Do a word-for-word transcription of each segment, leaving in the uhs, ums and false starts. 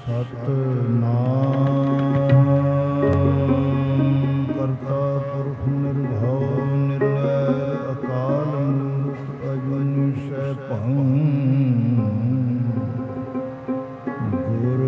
ਸਤਿਨਾਮ ਕਰਤਾ ਪੁਰਖ ਨਿਰਭਉ ਨਿਰਵੈਰ ਅਕਾਲ ਮੂਰਤ ਅਜੂਨੀ ਸੈਭੰ ਗੁਰ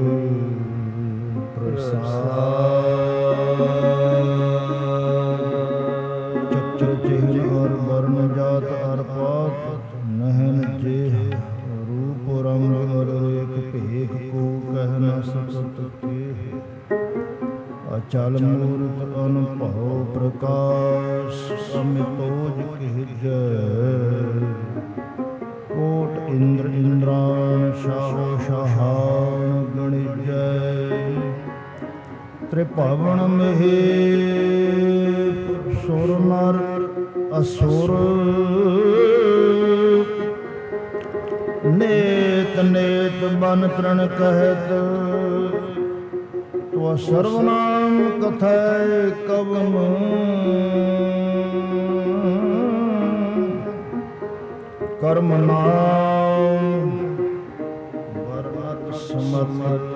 ਪ੍ਰਸਾਦਿ। ਚਕਚਰ ਚਿਹਨ ਔਰ ਵਰਨ ਜਾਤ ਅਰ ਪਾਤ ਨਹਿਨ ਜੇਹ रूप रंग और एक भेख को कह न सकत के। अचल मूर्त अनुभव प्रकाश अमितोज कहजय। कोट इंद्र इंद्रान शाहो शाहान गणिजय। त्रिभुवन मेहे सुर नर असुर नेत नेत बन तृण कहत तो सर्वनाम कथय कवम। कर्म नाम वर्णत समत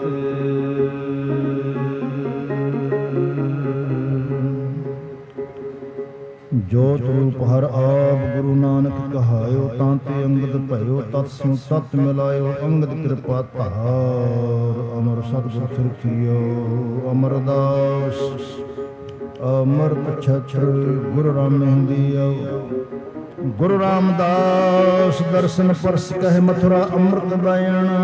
जोत रूप हर आप गुरु नानक कहायो। तांते अंगद भयो तत्सु तत् मिलायो। अंगद कृपा धार अमर सतगुर थिरकियो। अमरदास अमृत छत्र गुरु राम मेहंदियो। गुरु रामदास दर्शन परस कह मथुरा अमृत बयन।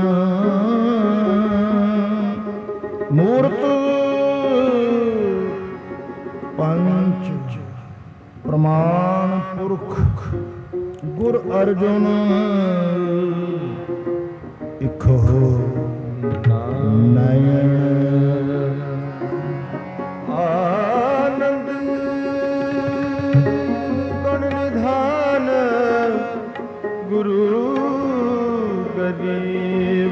मूर्त पंच प्रमाण पुरख गुर अर्जुन इको नयन। आनंद गुण निधान गुरु गरीब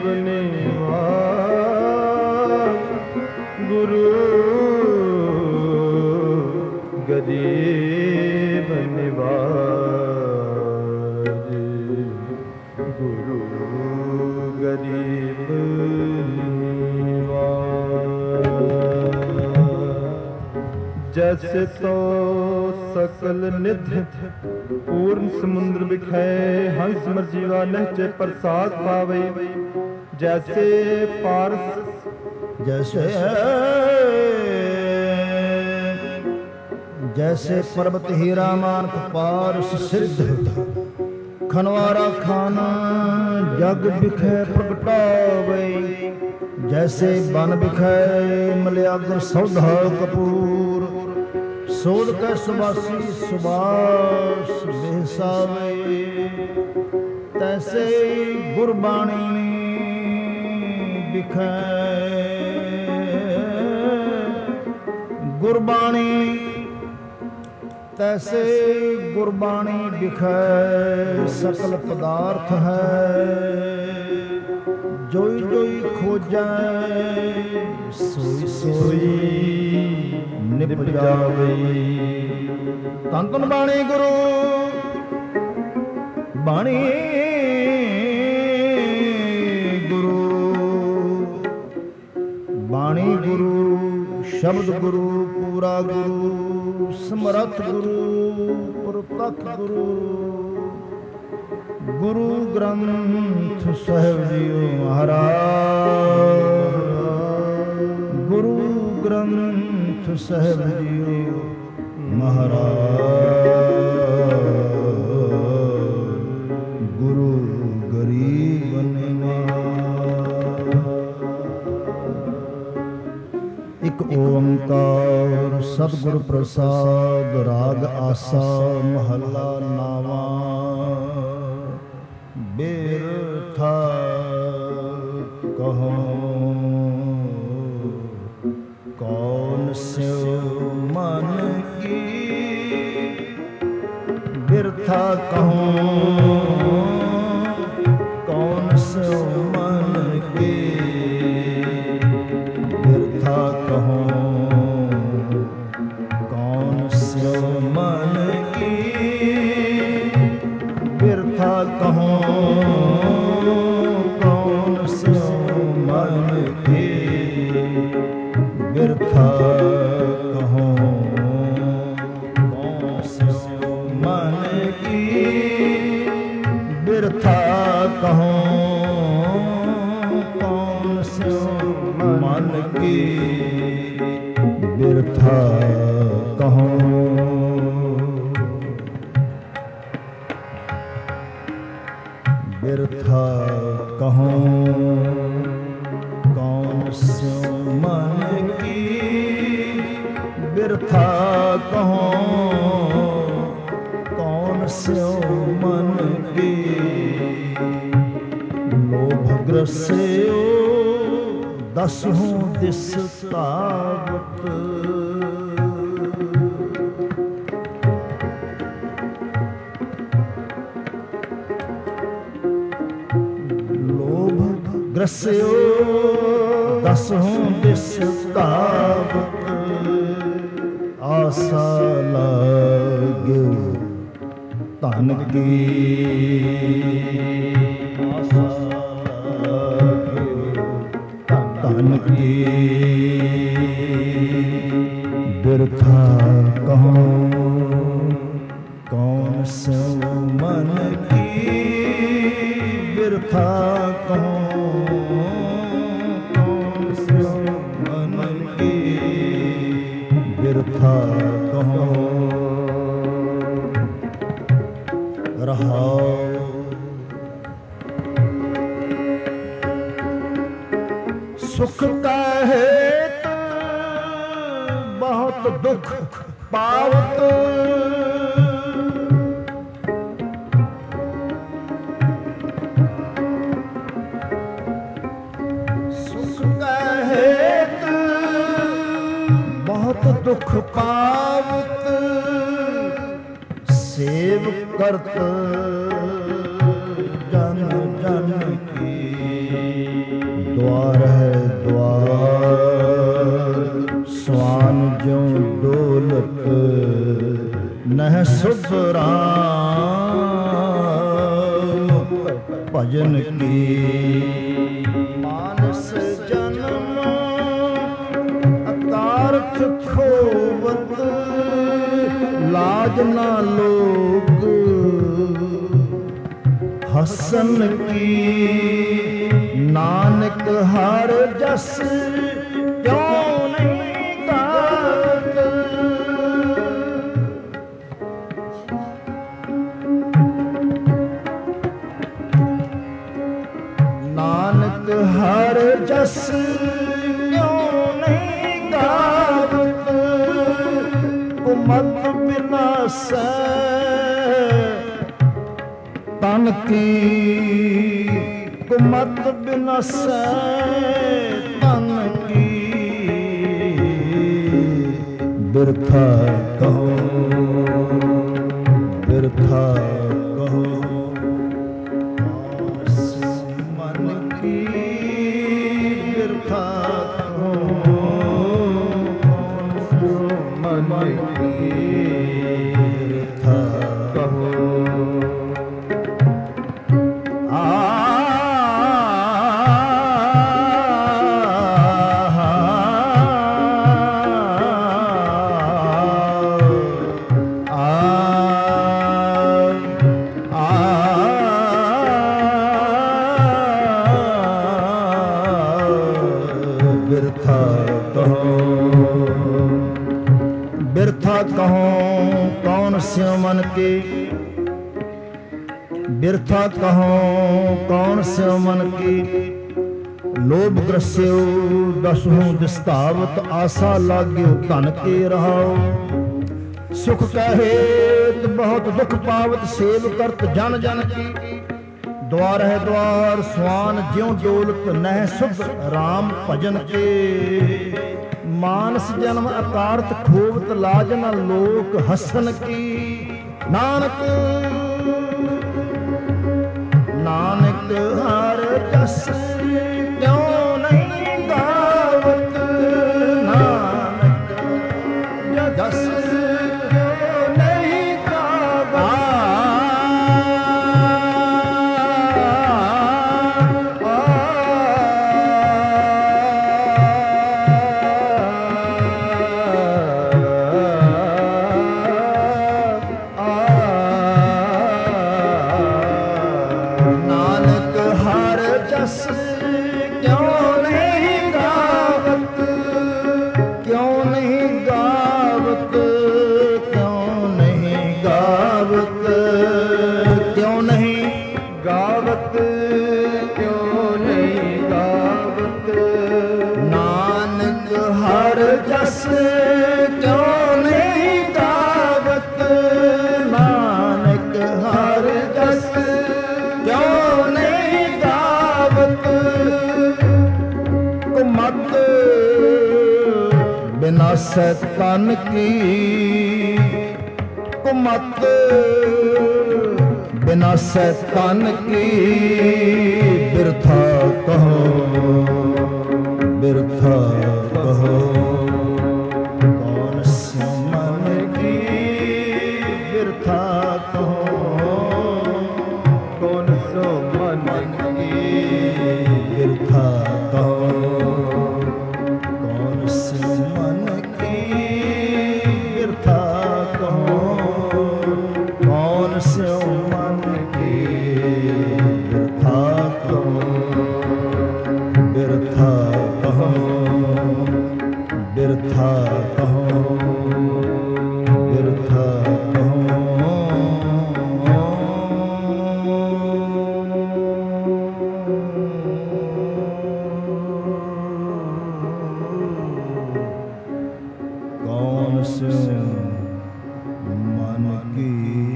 निवास। गुरु गरीब निवाज। गुरु गरीब निवाज। जैसे तो सकल निध पूर्ण समुद्र बिखै। हंस मर जीवा नहचे प्रसाद पावे। जैसे पारस जैसे जैसे पर्वत हीरा मानक पारस सिद्ध। खनवारा खाना जग बिखै प्रगटावे। जैसे बन बिखै मलयागर सौधा कपूर। सोध कै सुबासी सुबास बेसावे। तैसे गुरबाणी बिखै गुरबाणी। तैसे गुरबाणी बिखै सकल पदार्थ है। जोई जोई खोजै सोई सोई निभ जावे। धन धन बाणी गुरु बाणी गुरु बाणी गुरु शब्द गुरु पूरा गुरु समर्थ गुरु प्रतख गुरु। गुरु ग्रंथ साहिब जीओ महाराज। गुरु ग्रंथ साहिब जीओ महाराज। गुरु गरीब निवाज। एक ओंकार सतगुर प्रसाद। राग आसा महला नावा। बिरथा कहो कौन स्यो मन की। बिरथा कहो कौन स्यो मन की। बिरथा कहो मन की। बिरथा कहूँ कौन सो मन की। बिरथा कहो कौन स्यो मन की, बिरथा कहो कौन स्यो मन की, बिरथा कहो बिरथा कहो कौन स्यो मन की, बिरथा कहो कौन स्यो मन की, लोभ ग्रस्यो दसहु दिस तावत, ग्रस्यो दसहु दिस तावत, आसा लाग्यो धन की, आसा लाग्यो धन की, बिरथा कहो कौन स्यो मन की, बिरथा कहो बिरथा कहो रहाओ। सुख का हेतु बहुत दुख पावत, सुख का हेतु बहुत दुख पावत, सेव करत जन जन की, द्वार है द्वार स्वान ज्यों डोलत, नह सुध राम भजन की, मानस जन्म अकारथ खोवत, लाज ना लोग हसन की, नानक हर जस क्यों नहीं गात, नानक हर जस क्यों नहीं गावत, कुमत बिनासै तन की, कुमत बिनासै तन की, बिरथा कहो बिरथा कहो मन की, बिरथा कहो मन की, बिरथा कहो आ बिरथा कहो बिरथा कहो कौन स्यो मन के, बिरथा कहो कौन स्यो मन की, लोभ ग्रस्यो दसहु दिस्तावत, आशा लाग्यो धन के रहाओ, सुख कहेत बहुत दुख पावत, सेव करत जन जन की, द्वार है द्वार स्वान ज्यों डोलत, नह सुध राम भजन के, मानस जन्म अकारत खोवत, लाज न लोक हसन की, नानक नानक हर जस क्यों नहीं गावत, नानक जस क्यों नहीं गावत, ਨਾਨਕ ਹਰ ਜਸ ਕਿਉ ਨਹੀਂ ਗਾਵਤ, ਨਾਨਕ ਹਰ ਜਸ ਕਿਉ ਨਹੀਂ ਗਾਵਤ। ਕੁਮਤ ਬਿਨਾਸੈ ਤਨ ਕੀ, ਕੁਮਤ ਬਿਨਾਸੈ ਤਨ ਕੀ। ਬਿਰਥਾ ਕਹੋ ਬਿਰਥਾ ਕਹੋ ਕੌਣ ਸਿਉ ਮਨ ਕੀ। ਬਿਰਥਾ ਕਹੋ ਕੌਣ ਸਿਉ ਮਨ ਕੀ। ਬਿਰਥਾ ਕਹੋ ਕੌਣ ਸਿਉ ਮਨ ਕੀ। ਬਿਰਥਾ ਕਹੋ ਕੌਣ ਸਿਉ ਮਨ ਕੀ। ਬਿਰਥਾ ਕਹੋ ਬਿਰਥਾ ਕਹੋ ਬਿਰਥਾ ਕਹੋ ਬਿਰਥਾ ਕਹੋ। ਕੌਣ ਸਿਉ ਮਨ ਕੀ।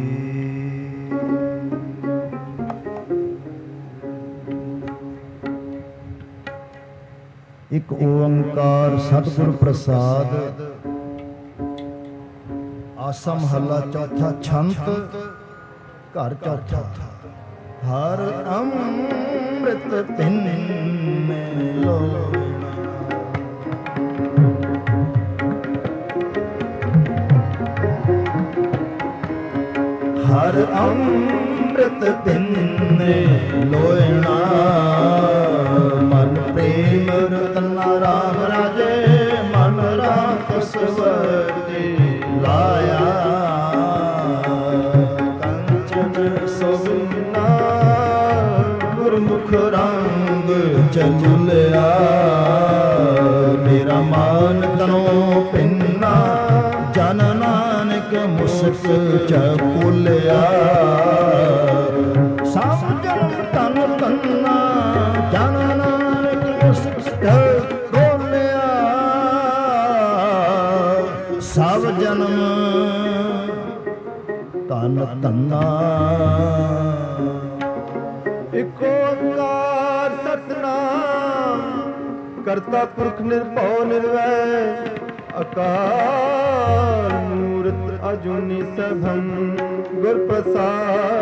ਇੱਕ ਓੰਕਾਰ ਸਤਿਗੁਰ ਪ੍ਰਸਾਦ। ਆਸਾ ਮਹੱਲਾ ਚੌਥਾ। ਛੰਤ ਘਰ ਚੌਥਾ। ਹਰ ਅੰਮ੍ਰਿਤ ਤਿੰਨ ਲੋ। ਹਰ ਅੰਮ੍ਰਿਤ ਤਿੰਨੇ ਲੋਇਣਾ। ਮਨ ਪ੍ਰੇਮ ਰਤਨਾ ਰਾਮ ਰਾਜੇ। ਮਨ ਰਾਖਸ ਵਰਤੇ ਲਾਇਆ। ਕੰਚਨ ਸੋਭਨਾ ਗੁਰਮੁਖ ਰੰਗ ਚਲੁਲਿਆ। ਮੇਰਾ ਮਾਨ ਤਨੋ ਪਿੰਨਾ ਜਨ ਨਾਨਕ ਮੁਸਕ ਚਕੁਲਿਆ। ਸਭ ਜਨਮ ਤਨ ਤੰਨਾ ਜਨ ਨਾਨਕ ਮੁਸਕ ਚਕੁਲਿਆ। ਸਭ ਜਨਮ ਤਨ ਤੰਨਾ। ਇਕ ਓੰਕਾਰ ਸਤਿਨਾਮ ਕਰਤਾ ਪੁਰਖ ਨਿਰਭਉ ਨਿਰਵੈਰ। ਅਕਾਲ ਮੂਰਤ ਅਜੂਨੀ ਸੈਭੰ ਗੁਰ ਪ੍ਰਸਾਦ।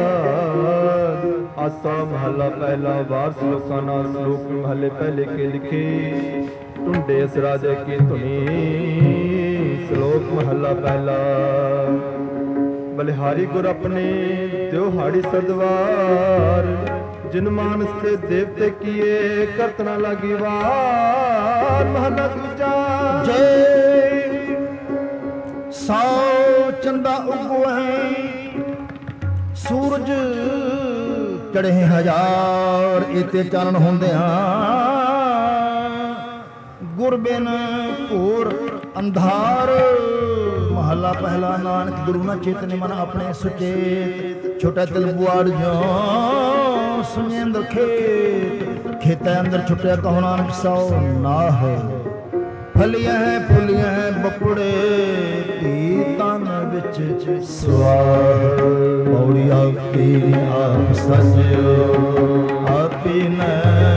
ਆਸਾ ਮਹੱਲਾ ਪਹਿਲਾ। ਵਾਰ ਸ਼ਲੋਕਾਂ ਨਾਲ ਸ਼ਲੋਕ ਮਹੱਲੇ ਪਹਿਲੇ ਕੇ ਲਿਖੇ। ਟੁੰਡੇ ਇਸ ਰਾਜੇ ਕੀ ਧੁਨੀ। ਸ਼ਲੋਕ ਮਹੱਲਾ ਪਹਿਲਾ। ਬਲਿਹਾਰੀ ਗੁਰ ਆਪਣੇ ਤਿਉਹਾੜੀ ਸਦਵਾਰ। ਜਿਨ ਮਾਨਸ ਤੇ ਦੇਵਤੇ ਕੀਏ ਕਰਤ ਨਾ ਲਾਗੀ ਵਾਰ। ਮਹੱਲਾ ਦੂਜਾ। ਜੈ ਸੌ ਚੰਦਾ ਉਗਵੈ ਸੂਰਜ ਚੜ੍ਹੇ ਹਜ਼ਾਰ। ਇਤੇ ਚਾਨਣ ਹੁੰਦਿਆਂ ਗੁਰ ਬਿਨ ਘੋਰ ਅੰਧਾਰ। ਮਹੱਲਾ ਪਹਿਲਾ। ਨਾਨਕ ਗੁਰੂ ਨਾ ਚੇਤਨੇ ਮਨ ਆਪਣੇ ਸੁਚੇਤ। ਛੋਟਾ ਤਿਲ ਬੁਆੜ ਜੋ ਸੁਣੇ ਅੰਦਰ ਖੇਤ। ਖੇਤਾਂ ਅੰਦਰ ਛੁੱਟਿਆ ਕਹੋ ਨਾਨਕ ਸੌ ਨਾ ਹੈ। ਫਲੀਆਂ ਹੈ ਫੁੱਲੀਆਂ ਹੈ ਬਪੜੇ ਧੀ ਤਨ ਵਿੱਚ ਸਵਾਰ। ਪੌੜੀ ਆਪੀ ਆਪ ਸਜਿਓ ਆਪੀ ਨੇ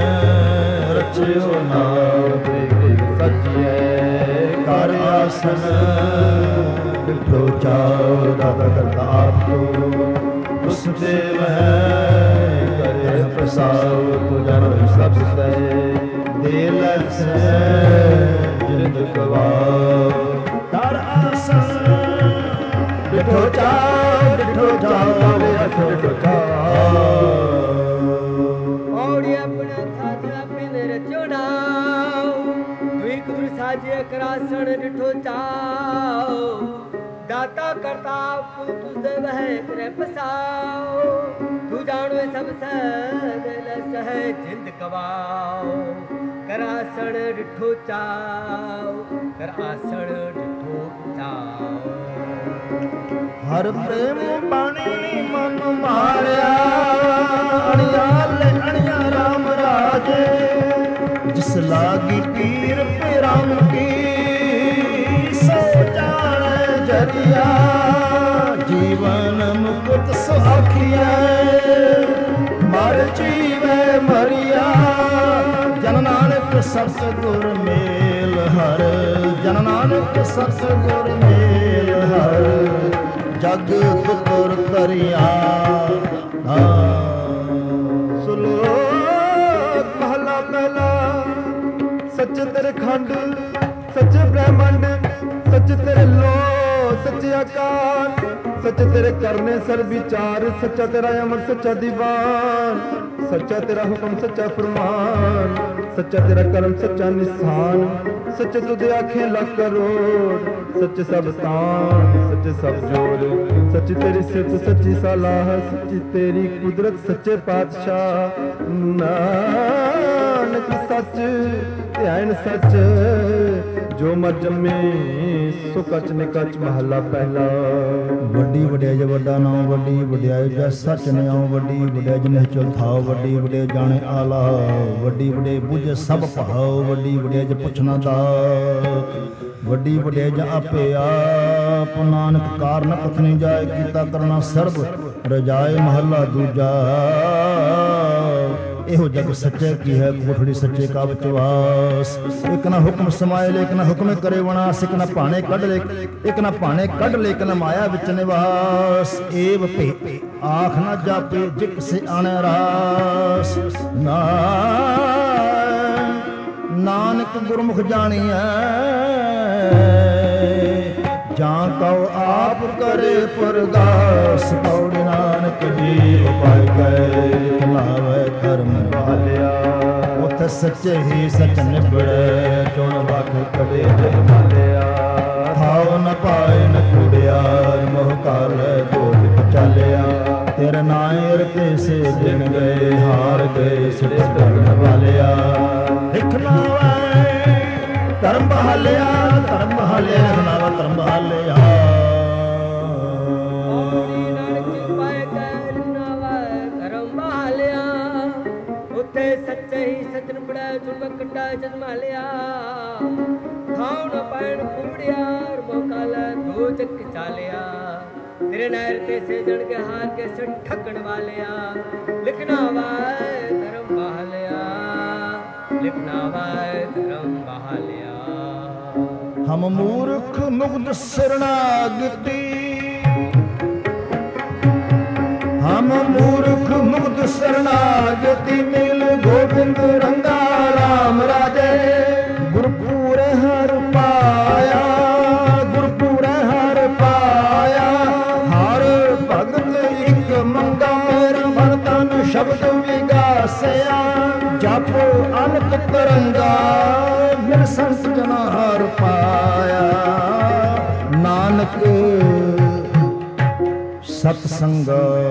ਰਚਿਓ ਨਾਮ ਦੇ ਸਜਿਐ। ਕਰ ਆਸਨ ਬਿਠੋ ਚਾਉ ਦਾਤਾ ਕਰਤਾ ਆਪ ਕੋ। ਉਸ ਦੇ ਵਹਿ ਕਰੇ ਪ੍ਰਸਾਦ। ਤੂੰ ਜਾਣੋ ਸਭ ਸੈ ਦੇ ਲਸੈ ਜਿੰਦ ਕਵਾਉ। ਕਰ ਆਸਨ ਬਿਠੋ ਚਾਉ ਬਿਠੋ ਚਾਉ ਬਿਠੋ ਚਾਉ। ਔੜੀ ਆਪਣਾ ਸਾਜਣਾ ਪਿੰਦੇ ਰਚੋ ਨਾਉ। ਦੁਇ ਕੁਬਰ ਸਾਜੇ ਕਰਾਸਣ ਡਿਠੋ ਚਾਉ। ਦਾਤਾ ਕਰਤਾ ਆਪੂ ਤੁਸਦੇ ਵਹਿ ਕਰੇ ਪਸਾਉ। ਤੂੰ ਜਾਣੋ ਸਭ ਸਹਿ ਦੇ ਲਸੈ ਜਿੰਦ ਕਵਾਉ। ਕਰ ਆਸਣ ਡਿਠੋ ਚਾਉ ਕਰ ਆਸਣ ਡਿਠੋ ਚਾਉ। ਹਰ ਪ੍ਰੇਮ ਬਾਣੀ ਮਨ ਮਾਰਿਆ। ਅਣਿਆਲੇ ਅਣਿਆ ਰਾਮ ਰਾਜੇ। ਜਿਸ जिस लागी पीर पिरम की सो जाने जरिया जीवन मुकुट सुआखिया मर जीवे मरिया जन नानक सतगुर मेल हर जन नानक सतगुर मेल हर जग तुर तरिया श्लोक महला पहला सच तेरे खंड सच ब्रह्मंड सच तेरे लो सच आकार सच तेरे करने सर विचार सच्चा तेरा अमर सच्चा दीवान सच्चा तेरा हुक्म सच्चा फरमान सच्चा तेरा कर्म सच्चा निशान सच तुझे आखे लाख करोड़ सच सब तान सच सब जोड़ सच तेरी सिद्ध सच्ची सलाह सच्ची तेरी कुदरत सच्चे पातशाह नानक सच ध्यान सच जो मर जम्मे सो कच निकच महला पहला ਵੱਡੀ ਵਡਿਆਈ ਜ ਵੱਡਾ ਨਾਮ ਵੱਡੀ ਵਡਿਆਈ ਜੈ ਸੱਚ ਨਿਆਉ ਵੱਡੀ ਵਡਿਆਈ ਜਿਨੇ ਚੌਥਾਉ ਵੱਡੀ ਵਡਿਆਈ ਜਾਣੇ ਆਲਾ ਵੱਡੀ ਵਡਿਆਈ ਬੁਝੇ ਸਭ ਭਾਉ ਵੱਡੀ ਵਡਿਆਈ ਜ ਪੁੱਛਣਾ ਦਾਤ ਵੱਡੀ ਵਡਿਆਈ ਜ ਆਪੇ ਆਪ ਨਾਨਕ ਕਾਰਨ ਕਥਨੀ ਜਾਏ ਕੀਤਾ ਕਰਨਾ ਸਰਬ ਰਜਾਏ ਮਹੱਲਾ ਦੂਜਾ ਇਹੋ ਜਗ ਸੱਚੇ ਕੀ ਹੈ ਕੋਠੜੀ ਸੱਚੇ ਕਾ ਵਿਚਵਾਸ ਇੱਕ ਨਾ ਹੁਕਮ ਸਮਾਏ ਲੇਕ ਨਾ ਹੁਕਮ ਕਰੇ ਵਿਨਾਸ਼ ਇੱਕ ਨਾ ਭਾਣੇ ਕੱਢ ਲੈ ਇੱਕ ਨਾ ਭਾਣੇ ਕੱਢ ਲੇਕ ਨਾ ਮਾਇਆ ਵਿੱਚ ਨਿਵਾਸ ਏਵ ਭੇ ਆਖ ਨਾ ਜਾਪੇ ਜਿਕ ਸੇ ਆਣੇ ਰਾਸ ਨਾ ਨਾਨਕ ਗੁਰਮੁਖ ਜਾਣੀਐ ਜਾਂ ਕਉ ਆਪ ਕਰੇ ਪਰਗਾਸ ਪੌੜੀ ਨਾਨਕ ਜੀ ਉਪਾਇ ਕੈ ਲਾਵੇ ਕਰਮ ਵਾਲਿਆ ਉਥੇ ਸੱਚੇ ਹੀ ਸਚ ਨਿਬੜੇ ਚੁਣ ਵਖ ਕਦੇ ਜਨ ਮਾਲਿਆ ਥਾਉ ਨ ਪਾਏ ਨ ਕੁੜਿਆਰ ਮੋਹ ਕਾਲ ਜੋਗ ਚਾਲਿਆ ਤੇਰੇ ਨਾਇਰ ਤੇ ਸੇ ਦਿਨ ਗਏ ਹਾਰ ਗਏ ਸਿਰ ਕਰਨ ਵਾਲਿਆ ਲਿਖਣਾ ਵੇ ਧਰਮ ਬਹਾਲਿਆ ਧਰਮ ਬਹਾਲਿਆ ਨਾਵਾ ਧਰਮ ਬਹਾਲਿਆ ਔੜੀ ਨਾਨਕ ਪਾਏ ਕੈ ਨਾਵਾ ਧਰਮ ਬਹਾਲਿਆ ਉੱਥੇ ਸੱਚੇ ਹੀ ਸਚਨ ਬੜਾ ਚੁਣ ਕੱਟਾ ਜਨਮਾ ਲਿਆ ਥਾਉ ਨ ਪੈਣ ਕੁੜਿਆਰ ਮੋਕਾਲ ਦੋ ਚੱਕ ਚਾਲਿਆ ਤੇਰੇ ਨਹਿਰ ਤੇ ਸੇ ਜਣ ਕੇ ਹਾਰ ਕੇ ਸਿਰ ਠੱਕਣ ਵਾਲਿਆ ਲਿਖਣਾ ਵਾਏ ਧਰਮ ਬਹਾਲਿਆ ਲਿਖਣਾ ਵਾਏ ਧਰਮ ਬਹਾਲਿਆ ਹਮ ਮੂਰਖ ਮੁਗਧ ਸਰਣਾਗਤੀ ਹਮ ਮੂਰਖ ਮੁਗਧ ਸਰਣਾਗਤੀ ਮਿਲ ਗੋਬਿੰਦ ਰੰਗਾ ਰਾਮ ਰਾਜੇ ਗੁਰਪੂਰੇ ਹਰ ਪਾਇਆ ਗੁਰਪੂਰੇ ਹਰ ਪਾਇਆ ਹਰ ਭਗਤ ਇੱਕ ਮੰਗਾ ਮੇਰਾ ਵਰਤਨ ਸ਼ਬਦ ਵਿਗਾਸਿਆ ਜਪ ਅਨਕ ਤਰੰਗਾ ਮਿਲ ਸੰਤ ਜਨਾ ਹਰ ਪਾਇਆ ਨਾਨਕ ਸਤ ਸੰਗ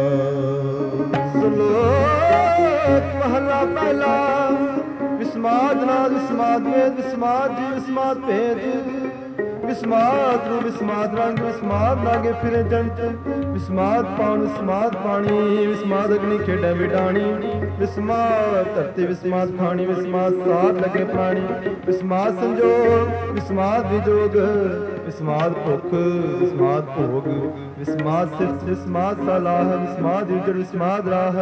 श्लोक महला पहला विस्माद नाद विस्माद वेद विस्माद जी विस्माद भेद विस्माद रू विस्माद रंग विस्माद लागे फिरे जंत विस्माद पान विस्माद पानी विस्माद अग्नि खेडे मिटानी विस्माद धरती विस्माद खानी विस्माद साथ लगे प्राणी विस्माद संजोग विस्माद विजोग विस्माद भुख विस्माद भोग विस्माद सिर विस्माद सलाह विस्माद उजड़ विस्माद राह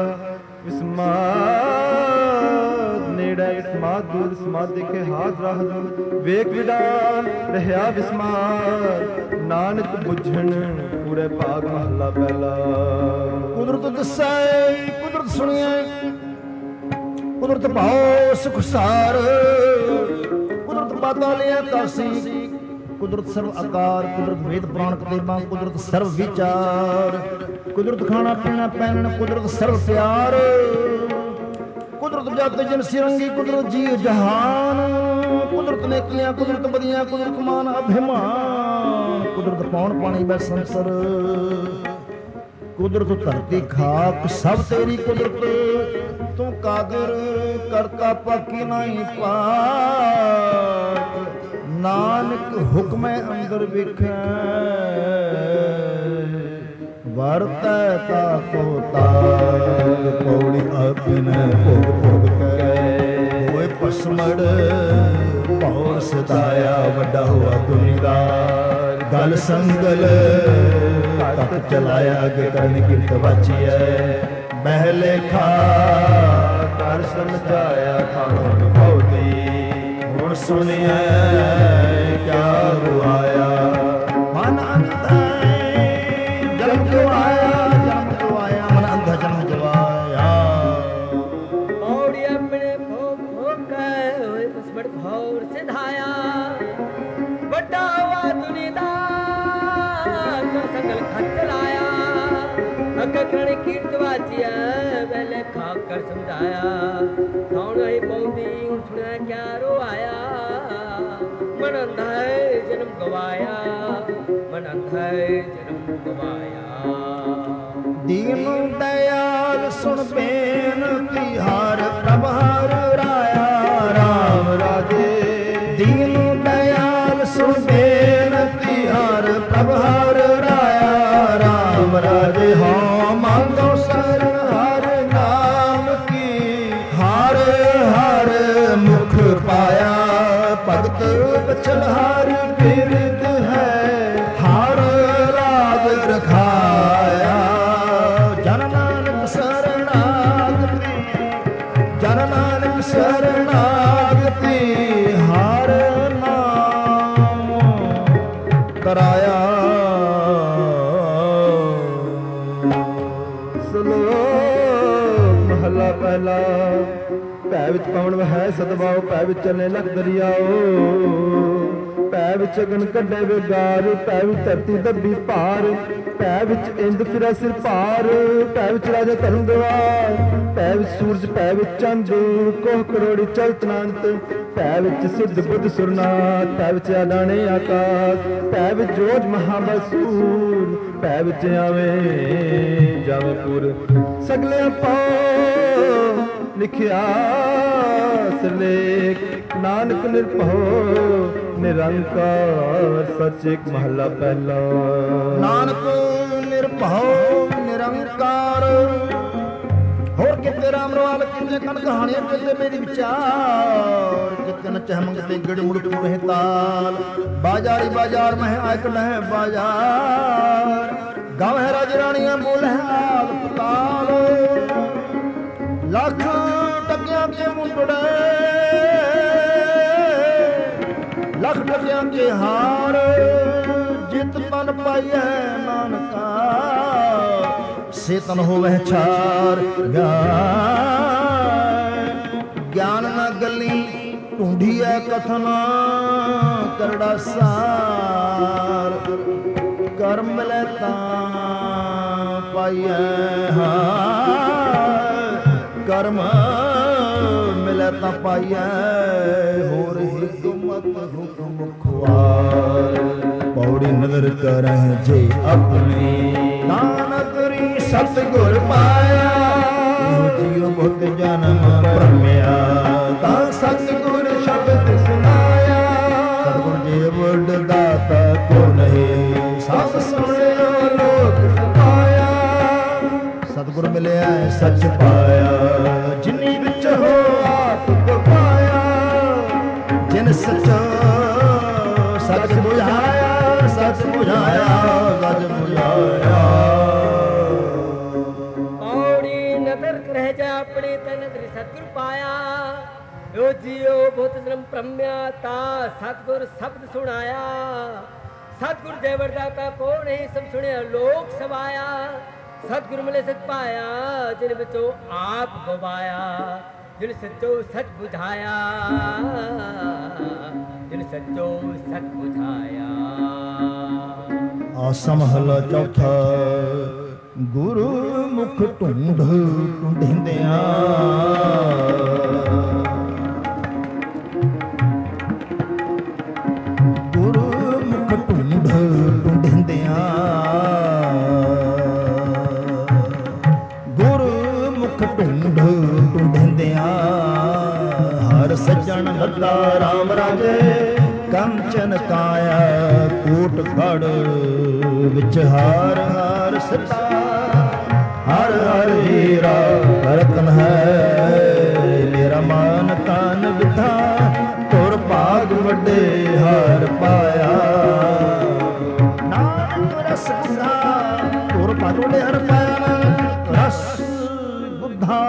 विस्माद नेड़ा विस्माद दूर विस्माद देखे हाथ राह दूर वेग विडान रहया विस्माद नानक बुझण पूरे भाग महला पहला ਕੁਦਰਤ ਦਸੈ ਕੁਦਰਤ ਸੁਣੀਐ ਕੁਦਰਤ ਭਾਉ ਸੁਖ ਸਾਰ ਕੁਦਰਤ ਬਾਤਾਂ ਲਿਆ ਕਾਸੀ ਕੁਦਰਤ ਸਰਵ ਆਕਾਰ ਕੁਦਰਤ ਵੇਦ ਪੁਰਾਣ ਕਤੇਬਾਂ ਕੁਦਰਤ ਸਰਵ ਵਿਚਾਰ ਕੁਦਰਤ ਖਾਣਾ ਪੀਣਾ ਪਹਿਨਣ ਕੁਦਰਤ ਸਰਵ ਪਿਆਰ ਕੁਦਰਤ ਜਗਤ ਜਨ ਸਿਰੰਗੀ ਕੁਦਰਤ ਜੀਵ ਜਹਾਨ ਕੁਦਰਤ ਨੇਕੀਆਂ ਕੁਦਰਤ ਬਦੀਆਂ ਕੁਦਰਤ ਮਾਨ ਅਭਿਮਾਨ ਕੁਦਰਤ ਪੌਣ ਪਾਣੀ ਬੈ ਸੰਸਰ ਕੁਦਰਤ ਧਰਤੀ ਖਾਕ ਸਭ ਤੇਰੀ ਕੁਦਰਤ ਤੂੰ ਕਾਦਰ ਕਰਤਾ ਪਾਕੀ ਨਹੀਂ ਪਾਕ ਨਾਨਕ ਹੁਕਮੈ ਅੰਦਰ ਵਿਖੈ ਵਰਤੈ ਤਾ ਕੋ ਤਾਗ ਪੌੜੀ ਆਪਿਨ ਭੋਗ ਭੋਗ ਕੈ ਹੋਏ ਭਸਮ ਮਸਮੜ ਭੌਰ ਸਦਾਇਆ ਵੱਡਾ ਹੋਆ ਦੁਨੀਦਾਰ ਗਲ ਸੰਗਲ ਤਤ ਚਲਾਇਆ ਅਗੇ ਕਰਨ ਕਿਰਤ ਵਾਚੀਐ ਬਹਿ ਲੇਖਾ ਕਰ ਸਮਝਾਇਆ ਖਾਣ ਭਉਤੀ ਹੁਣ ਸੁਣਿਆ ਕਿਆ ਰੁਆਇਆ ਮਨ ਅੰਧਾ ਜਨਮ ਗਵਾਇਆ ਜਨਮ ਗਵਾਇਆ ਮਨ ਅੰਧਾ ਜਨਮ ਗਵਾਇਆ ਔੜੀ ਆਪਣੇ ਭੋਗ ਭੋਗੈ ਹੋਏ ਮਸਮੜ ਭੌਰ ਸਿਧਾਇਆ ਵੱਡਾ ਹੋਆ ਦੁਨੀਦਾਰ ਸੰਗਲ ਖੱਤ ਲਾਇਆ ਅੱਗੇ ਕਰਣ ਕੀਰਤ ਵਾਚਿਆ ਵੇਲੇ ਖਾ ਕਰ ਸਮਝਾਇਆ ਹੁਣ ਹੀ ਪਉਂਦੀ ਹੁਣ ਸੁਣਿਆ ਕਿਆ ਰੋਆਇਆ ਮਨ ਅੰਧਾ ਹੈ ਜਨਮ ਗਵਾਇਆ ਮਨ ਅੰਧਾ ਹੈ ਜਨਮ ਗਵਾਇਆ ਦੀਨ ਦਇਆਲ ਸੁਣ ਬੇਨਤੀ ਹਰ ਪ੍ਰਭ ਹਰ ਰਾਇਆ ਰਾਮ ਰਾਜੇ ਦੀਨ ਦਇਆਲ ਸੁਣ ਬੇਨਤੀ ਹਰ ਪ੍ਰਭ ਹਰ ਰਾਇਆ ਰਾਮ ਰਾਜੇ ਹਾਂ ਮੰਗੋ ਸ਼ਰਨ ਹਰ ਨਾਮ ਕੀ ਹਰ ਹਰ ਮੁਖ ਪਾਇਆ ਭਗਤ ਬਚਲ ਹਰ ਬਿਰਦ ਹੈ ਹਰ ਰਾਜ ਰਖਾਇਆ ਜਨ ਨਾਨਕ ਸਰਣਾਗਤੀ ਜਨ ਨਾਨਕ ਸਰਣਾਗਤੀ ਹਰ ਨਾਮ ਕਰਾਇਆ ਸਲੋਕ ਮਹਲਾ ਪਹਿਲਾ ਭੈ ਵਿੱਚ ਪਵਨ ਵਹੈ ਸਤਿਵਾਉ ਭੈ ਵਿੱਚ ਚੱਲੇ ਲਖ ਦਰਿਆਓ ਭੈ ਵਿੱਚ ਅਗਨ ਕੱਢੇ ਵਿਗਾਰ ਭੈ ਵਿੱਚ ਧਰਤੀ ਦੱਬੀ ਭਾਰ ਭੈ ਵਿੱਚ ਇੰਦ ਫਿਰੈ ਸਿਰ ਭਾਰ ਭੈ ਵਿੱਚ ਰਾਜਾ ਧਰਮ ਗਵਾਰ ਭੈ ਵਿੱਚ ਸੂਰਜ ਭੈ ਵਿੱਚ ਚੰਦ ਕੋਹ ਕਰੋੜੀ ਚਲਤ ਅਨੰਤ ਭੈ ਵਿੱਚ ਸਿੱਧ ਬੁੱਧ ਸੁਰਨਾਥ ਭੈ ਵਿੱਚ ਆਡਾਣੇ ਆਕਾਸ਼ ਭੈ ਵਿੱਚ ਜੋਜ ਮਹਾਬਸੂਰ ਭੈ ਵਿੱਚ ਆਵੇ ਜਾਵੇ ਪੁਰ ਸਗਲੇ ਪਾਉ ਲਿਖਿਆ ਸਿਰਲੇਖ ਨਾਨਕ ਨਿਰਭਉ ਨਿਰੰਕਾਰ ਸੱਚ ਇੱਕ ਮਹਲਾ ਪਹਿਲਾ ਨਾਨਕ ਨਿਰਭਉ ਨਿਰੰਕਾਰ ਹੋਰ ਕਿਤੇ ਰਾਮ ਰਵਾਲ ਕਿਤੇ ਕਣ ਕਹਾਣੀਆਂ ਕਿਤੇ ਮੇਰੀ ਵਿਚਾਰ ਕਿਤੇ ਨਚ ਹਮੰਗ ਤੇ ਗੜ ਮੁੜ ਪੁਰੇ ਤਾਲ ਬਾਜ਼ਾਰੀ ਬਾਜ਼ਾਰ ਮਹਿ ਆਇਕ ਨਹਿ ਬਾਜ਼ਾਰ ਗਾਵ ਹੈ ਰਾਜ ਰਾਣੀਆਂ ਬੋਲ ਹੈ ਆਲ ਪਤਾਲ ਲੱਖ ਟਕਿਆਂ ਕੇ ਮੁੰਡੜੇ ਲੱਖ ਟਕਿਆਂ ਕੇ ਹਾਰ ਜਿਤ ਤਨ ਪਾਈਐ ਨਾਨਕਾ ਸੇ ਤਨ ਹੋਵੈ ਛਾਰ ਗਿਆਨ ਨਾ ਗੱਲੀ ਢੂੰਢੀਐ ਕਥਨਾ ਕਰੜਾ ਸਾਰ ਕਰਮ ਮਿਲੈ ਤਾਂ ਪਾਈਐ ਕਰਮ ਮਿਲੈ ਤਾਂ ਪਾਈਐ ਹੋਰ ਹਿਕਮਤ ਹੁਕਮ ਖੁਆਰ ਪੌੜੀ ਨਦਰ ਕਰਹਿ ਜੇ ਆਪਣੀ ਨਾਨਕ ਰੀ ਸਤਿਗੁਰ ਪਾਇਆ ਜੀਉ ਬਹੁਤ ਜਨਮ ਭਰਮਿਆ ਤਾਂ ਸਤਿਗੁਰ ਸ਼ਬਦ ਸੁਨਾਇਆ ਸਤਿਗੁਰ ਜੀ ਵਡ ਦਾਤਾ ਕੋ ਨਹੀਂ ਸਭ ਸੁਣਿਓ ਲੋਕ ਸੁਭਾਇਆ ਸਤਿਗੁਰ ਮਿਲਿਆ ਸੱਚ ਪਾਇਆ ਜਿਨੀ ਵਿੱਚ ਹੋ ਆਪ ਕੋ ਪਾਇਆ ਜਿਨ ਸੱਚਾ ਸੱਚ ਬੁਝਾਇਆ ਸੱਚ ਬੁਝਾਇਆ ਸੱਚ ਬੁਝਾਇਆ ਪੌੜੀ ਨਦਰ ਰਹਿ ਜਾ ਆਪਣੇ ਤਨ ਨਦਰ ਸਤਿਗੁਰ ਪਾਇਆ ਜੋ ਜੀਓ ਬਹੁਤ ਜਨਮ ਭ੍ਰਮਿਆ ਤਾ ਸਤਿਗੁਰ ਸ਼ਬਦ ਸੁਣਾਇਆ ਸਤਿਗੁਰ ਦੇਵਰ ਦਾਤਾ ਕੋ ਨਹੀਂ ਸਭ ਸੁਣਿਆ ਲੋਕ ਸਵਾਇਆ ਸਤਿਗੁਰ ਮਿਲੇ ਸਚ ਪਾਇਆ ਜਿਨ ਵਿੱਚੋਂ ਆਪ ਗਵਾਇਆ ਜਿਨ ਸੱਚੋ ਸੱਚ ਬੁਝਾਇਆ ਜਿਨ ਸੱਚੋ ਸੱਚ ਬੁਝਾਇਆ ਆਸਾ ਮਹਲਾ ਚੌਥਾ ਗੁਰੂ ਮੁਖ ਢੂੰਢ ਢੂੰਢਿੰਦਿਆਂ ਗੁਰੂ ਮੁਖ ਢੂੰਢ ਢੂੰਢਿੰਦਿਆਂ ਗੁਰੂ ਮੁਖ ਢੂੰਢ ਢੂੰਢਿੰਦਿਆਂ ਹਰ ਸੱਜਣ ਲੱਦਾ ਰਾਮ ਰਾਜੇ ਕੰਚਨ ਕਾਇਆ ਕੋਟ ਖੜ ਵਿੱਚ ਹਾਰ ਹਾਰ ਸਤਾ ਹਰ ਹਰ ਹੀਰਾ ਰਤਨ ਹੈ ਮੇਰਾ ਮਨ ਤਨ ਵਿਧਾ ਭਾਗ ਵੱਡੇ ਹਰ ਪਾਇਆ। ਨਾਨਕ ਰਸ ਬੁੱਧਾ ਤੁਰ ਭਾਗ ਵੱਡੇ ਹਰ ਪਾਇਆ। ਨਾਨਕ ਰਸ ਬੁੱਧਾ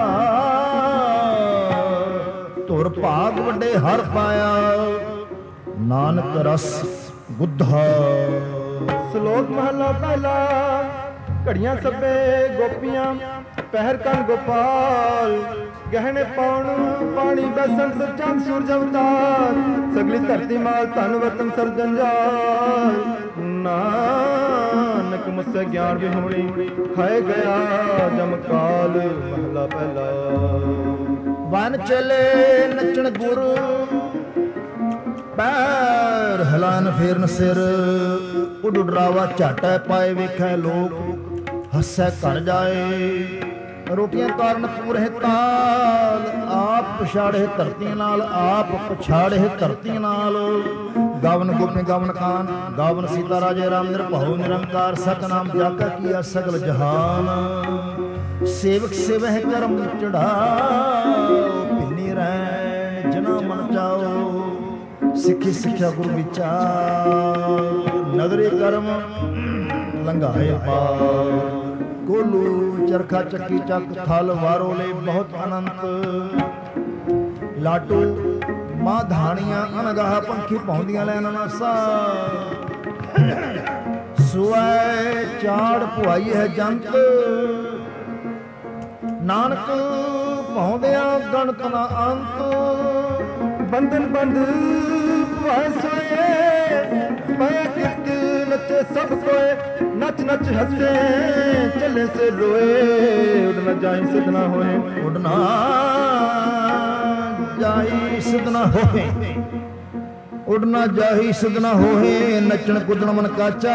ਤੁਰ ਭਾਗ ਵੱਡੇ ਹਰ ਪਾਇਆ। ਨਾਨਕ ਰਸ ਬੁੱਧਾ। ਸ਼ਲੋਕ ਮਹਲਾ ਪਹਿਲਾ। ਘੜੀਆਂ ਸਭੇ ਗੋਪੀਆਂ ਪਹਿਰ ਕੰਨ ਗੋਪਾਲ। ਗਹਿਣੇ ਪਾਉਣ ਪਾਣੀ ਬਸੰਤ ਚੰਦ ਸੂਰਜ ਅਵਤਾਰ। ਸਗਲੀ ਧਰਤੀ ਮਾਲ ਧਨ ਵਤਨ ਸਰ ਜੰਜਾਲ। ਨਾਨਕ ਮੁਸੇ ਗਿਆਨ ਵਿਹੂਣੀ ਖਾਏ ਗਿਆ ਜਮਕਾਲ। ਮਹਲਾ ਪਹਿਲਾ। ਬਨ ਚਲੇ ਨੱਚਣ ਗੁਰੂ ਪੈਰ ਹਿਲਾਨ ਫੇਰਨ ਸਿਰ। ਉੱਡ ਡਰਾਵਾ ਝਾਟੈ ਪਾਏ ਵੇਖੈ ਲੋਕ ਹੱਸੈ ਘਰ ਜਾਏ। ਰੋਟੀਆਂ ਤਾਰਨ ਪੂਰੇ ਤਾਲ ਆਪ ਪਛਾੜੇ ਧਰਤੀ ਨਾਲ। ਆਪ ਪਛਾੜੇ ਧਰਤੀ ਨਾਲ। ਗਾਵਨ ਗੋਪੀ ਗਾਵਨ ਕਾਨ ਗਾਵਨ ਸੀਤਾ ਰਾਜੇ ਰਾਮ ਨਿਰਭਉ ਨਿਰੰਕਾਰ ਸਤਿਨਾਮ ਜਾਕਾ ਕੀਆ ਸਗਲ ਜਹਾਨ। ਸੇਵਕ ਸੇਵਹਿ ਕਰਮ ਚੜਾਓ। ਭਿੰਨੀ ਰਹਿ ਜਨਾ ਮਨ ਚਾਓ। ਸਿੱਖੀ ਸਿੱਖਿਆ ਗੁਰੂ ਵਿਚਾਰ। ਨਗਰੀ ਕਰਮ ਲੰਘਾਏ ਪਾਰ। ਕੋਲੂ ਚਰਖਾ ਚੱਕੀ ਚੱਕ ਥਲ ਵਾਰੋ ਲੈ ਬਹੁਤ ਅਨੰਤ। ਲਾਟੂ ਮਾਂ ਧਾਣੀਆਂ ਅਨਗਾਹ ਪੰਖੀ ਪਾਉਂਦੀਆਂ ਲੈਣ ਨਾਸਾ। ਸੁਐ ਚਾੜ ਪੁਆਈ ਹੈ ਜੰਤ। ਨਾਨਕ ਪਾਉਂਦਿਆਂ ਗਣਤ ਨਾ ਅੰਤ। ਬੰਧਨ ਬੰਧ ਭਾਏ ਸੋਏ ਪਾਇਆ ਕਿਰਤ ਨੱਚੇ ਸਭ ਕੋਏ। ਨੱਚ ਨੱਚ ਹੱਸੇ ਚੱਲੇ ਸੇ ਰੋਏ। ਉੱਡ ਨਾ ਜਾਈ ਸਿੱਧ ਨਾ ਹੋਏ। ਉੱਡ ਨਾ ਜਾਈ ਸਿੱਧ ਨਾ ਹੋਏ। ਉੱਡ ਨਾ ਜਾਈ ਸਿੱਧ ਨਾ ਹੋਏ। ਨੱਚਣ ਕੁੱਦਣ ਮਨ ਕਾਚਾ।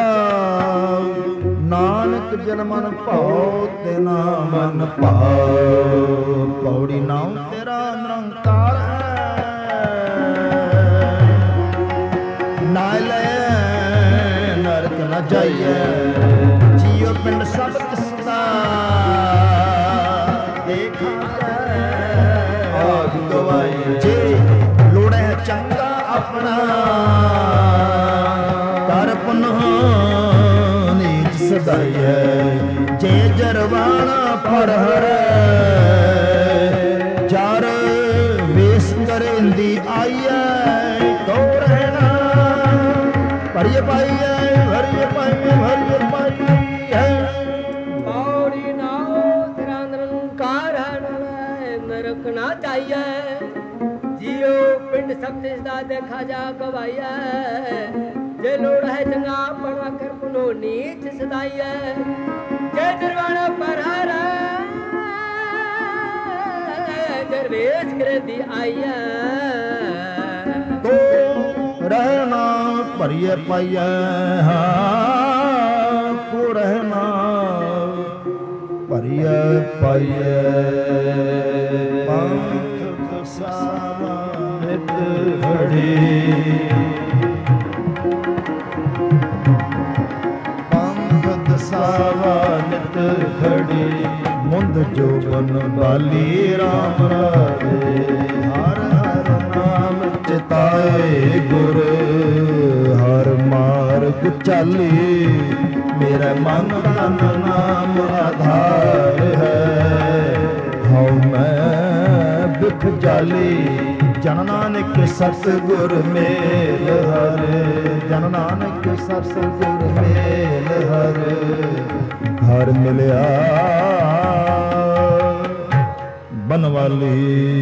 ਨਾਨਕ ਜਨ ਮਨ ਭਾਉ ਤੇ ਨਾ ਮਨ ਭਾਉ। ਪੌੜੀ ਨਾਮ ਤੇਰਾ ਨਿਰੰਕਾਰ ਨਾ ਲੈ ਨਰਕ ਨਾ ਜਾਈਐ। ਜੀਉ ਪਿੰਡ ਸਭ ਕਿਸਦਾ ਦੇਖਾਂ ਆਗ ਗਵਾਈ। ਜੇ ਲੋੜੈ ਚੰਗਾ ਆਪਣਾ ਕਰ ਪੁਨਹ ਨੀਚ ਸਦਾਈਐ। ਜੇ ਜਰਵਾਣਾ ਪਰ ਹਰੈ ਜਰ ਵੇਸ ਕਰੇਂਦੀ ਆਈਐ। ਕੋ ਰਹਿਣਾ ਭਰੀਏ ਪਾਈਐ ਭਰੀਏ ਪਾਈਐ ਭਰੀਏ ਪਾਈਐ। ਪੌੜੀ ਨਾਉ ਤੇਰਾ ਨਿਰੰਕਾਰ ਹੈ ਨਰਕ ਨਾ ਚਾਹੀਏ। ਜੀਓ ਪਿੰਡ ਸਭ ਤਿਸ ਦਾ ਦੇਖਾ ਜਾ ਗਵਾਈਐ। ਜੇ ਲੋੜ ਹੈ ਚੰਗਾ ਆਪਣਾ ਕਰ ਪੁਨੋ ਨੀਚ ਸਦਾਈਐ। ਜੇ ਜਰਵਾਣਾ ਪਰ ਹਰੈ ਜਰਵੇਸ਼ ਕਰਦੀ ਆਈਐ। ਕੋ ਰਹਿਣਾ ਭਰੀਏ ਪਾਈਐ। ਹਾਂ ਕੋ ਰਹਿਣਾ ਭਰੀਏ ਪਾਈਐ। ਪੰਥ ਸਾਵਾ ਨਿਤ ਘੜੀ। ਪੰਥ ਸਾਵਾ ਨਿਤ ਘੜੀ। ਮੁੰਦ ਜੋਬਨ ਬਾਲੀ ਰਾਮ ਰਾਵੇ। ਹਰ ਹਰ ਨਾਮ ਚਿਤਾਏ ਗੁਰ। ਹਰ ਮਾਰਗ ਚਾਲੀ ਮੇਰਾ ਮਨ ਤਨ ਨਾਮ ਆਧਾਰ ਹੈ। ਹਉ ਮੈਂ ਬਿਖ ਜਾਲੀ ਜਨ ਨਾਨਕ ਸਤਿਗੁਰ ਮੇਲ ਹਰ। ਜਨ ਨਾਨਕ ਸਤਿਗੁਰ ਮੇਲ ਹਰ। ਹਰ ਮਿਲਿਆ ਬਨਵਾਲੀ।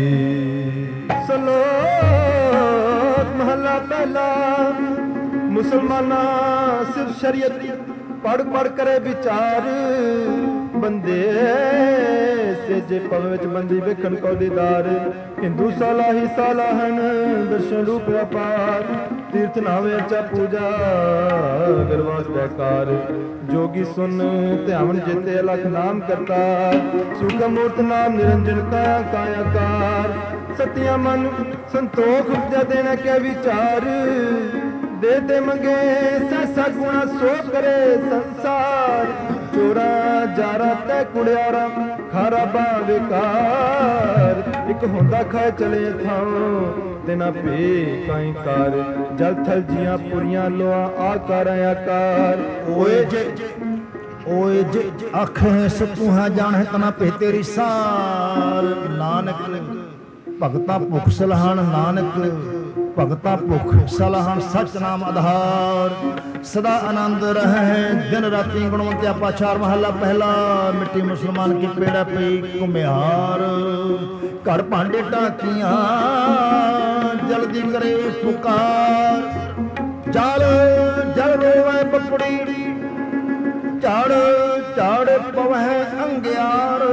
ਸ਼ਲੋਕ ਮਹਲਾ ਪਹਿਲਾ। ਮੁਸਲਮਾਨਾ ਸਿਰਫ ਸ਼ਰੀਅਤ ਪੜ ਪੜ ਕਰੇ ਵਿਚਾਰ। ਬੰਦੇ ਸੇਜੇ ਪਵ ਵਿੱਚ ਬੰਦੀ ਵੇਖਣ ਕੋ ਦੀਦਾਰ। ਹਿੰਦੂ ਸਾਲਾਹੀ ਸਾਲਾਹਨ ਦਰਸ਼ਨ ਰੂਪ ਅਪਾਰ। ਤੀਰਥ ਨਾਵੇ ਅਚਾ ਪੂਜਾ ਗਰਵਾਸ ਬੈਕਾਰ। ਜੋਗੀ ਸੁਨ ਧਿਆਵਨ ਜਿਤੇ ਅਲਖ ਨਾਮ ਕਰਤਾ। ਸੁਖ ਮੂਰਤ ਨਾਮ ਨਿਰੰਜਨ ਕਾਇਆ ਕਾਇਆਕਾਰ। ਸਤਿਆ ਮਨ ਸੰਤੋਖ ਉਪਜਾ ਦੇਣਾ ਕੇ ਵਿਚਾਰ। ਦੇ ਦੇ ਮੰਗੇ ਸੈਸਾ ਗੁਣਾ ਸੋ ਕਰੇ ਸੰਸਾਰ। ਚੋਰਾ ਜਾਰਾ ਤੈ ਕੁੜਿਆਰਾ ਖਾਰਾ ਬਾ ਵਿਕਾਰ। ਇੱਕ ਹੁੰਦਾ ਖਾਏ ਚਲੇ ਥਾਂ ਤਿਨਾ ਭੇ ਕਾਈ ਕਾਰ ਜਲ ਥਲ ਜੀਆਂ ਪੁਰੀਆਂ ਲੋਆ ਆਕਾਰਾਂ ਆਕਾਰ ਓਏ ਜੇ ਓਏ ਜੇ ਆਖੇ ਸੋ ਤੂੰ ਹੈ ਜਾਣੇ ਤਨਾ ਭੇ ਤੇਰੀ ਸਾਰ ਨਾਨਕ ਭਗਤਾ ਭੁਖ ਸਲਹਣ ਨਾਨਕ ਭਗਤਾ ਭੁਖ ਸਲਹਣ ਸਚ ਨਾਮ ਆਧਾਰ ਸਦਾ ਆਨੰਦ ਰਹੇ ਦਿਨ ਰਾਤੀ ਗੁਣਵੰਤਿਆ ਪਾਛਾਰ ਮਹੱਲਾ ਪਹਿਲਾ ਮਿੱਟੀ ਮੁਸਲਮਾਨ ਕੀ ਪੇੜਾ ਪਈ ਘੁਮਿਆਰ ਘਰ ਭਾਂਡੇ ਢਾਕੀਆਂ ਜਲਦੀ ਕਰੇ ਪੁਕਾਰ ਜਲ ਜਲ ਰੋਵੇ ਬੱਪੜੀ ਝੜ ਝੜ ਪਵਹਿ ਅੰਗਿਆਰ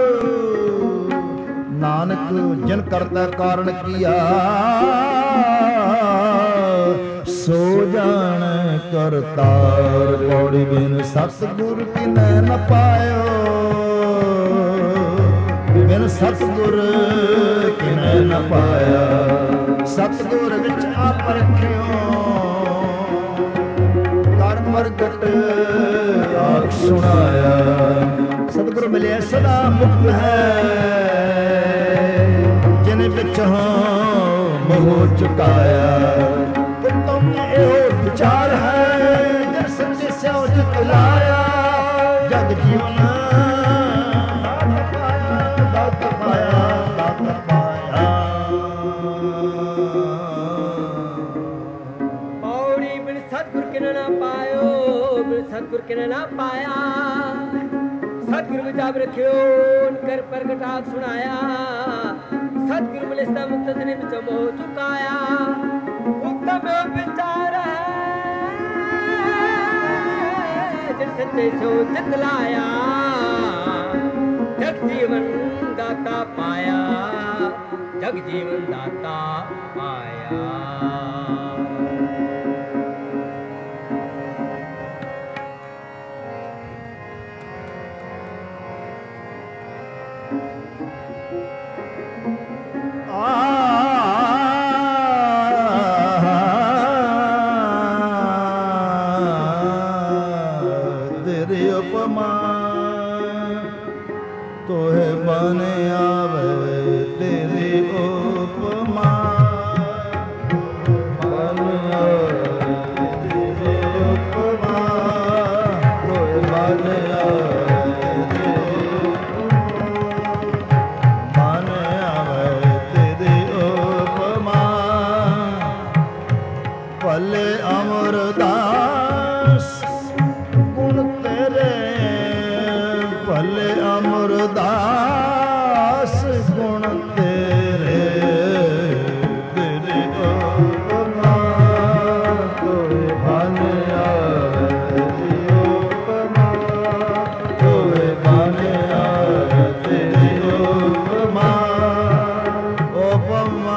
ਨਾਨਕ ਜਿਨ ਕਰਤਾ ਕਾਰਨ ਕੀਆ ਸੋ ਜਾਣ ਕਰਤਾਰ ਪੌੜੀ ਬਿਨ ਸਤਿਗੁਰ ਕਿਨੈ ਨ ਪਾਇਓ ਬਿਨ ਸਤਿਗੁਰ ਕਿਨੈ ਨ ਪਾਇਆ ਸਤਿਗੁਰ ਵਿੱਚ ਆਪ ਰੱਖਿਓ ਕਰ ਪ੍ਰਗਟ ਆਖ ਸੁਣਾਇਆ ਸਤਿਗੁਰ ਮਿਲਿਆ ਸਦਾ ਮੁਕਤ ਹੈ ਜਿਨ ਵਿੱਚ ਮੋਹ ਚੁਕਾਇਆ ਤੁਮ ਇਹੋ ਵਿਚਾਰ ਹੈ ਜਿਨ ਸੱਚੇ ਸਿਉ ਜਿਤ ਲਾਇਆ ਜਗ ਜੀਵਨ ਦਾਤ ਪਾਇਆ ਦਾਤ ਪਾਇਆ ਪੌੜੀ ਬਿਨ ਸਤਿਗੁਰ ਕਿਨ ਨਾ ਪਾਇਓ ਬਿਨ ਸਤਿਗੁਰ ਕਿਨ ਨਾ ਪਾਇਆ ਸਤਿਗੁਰ ਵਿਚਾਰ ਰੱਖਿਓ ਕਰ ਪ੍ਰਗਟਾਕ ਸੁਣਾਇਆ ਸਤਿਗੁਰ ਮਿਲੇ ਸਦਾ ਮੁਕਤ ਨੇ ਵਿੱਚ ਮੋਹ ਚੁਕਾਇਆ ਉਤਮ ਵਿਚਾਰ ਹੈ ਜਿਨ ਸੱਚੇ ਸੋ ਜਿਤ ਲਾਇਆ ਜਗ ਜੀਵਨ ਦਾਤਾ ਪਾਇਆ ਜਗ ਜੀਵਨ ਦਾਤਾ ਪਾਇਆ ਤੇਰੀ ਉਪਮਾ ਤੋਹੇ ਬਨ ਆਵੇ ਤੇਰੀ ਉਪਮਾ ਬਨ ਆਵੇ ਤੇਰੀ ਉਪਮਾ ਤੋਹੇ ਬਨ ਆਵੇ ਤੇਰੀ ਬਨ ਆਵੇ ਤੇਰੀ ਉਪਮਾ ਭਲੇ ਅਮਰਦਾਸ ਗੁਣ ਤੇਰੇ ਭਲੇ ਅਮਰਦਾਸ ਗੁਣ ਤੇਰੇ ਤੇਰੇ ਉਪਮਾ ਤੋਏ ਬਨ ਆਵੇ ਤੇਰੀ ਉਪਮਾ ਤੋਏ ਬਨ ਆਵੇ ਤੇਰੀ ਉਪਮਾ ਉਪਮਾ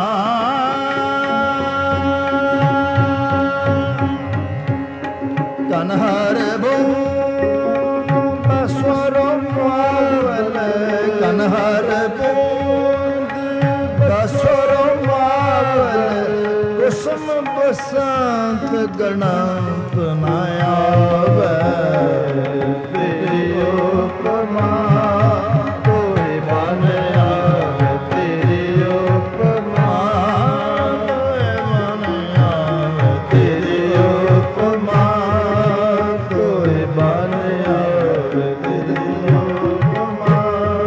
ਕਨਹਰ ਬੂੰਦ ਬਸਵਰਮ ਮਾਵਲ ਕਨਹਰ ਬੂੰਦ ਬਸਵਰਮ ਮਾਵਲ ਕੁਸਮ ਬਸੰਤ ਗਣੰਤ ਨ ਆਵੇ ਤੇਰੀ ਉਪਮਾ ਤੋਏ ਬਨ ਆਵੇ ਤੇਰੀ ਉਪਮਾ ਤੋਏ ਬਨ ਆਵੇ ਤੇਰੀ ਉਪਮਾ ਤੋਏ ਬਨ ਆਵੇ ਤੇਰੀ ਉਪਮਾ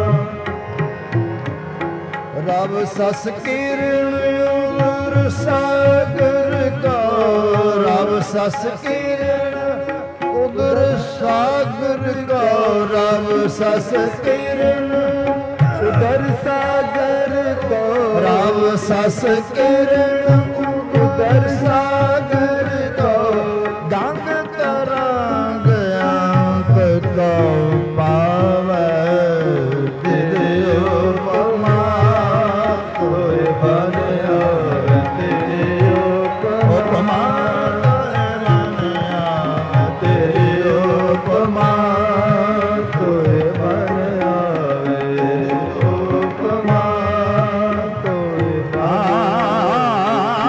ਰਬ ਸਸ ਕਿਰਨ ਉਦਰ ਸਾਗਰ ਕੋ ਰਬ ਸਸ ਕਿਰਨ ਉਦਰ ਸਾਗਰ ਕੋ ਰਬ ਸਸ ਕਿਰਨ ਉਦਰ ਸਾਗਰ ਕੋ ਰਬ ਸਸ ਕਿਰਨ ਉਦਰ ਸਾਗਰ ਕੋ ਗੰਗ ਤਰੰਗ ਅੰਕ ਕੋ ਪਾਵੇ ਤੇਰੇ ਉਪਮਾ ਤੋਏ ਬਨ ਆਵੇ ਤੇਰੇ ਉਪਮਾ ਤੇਰੇ ਉਪਮਾ ਤੋਏ ਬਨ ਆਵੇ ਉਪਮਾ ਤੋਏ ਬਨ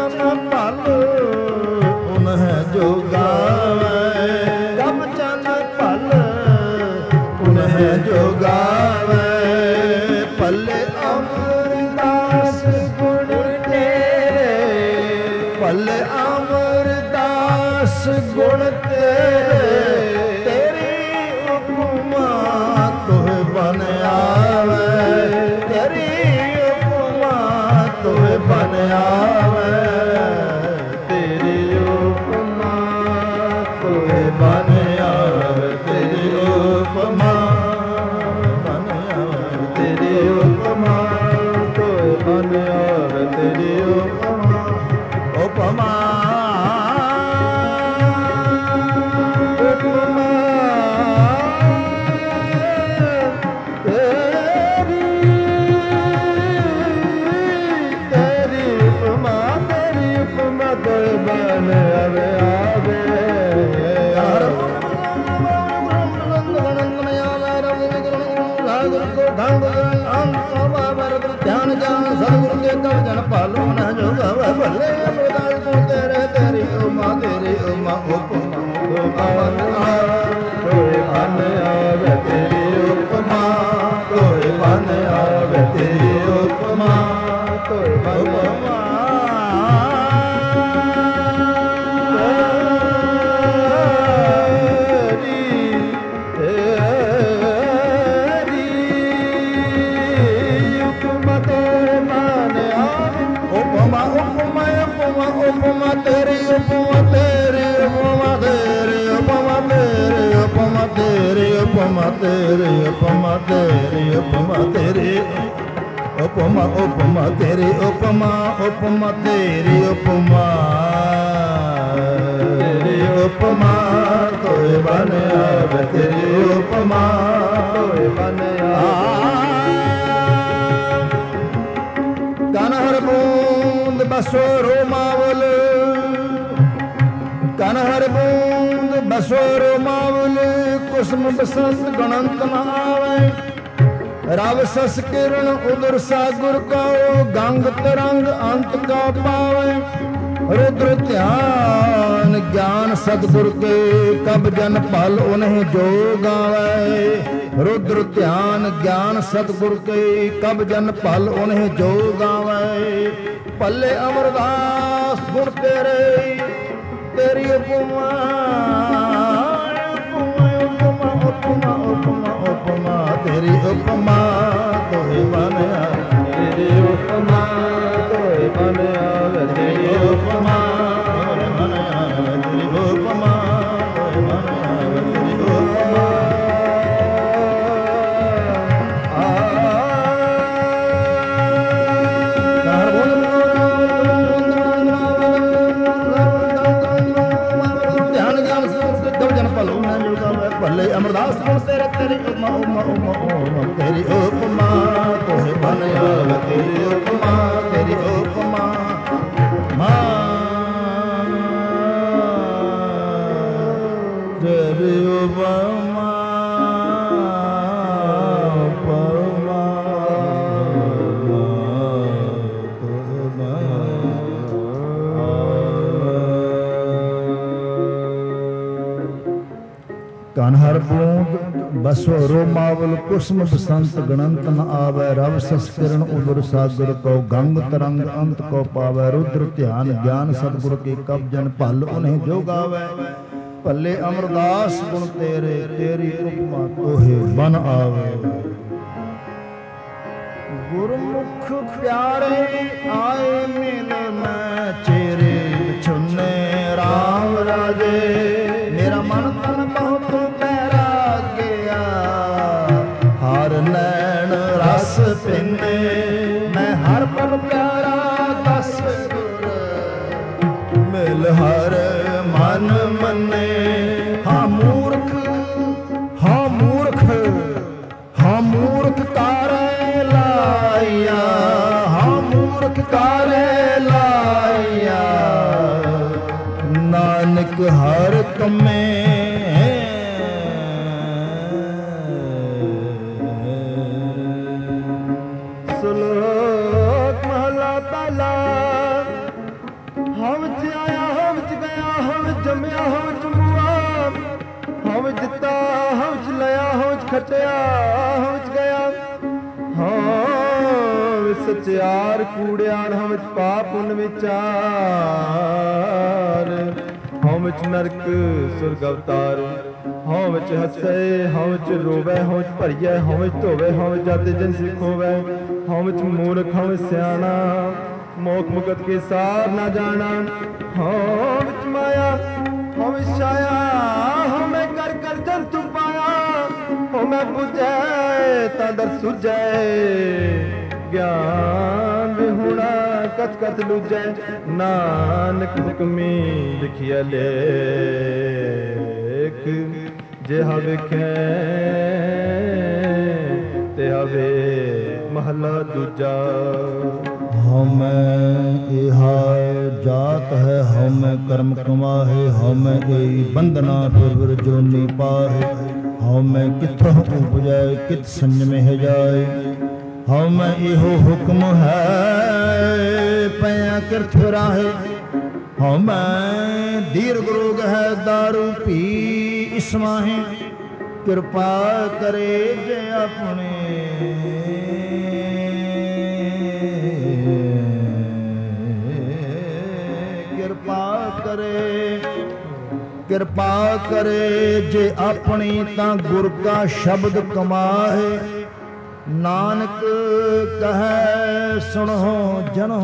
ਚਨ ਭਲ ਉਨਹਿ ਜੋ ਗਾਵੇ ਕਬ ਚਨ ਭਲ ਉਨਹਿ ਜੋ ਗਾਵੇ ਭਲੇ ਅਮਰਦਾਸ ਗੁਣ ਤੇਰੇ ਭਲੇ ਅਮਰਦਾਸ ਗੁਣ ਤੇਰੇ ਤੇਰੀ ਉਪਮਾ ਤੋਹਿ ਬਨ ਆਵੇ ਤੇਰੀ ਉਪਮਾ ਤੋਹਿ ਬਨ ਆਵੇ ਤੇਰੀ ਉਪਮਾ ਤੋਹਿ ਬਨ ਆਵੇ ਤੇਰੀ ਉਪਮਾ ਬਨ ਆਵੇ ਤੇਰੀ ਉਪਮਾ ਤੋਹਿ ਬਨ ਆਵੇ ਤੇਰੀ ਉਪਮਾ ਉਪਮਾ ਧਿਆਨ ਜਾਨ ਸਤਿਗੁਰੂ ਕੇ ਕਬ ਜਨ ਭਾਲੋ ਨਾ ਜੋ ਗਾਵੇ ਭਲੇ ਅਮਰਦਾਸ ਗੁਣ ਤੇਰੇ ਤੇਰੀ ਉਮਾ ਤੇਰੀ ਉਮਾ ਉਪਮਾ ਉਪਮਾ ਤੋਏ ਬਨ ਆਵੇ ਤੇਰੀ ਉਪਮਾ ਤੋਏ ਬਨ ਆਵੇ ਤੇਰੀ ਉਪਮਾ ਤੋਏ ਬਨ ਉਪਮਾ ਉਪਮਾ ਤੇਰੀ ਉਪਮਾ ਤੇਰੀ ਉਪਮਾ ਤੇਰੀ ਉਪਮਾ ਤੇਰੀ ਉਪਮਾ ਤੇਰੀ ਉਪਮਾ ਤੇਰੀ ਉਪਮਾ ਤੇਰੀ ਉਪਮਾ ਤੇਰੀ ਉਪਮਾ ਉਪਮਾ ਤੇਰੀ ਉਪਮਾ ਉਪਮਾ ਤੇਰੀ ਉਪਮਾ ਤੇਰੀ ਉਪਮਾ ਤੋਏ ਬਨ ਆਵੇ ਤੇਰੀ ਉਪਮਾ ਤੋਏ ਬਨ ਆਵੇ ਕਨ ਹਰ ਬੂੰਦ ਬਸੋ ਰੋਮਾਵਲ ਕਨ ਹਰ ਬੂੰਦ ਬਸੋ ਰੋਮਾਵਲ ਕੁਸਮ ਬਸੰਤ ਗਣੰਤ ਨ ਆਵੇ ਰਵ ਸਸ ਕਿਰਨ ਉਦਰ ਸਾਗੁਰ ਕਉ ਗੰਗ ਤਰੰਗ ਅੰਤ ਕਾ ਪਾਵੇ ਰੁਦਰ ਧਿਆਨ ਗਿਆਨ ਸਤਿਗੁਰ ਕੇ ਕਬ ਜਨ ਭਲ ਉਨਹਿ ਜੋ ਗਾਵੇ ਰੁਦਰ ਧਿਆਨ ਗਿਆਨ ਸਤਿਗੁਰ ਕੇ ਕਬ ਜਨ ਭਲ ਉਨਹਿ ਜੋ ਗਾਵੇ ਭਲੇ ਅਮਰਦਾਸ ਗੁਣ ਤੇਰੇ ਤੇਰੀ ਉਪਮਾ ਉਪਮਾ ਉਪਮਾ ਉਪਮਾ ਉਪਮਾ ਤੇਰੀ ਉਪਮਾ ਤੋਹਿ ਬਨ ਆਵੇ ਤੇਰੀ ਉਪਮਾ ਤੋਹਿ ਬਨ ਆਵੇ ਤੇਰੀ ਉਪਮਾ ਤੋਹਿ ਬਨ ਆਵੇ ਤੇਰੀ ਉਪਮਾ ਤੋਹਿ ਬਨ ਆਵੇ ਤੇਰੀ ਉਪਮਾ ਭਲੇ ਅਮਰਦਾਸ ਗੁਣ ਤੇਰੇ ਤੇਰੀ ਉਪਮਾ ਉਪਮਾ ਉਪਮਾ ਉਪਮਾ ਤੇਰੀ ਉਪਮਾ ਤੋਹਿ ਬਨ ਆਵੇ ਤੇਰੀ ਉਪਮਾ ਤੇਰੀ ਉਪਮਾ ਮਾ ਤੇਰੀ ਉਪਮਾ ਉਪਮਾ ਕਨ ਹਰ ਬੂੰਦ ਬਸੋ ਰੋਮਾਵਲ ਕੁਸਮ ਬਸੰਤ ਗਣੰਤ ਨ ਆਵੇ ਰਵ ਸਸ ਕਿਰਨ ਉਦਰ ਸਾਗਰ ਕਉ ਗੰਗ ਤਰੰਗ ਅੰਤ ਕੋ ਪਾਵੇ ਰੁਦਰ ਧਿਆਨ ਗਿਆਨ ਸਤਿਗੁਰ ਕੇ ਕਬ ਜਨ ਭਲ ਉਨਹਿ ਜੋ ਗਾਵੇ ਭਲੇ ਅਮਰਦਾਸ ਗੁਣ ਤੇਰੇ ਤੇਰੀ ਉਪਮਾ ਤੋਹਿ ਬਨ ਆਵੇ ਗੁਰਮੁਖ ਪਿਆਰੇ ਆਏ ਮਿਲੇ ਮੈਂ ਚੇਰੇ ਵਿਛੁੰਨੇ ਰਾਮ ਰਾਜੇ ਮੇਰਾ ਮਨ ਤਨ ਬਹੁਤ ਪਿਆਰਾ ਗਿਆ ਹਰ ਨੈਣ ਰਸ ਪੀਨੇ ਮੈਂ ਹਰ ਪਲ ਪਿਆਰਾ ਦਸ ਗੁਰ ਮਿਲ ਹਰ ਮਨ ਮੰਨੇ ਹਾਂ ਮੂਰਖ ਹਾਂ ਮੂਰਖ ਹਾਂ ਮੂਰਖ ਕਾਰੇ ਲਾਇਆ ਹਾਂ ਮੂਰਖ ਕਾਰੇ ਲਾਇਆ ਨਾਨਕ ਹਰ ਕੰਮੇ ਸ਼ਲੋਕ ਮਹਲਾ ਪਹਿਲਾ ਹਮ ਚ ਆਇਆ ਹਮ ਚ ਗਿਆ ਹਮ ਜੰਮਿਆ ਹਮ ਚ ਮੁਆ ਹਮ ਦਿੱਤਾ ਹਮ ਚ ਲਿਆ ਹਮ ਚ ਖਟਿਆ ਹਮ ਚ ਗਿਆ ਹਾਂ ਸਚਿਆਰ ਕੂੜਿਆਰ ਹਮ ਚ ਪਾਪ ਪੁੰਨ ਵਿਚਾਰ ਹਮ ਚ ਨਰਕ ਸੁਰਗ ਅਵਤਾਰ ਹਮ ਚ ਹੱਸੇ ਹਮ ਚ ਰੋਵੇ ਹਮ ਚ ਭਰੀਏ ਹਮ ਚ ਧੋਵੇ ਹਮ ਜਦ ਜਨ ਸਿੱਖ ਹੋਵੇ ਹਮ ਚ ਮੂਰਖ ਹਮ ਸਿਆਣਾ ਮੋਖ ਮੁਕਤ ਕੇ ਸਾਰ ਨਾ ਜਾਣਾ ਹਮ ਚ ਮਾਇਆ ਹਮ ਛਾਇਆ ਹਮੇ ਕਰ ਕਰ ਜੰਤੂ ਪਾਇਆ ਹਮੇ ਬੁਝੈ ਤਾਂ ਦਰ ਸੁਝੈ ਗਿਆਨ ਵਿਹੁਣਾ ਕਤ ਕਤ ਲੁਝੈ ਨਾਨਕ ਹੁਕਮੀ ਲਿਖਿਆ ਲੇਖ ਜਿਹਾ ਵੇਖੈ ਤਿਹਾ ਵੇ ਮਹਲਾ ਦੂਜਾ ਹਉਮੈ ਇਹਾ ਜਾਤ ਹੈ ਹਉਮੈ ਕਰਮ ਕਮਾਹੇ ਹਉਮੈ ਏਈ ਬੰਧਨਾ ਫਿਰ ਵਿਰ ਜੋਨੀ ਪਾਹੇ ਹਉਮੈ ਕਿੱਥੋਂ ਉਪਜੈ ਕਿਤ ਸੰਜਮਹਿ ਜਾਏ ਹਉਮੈ ਇਹੋ ਹੁਕਮ ਹੈ ਪਿਆ ਕਿਰਥ ਰਾਹੇ ਹਉਮੈ ਦੀਰਘ ਰੋਗ ਹੈ ਦਾਰੂ ਪੀ ਇਸ ਮਾਹੇ ਕਿਰਪਾ ਕਰੇ ਜੇ ਆਪਣੇ ਕਿਰਪਾ ਕਰੇ ਕਿਰਪਾ ਕਰੇ ਜੇ ਆਪਣੀ ਤਾਂ ਗੁਰ ਕਾ ਸ਼ਬਦ ਕਮਾਹੇ ਨਾਨਕ ਕਹੈ ਸੁਣੋ ਜਨੋ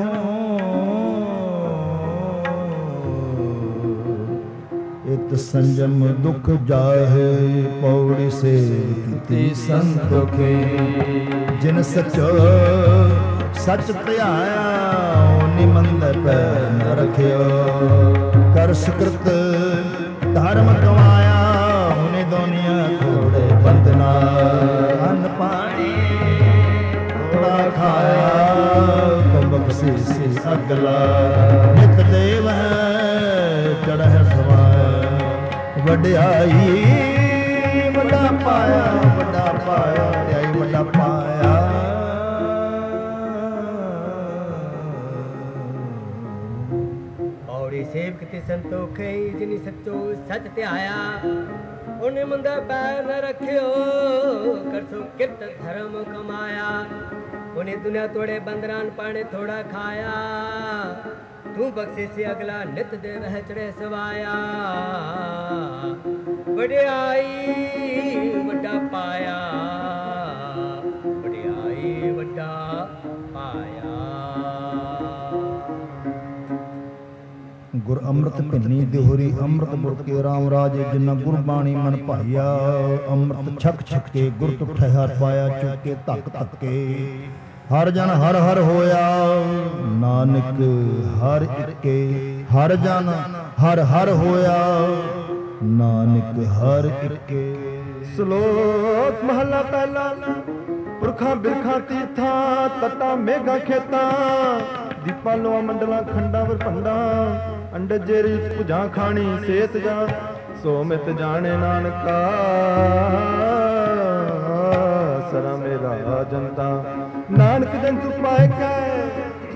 ਇਤ ਸੰਜਮ ਦੁਖ ਜਾਹੇ ਪੌੜੀ ਸੇ ਕੀਤੀ ਸੰਤੋਖੇ ਜਿਨ ਸਚੋ ਸਚ ਧਿਆਇਆ ਨਿਮੰਦ ਪੈ ਨ ਰਖਿਓ ਕਰ ਸੁਕ੍ਰਿਤ ਧਰਮ ਕਮਾਇਆ ਹੁਨੇ ਦੁਨੀਆ ਥੋੜੇ ਬੰਦਨਾ ਅੰਨ ਪਾਣੀ ਥੋੜਾ ਖਾਇਆ ਕੰਬਕ ਸੀ ਸੀ ਅਗਲਾ ਨਿਤ ਦੇਵ ਹੈ ਚੜ੍ਹ ਸਮਾਇਆ ਵਡਿਆਈ ਵੱਡਾ ਪਾਇਆ ਵੱਡਾ ਪਾਇਆ ਵਡਿਆਈ ਵੱਡਾ ਪਾਇਆ ਸੇਵਕ ਤੇ ਸੰਤੋਖੇ ਜਿਨੀ ਸੱਚੋ ਸੱਚ ਧਿਆਇਆ ਉਹਨੇ ਮੰਦਾ ਪੈ ਨ ਰੱਖਿਓ ਕਰਸੋ ਕਿਰਤ ਧਰਮ ਕਮਾਇਆ ਉਹਨੇ ਦੁਨੀਆ ਤੋੜੇ ਬੰਦਰਾਂ ਪਾਣੇ ਥੋੜਾ ਖਾਇਆ ਤੂੰ ਬਖਸ਼ੇ ਸੀ ਅਗਲਾ ਨਿਤ ਦੇ ਰਹਿ ਚੜੇ ਸਵਾਇਆ ਵਡਿਆਈ ਵੱਡਾ ਪਾਇਆ ਵਡਿਆਈ ਵੱਡਾ ਪਾਇਆ ਗੁਰ ਅੰਮ੍ਰਿਤ ਭਿੰਨੀ ਦਿਹੁਰੀ ਅੰਮ੍ਰਿਤ ਮੁਰ ਕੇ ਰਾਮ ਰਾਜੇ ਜਿਨਾ ਗੁਰਬਾਣੀ ਮਨ ਭਾਈਆ ਅੰਮ੍ਰਿਤ ਛਕ ਛਕ ਕੇ ਗੁਰ ਤੁਠੈ ਹਰ ਪਾਇਆ ਚੁੱਕੇ ਧੱਕ ਧੱਕੇ ਹਰ ਜਨ ਹਰ ਹਰ ਹੋਇਆ ਨਾਨਕ ਹਰ ਇੱਕੇ ਹਰ ਜਨ ਹਰ ਹਰ ਹੋਇਆ ਨਾਨਕ ਹਰ ਇੱਕੇ ਸ਼ਲੋਕ ਮਹਲਾ ਪਹਿਲਾ ਪੁਰਖਾਂ ਬਿਰਖਾਂ ਤੀਰਥਾਂ ਤਟਾਂ ਮੇਘਾਂ ਖੇਤਾਂ ਦੀਪਾਂ ਲੋਆ ਮੰਡਲਾਂ ਖੰਡਾਂ ਵਰ ਭੰਡਾਂ ਅੰਡੇ ਜੇਰੀ ਭੁਜਾਂ ਖਾਣੀ ਸੇਤ ਜਾ ਸੋ ਮਿਤ ਜਾਣੇ ਨਾਨਕਾ ਸਰਾ ਮੇਰਾ ਜਨਤਾ ਨਾਨਕ ਜੰਤ ਉਪਾਇ ਕੈ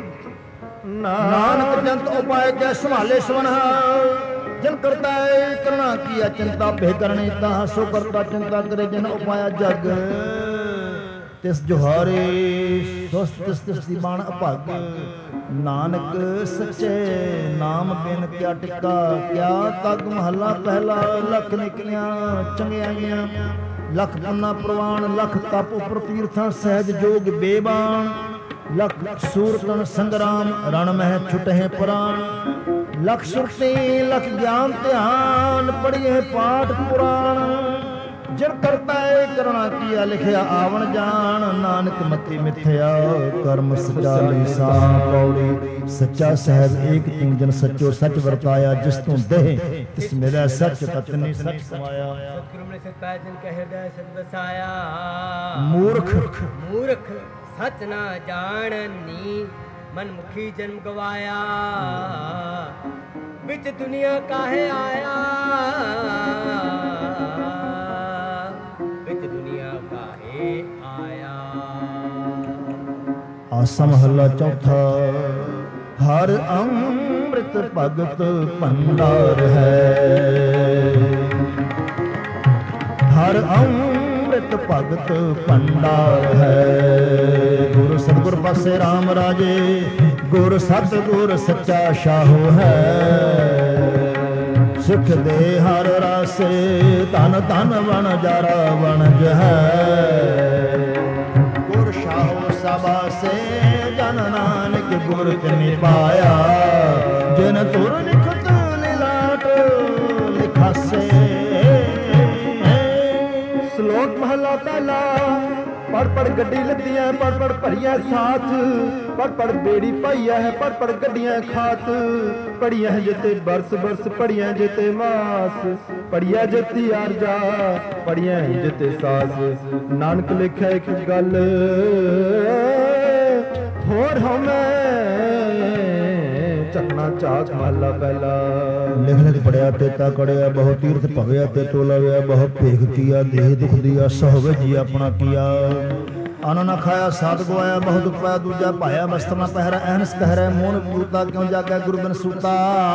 ਨਾਨਕ ਜੰਤ ਉਪਾਇ ਕੈ ਸੰਭਾਲੇ ਸਵਨਹਾ ਜਨ ਕਰਤਾ ਹੈ ਕਰਨਾ ਕੀਆ ਚਿੰਤਾ ਭੇ ਕਰਨੀ ਤਾਂ ਸੋ ਕਰਤਾ ਚਿੰਤਾ ਕਰੇ ਜਨ ਉਪਾਇਆ ਜਗ ਤਿਸ ਜੁਹਾਰੇ ਸੁਸਤ ਤਿਸ ਤਿਸ ਦੀ ਬਾਣ ਅਭਾਗ ਨਾਨਕ ਸੱਚੇ ਨਾਮ ਬਿਨ ਕਿਆ ਟਿਕਾ ਕਿਆ ਤਗ ਮਹੱਲਾ ਪਹਿਲਾ ਲੱਖ ਨਿਕਲੀਆਂ ਚੰਗੀਆਂ ਗੀਆਂ ਲੱਖ ਪੁੰਨਾ ਪ੍ਰਵਾਨ ਲੱਖ ਤਪ ਉਪਰ ਤੀਰਥਾਂ ਸਹਿਜ ਜੋਗ ਬੇਬਾਨ ਲੱਖ ਸੂਰਤਨ ਸੰਗਰਾਮ ਰਣ ਮਹਿ ਛੁਟਹਿ ਪ੍ਰਾਨ ਲੱਖ ਸੁਰਤੀ ਲੱਖ ਗਿਆਨ ਧਿਆਨ ਪੜੀਏ ਪਾਠ ਪੁਰਾਣ ਜਿਨ ਕਰਤਾ ਏ ਕਰਣਾ ਕੀਆ ਲਿਖਿਆ ਆਵਣ ਜਾਣ ਨਾਨਕ ਮਤੀ ਮਿਥਿਆ ਕਰਮ ਸਚਾ ਲੀਸਾ ਪੌੜੀ ਸੱਚਾ ਸਹਿਬ ਏਕ ਤੂੰ ਜਨ ਸੱਚੋ ਸੱਚ ਵਰਤਾਇਆ ਜਿਸ ਤੂੰ ਦੇਹ ਤਿਸ ਮੇਰਾ ਸੱਚ ਪਤਨੀ ਸੱਚ ਸਮਾਇਆ ਸਤਿਗੁਰੂ ਨੇ ਸਤਿ ਜਨ ਕੈ ਹਿਰਦੈ ਸਤ ਵਸਾਇਆ ਮੂਰਖ ਮੂਰਖ ਸੱਚ ਨਾ ਜਾਣਨੀ ਮਨ ਮੁਖੀ ਜਨਮ ਗਵਾਇਆ ਵਿੱਚ ਦੁਨੀਆ ਕਾਹੇ ਆਇਆ ਵਿੱਚ ਦੁਨੀਆ ਕਾਹੇ ਆਇਆ ਆਸਾ ਮਹੱਲਾ ਚੌਥਾ ਹਰ ਅੰਮ੍ਰਿਤ ਅੰਮ੍ਰਿਤ ਭਗਤ ਭੰਡਾਰ ਹੈ। ਹਰ ਅੰਮ੍ਰਿਤ ਭਗਤ ਭੰਡਾਰ ਹੈ। ਗੁਰ ਸਤਿਗੁਰ ਪਾਸੇ ਰਾਮ ਰਾਜੇ, ਗੁਰ ਸਤਿਗੁਰ ਸੱਚਾ ਸ਼ਾਹੋ ਹੈ। ਸਿੱਖ ਦੇ ਹਰ ਰਾਸੇ, ਧਨ ਧਨ ਵਣ ਜਾਰਾ ਵਣਜ ਹੈ। ਗੁਰ ਸ਼ਾਹੋ ਸਬਾਸੇ, ਜਨ ਨਾਨਕ ਗੁਰ ਤਿਨਿ ਪਾਇਆ। ਜਿਨ ਤੁਰ ਲਿਖਤ ਲਿਲਾਟ ਲਿਖਾਸੇ। ਸ਼ਲੋਕ ਮਹਲਾ ਪਹਿਲਾ। ਪੜ ਪੜ ਗੱਡੀ ਲੱਦੀਆਂ, ਪੜ ਪੜ ਭਰੀਆਂ ਸਾਥ। ਪੜ ਪੜ ਬੇੜੀ ਪਾਈਆ ਹੈ, ਪੜ ਪੜ ਗੱਡੀਆਂ ਖਾਤ। ਪੜੀਆਂ ਹੈ ਜਿਤੇ ਬਰਸ ਬਰਸ, ਪੜੀਆਂ ਜਿਤੇ ਮਾਸ। ਪੜੀਆਂ ਜਿਤੀ ਆਰਜਾ, ਪੜੀਆਂ ਜਿਤੇ ਸਾਸ। ਨਾਨਕ ਲਿਖਿਆ ਇੱਕ ਗੱਲ ਹੋਰ ਹਮੇ ਚੱਕਣਾ ਚਾਕ ਮਹਲਾ ਪਹਿਲਾ। ਲਿਖ ਲਿਖ ਪੜਿਆ ਤੇਤਾ ਕੜਿਆ, ਬਹੁ ਤੀਰਥ ਭਵਿਆ ਤੇ ਤੋਲਵਿਆ। ਬਹੁ ਭੇਖ ਕੀਆ, ਦੇਹ ਦੁਖ ਦੀਆ, ਸਹਵੇ ਜੀ ਆਪਣਾ ਕੀਆ। ਅਨ ਨ ਖਾਇਆ ਸਾਧ ਗਵਾਇਆ, ਬਹੁ ਦੁਖ ਪਾਇਆ ਦੂਜਾ ਭਾਇਆ। ਮਸਤ ਨਾ ਪਹਿਰਾ ਅਹਨਸ ਕਹਿਰੈ, ਮੋਨ ਬੂਤਾ ਕਿਉ ਜਾਗੈ ਗੁਰੂ ਬਿਨ ਸੂਤਾ।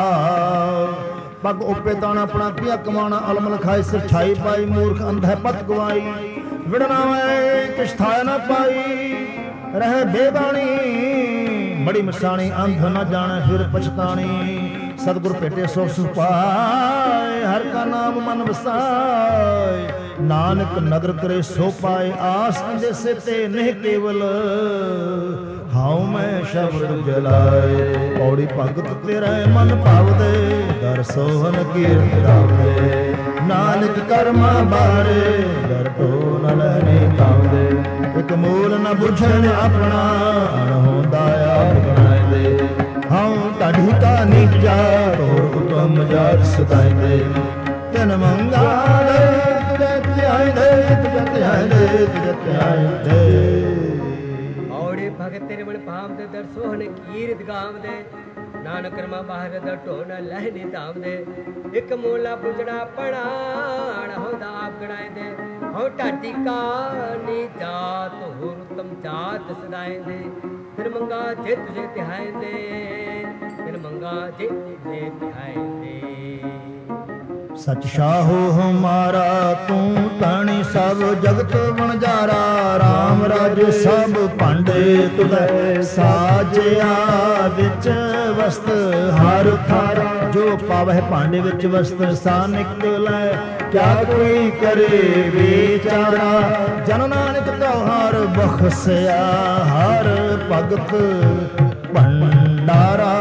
ਪਗ ਉਪੇ ਤਾਣ ਆਪਣਾ ਕੀਆ ਕਮਾਣਾ, ਅਲਮ ਲਖਾਈ ਸਿਰ ਛਾਈ ਪਾਈ। ਮੂਰਖ ਅੰਧੈ ਪਤ ਗਵਾਈ, ਵਿੜਨਾ ਮੈਂ ਕਿਛ ਥਾਇ ਨ ਪਾਈ। ਰਹਿ ਬੇਬਾਣੀ ਬੜੀ ਮਸਾਣੀ, ਅੰਧ ਨ ਜਾਣੈ ਫਿਰ ਪਛਤਾਣੀ। ਸਤਿਗੁਰ ਭੇਟੇ ਸੋ ਸੁਖ ਪਾਏ, ਹਰ ਕਾ ਨਾਮ ਮਨ ਵਸਾਏ। ਨਾਨਕ ਨਦਰ ਕਰੇ ਸੋ ਪਾਏ, ਆਸ ਅੰਦੇਸੇ ਤੇ ਨਹਿ ਕੇਵਲ। ਹਾਉ ਮੈਂ ਸ਼ਬਦ ਜਲਾਏ, ਪੌੜੀ ਭਗਤ ਤੇਰਾ ਮਨ ਭਾਵਦੇ। ਦਰ ਸੋਹਨ ਕੀਰਤ ਗਾਵੇ, ਨਾਨਕ ਕਰਮਾ ਬਾਰੇ। ਦਰ ਤੋ ਨ ਲਹਿਨੇ ਕਾਵਦੇ, ਇਕ ਮੂਲ ਨ ਬੁਝਣ ਆਪਣਾ। ਅਣਹੋਂਦਾ ਆਪ ਬਣਾਏ ਦੇ, ਹਉ ਢਾਢੀ ਕਾ ਨੀਚਾ। ਤੋਰ ਉਤਮ ਜਾਤ ਸਦਾਇਂਦੇ, ਤਿਨ ਮੰਗਾਲ ਤੁਜੈ ਧਿਆਇਂਦੇ। ਤੁਜੈ ਧਿਆਇਂਦੇ, ਤੁਜੈ ਧਿਆਇਂਦੇ। ਔੜੇ ਭਗਤ ਤੇਰੇ ਮਨ ਭਾਵਦੇ, ਦਰ ਸੋਹਣ ਕੀਰਤ ਗਾਵਦੇ। ਨਾਨਕ ਕਰਮਾ ਬਾਹਰ ਦਰ ਢੋਣ ਲਹਿ ਨੀ ਧਾਵਦੇ। ਇੱਕ ਮੂਲਾ ਬੁਝਣਾ ਪੜਾਣ, ਹੁੰਦਾ ਆਪ ਗਣਾਇਂਦੇ। ਹਉ ਢਾਡੀ ਕਾ ਨੀ ਜਾਤ, ਹੋਰ ਉਤਮ ਜਾਤ ਸਦਾਇਂਦੇ। ਫਿਰ ਮੰਗਾ ਜੇ ਤੁਝੇ ਧਿਆਇਂਦੇ, ਫਿਰ ਮੰਗਾ ਜੇ ਤੁਝੇ ਧਿਆਇਂਦੇ। ਸਚ ਸ਼ਾਹੋ ਹਮਾਰਾ, ਤੂੰ ਤਾਣੀ ਸਭ ਜਗਤ ਵਣਜਾਰਾ। ਰਾਮ ਰਾਜ ਸਭ ਭਾਂਡੇ ਤੁਧੈ ਸਾਜਿਆ। ਵਿੱਚ ਵਸਤ ਹਰ ਥਾਰਾ, ਜੋ ਪਾਵਹਿ ਭਾਂਡੇ ਵਿੱਚ ਵਸਤ। ਸਾ ਨਿਕਲੈ ਕਿਆ ਕੋਈ ਕਰੇ ਵਿਚਾਰਾ। ਜਨ ਨਾਨਕ ਕਉ ਹਰ ਬਖਸਿਆ, ਹਰ ਭਗਤ ਭੰਡਾਰਾ।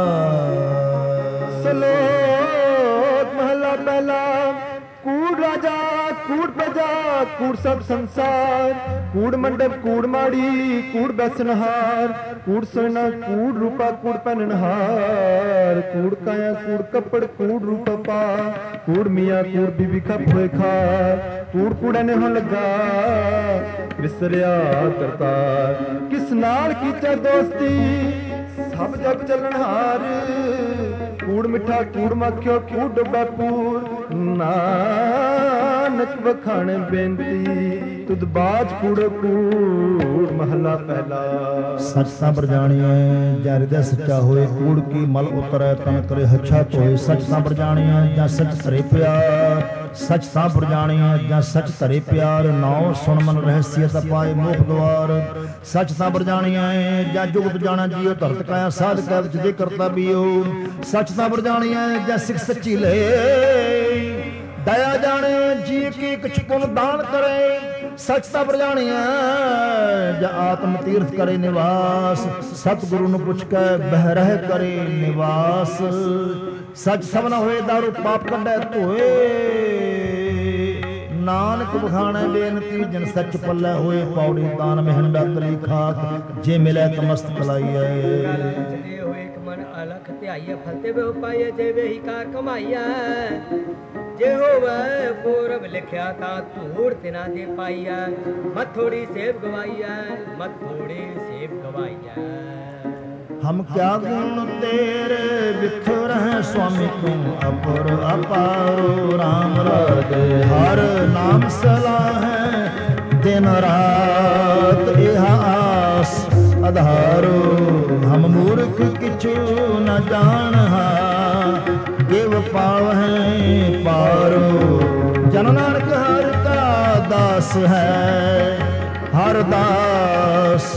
ਪਹਿਲਾ। ਕੂੜ ਰਾਜਾ, ਕੂੜ ਪ੍ਰਜਾ, ਕੂੜ ਸਭ ਸੰਸਾਰ। ਕੂੜ ਮੰਡਪ, ਕੂੜ ਮਾੜੀ, ਕੂੜ ਬੈਸਨਹਾਰ। ਕੂੜ ਸੋਨਾ, ਕੂੜ ਰੂਪਾ, ਕੂੜ ਪਹਿਨਨਹਾਰ। ਕੂੜ ਕਾਇਆ, ਕੂੜ ਕੱਪੜ, ਕੂੜ ਰੂਪ ਪਾ। ਕੂੜ ਮੀਆਂ, ਕੂੜ ਬੀਬੀ ਖਪ ਹੋਏ ਖਾ। ਕੂੜ ਕੂੜਾ ਨੇ ਹੋ ਲੱਗਾ, ਵਿਸਰਿਆ ਕਰਤਾਰ। ਕਿਸ ਨਾਲ ਕੀਚਾ ਦੋਸਤੀ, ਸਭ ਜਗ ਚੱਲਣਹਾਰ। ਕੂੜ ਮਿੱਠਾ, ਕੂੜ ਮੱਖਿਓ, ਕੂੜ ਡੁੱਬਾ ਪੂਰ। ਨਾਨਕ ਵਖਾਣ ਬੇਨਤੀ, ਤੁਧ ਬਾਜ ਕੂੜ ਕੂੜ ਮਹਲਾ ਪਹਿਲਾ। ਸਚ ਤਾਂ ਬਰਜਾਣੀਐ, ਜਾਂ ਹਿਰਦੈ ਸੱਚਾ ਹੋਏ। ਕੂੜ ਕੀ ਮਲ ਉਤਰੈ, ਤਨ ਕਰੇ ਹੱਛਾ ਧੋਏ। ਸਚ ਤਾਂ ਬਰਜਾਣੀਐ, ਜਾਂ ਸਚ ਧਰੇ ਪਿਆਰ। ਸਚ ਤਾਂ ਬਰਜਾਣੀਐ, ਜਾਂ ਸਚ ਧਰੇ ਪਿਆਰ। ਨਾਉ ਸੁਣ ਮਨ ਰਹਿਸੀਅਤ ਪਾਏ ਮੋਖ ਦੁਆਰ। ਸਚ ਤਾਂ ਬਰਜਾਣੀਐ, ਜਾਂ ਜੁਗਤ ਜਾਣਾ ਜੀਓ। ਧਰਤ ਕਾਇਆ ਸਾਧ ਕੈ ਵਿੱਚ ਦੇ ਕਰਤਾ ਬੀਓ। ਸਚ ਤਾਂ ਬਰਜਾਣੀਐ, ਜਾਂ ਸਿੱਖ ਸੱਚੀ ਲੈ। ਦਇਆ ਜਾਣੇ ਜੀ ਕੀ ਕੁਛ ਪੁਨ ਦਾਨ ਕਰੇ। ਸਚ ਤਾਂ ਬਰਜਾਣੀਐ, ਜਾਂ ਆਤਮ ਤੀਰਥ ਕਰੇ ਨਿਵਾਸ। ਸਤਿਗੁਰੂ ਨੂੰ ਪੁੱਛ ਕੇ ਬਹਿ ਰਹਿ ਕਰੇ ਨਿਵਾਸ। ਸਚ ਸਭ ਨਾ ਹੋਏ, ਦਾਰੂ ਪਾਪ ਕੱਢੈ ਧੋਏ। ਨਾਨਕ ਬਖਾਣੈ ਬੇਨਤੀ, ਜਿਨ ਸੱਚ ਪੱਲੇ ਹੋਏ। ਪੌੜੀ ਤਾਨ ਮਹਿੰਡਾ ਤਲੀ ਖਾਕ, ਜੇ ਮਿਲੈ ਤਮਸਤ ਕਲਾਈਐ। ਚਲੇ ਹੋਏ ਇੱਕ ਮਨ ਅਲਖ ਧਿਆਈਐ, ਫਲਤੇ ਵੇ ਉਪਾਈਐ। ਜੇ ਵੇਹੀ ਕਾਰ ਕਮਾਈਐ, ਜੇ ਹੋਵੇ ਪੂਰਬ ਲਿਖਿਆ ਤਾਂ ਧੂੜ ਤਿਨਾ ਦੇ ਪਾਈਐ। ਮਤ ਥੋੜੀ ਸੇਵ ਗਵਾਈਐ, ਮਤ ਥੋੜੀ ਸੇਵ ਗਵਾਈਐ। ਹਮ ਕਿਆ ਗੁਣ ਤੇਰੇ ਬਿਖਰਹਿ, ਸੁਆਮੀ ਤੂੰ ਅਪਰ ਅਪਾਰੋ। ਰਾਮ ਰਾਜੇ ਹਰ ਨਾਮ ਸਲਾਹੈ, ਦਿਨ ਰਾਤ ਇਹ ਆਸ। आधारो हम मूर्ख किछु न जानहा देव पावहि पारो जन नानक हर का दास है हर दास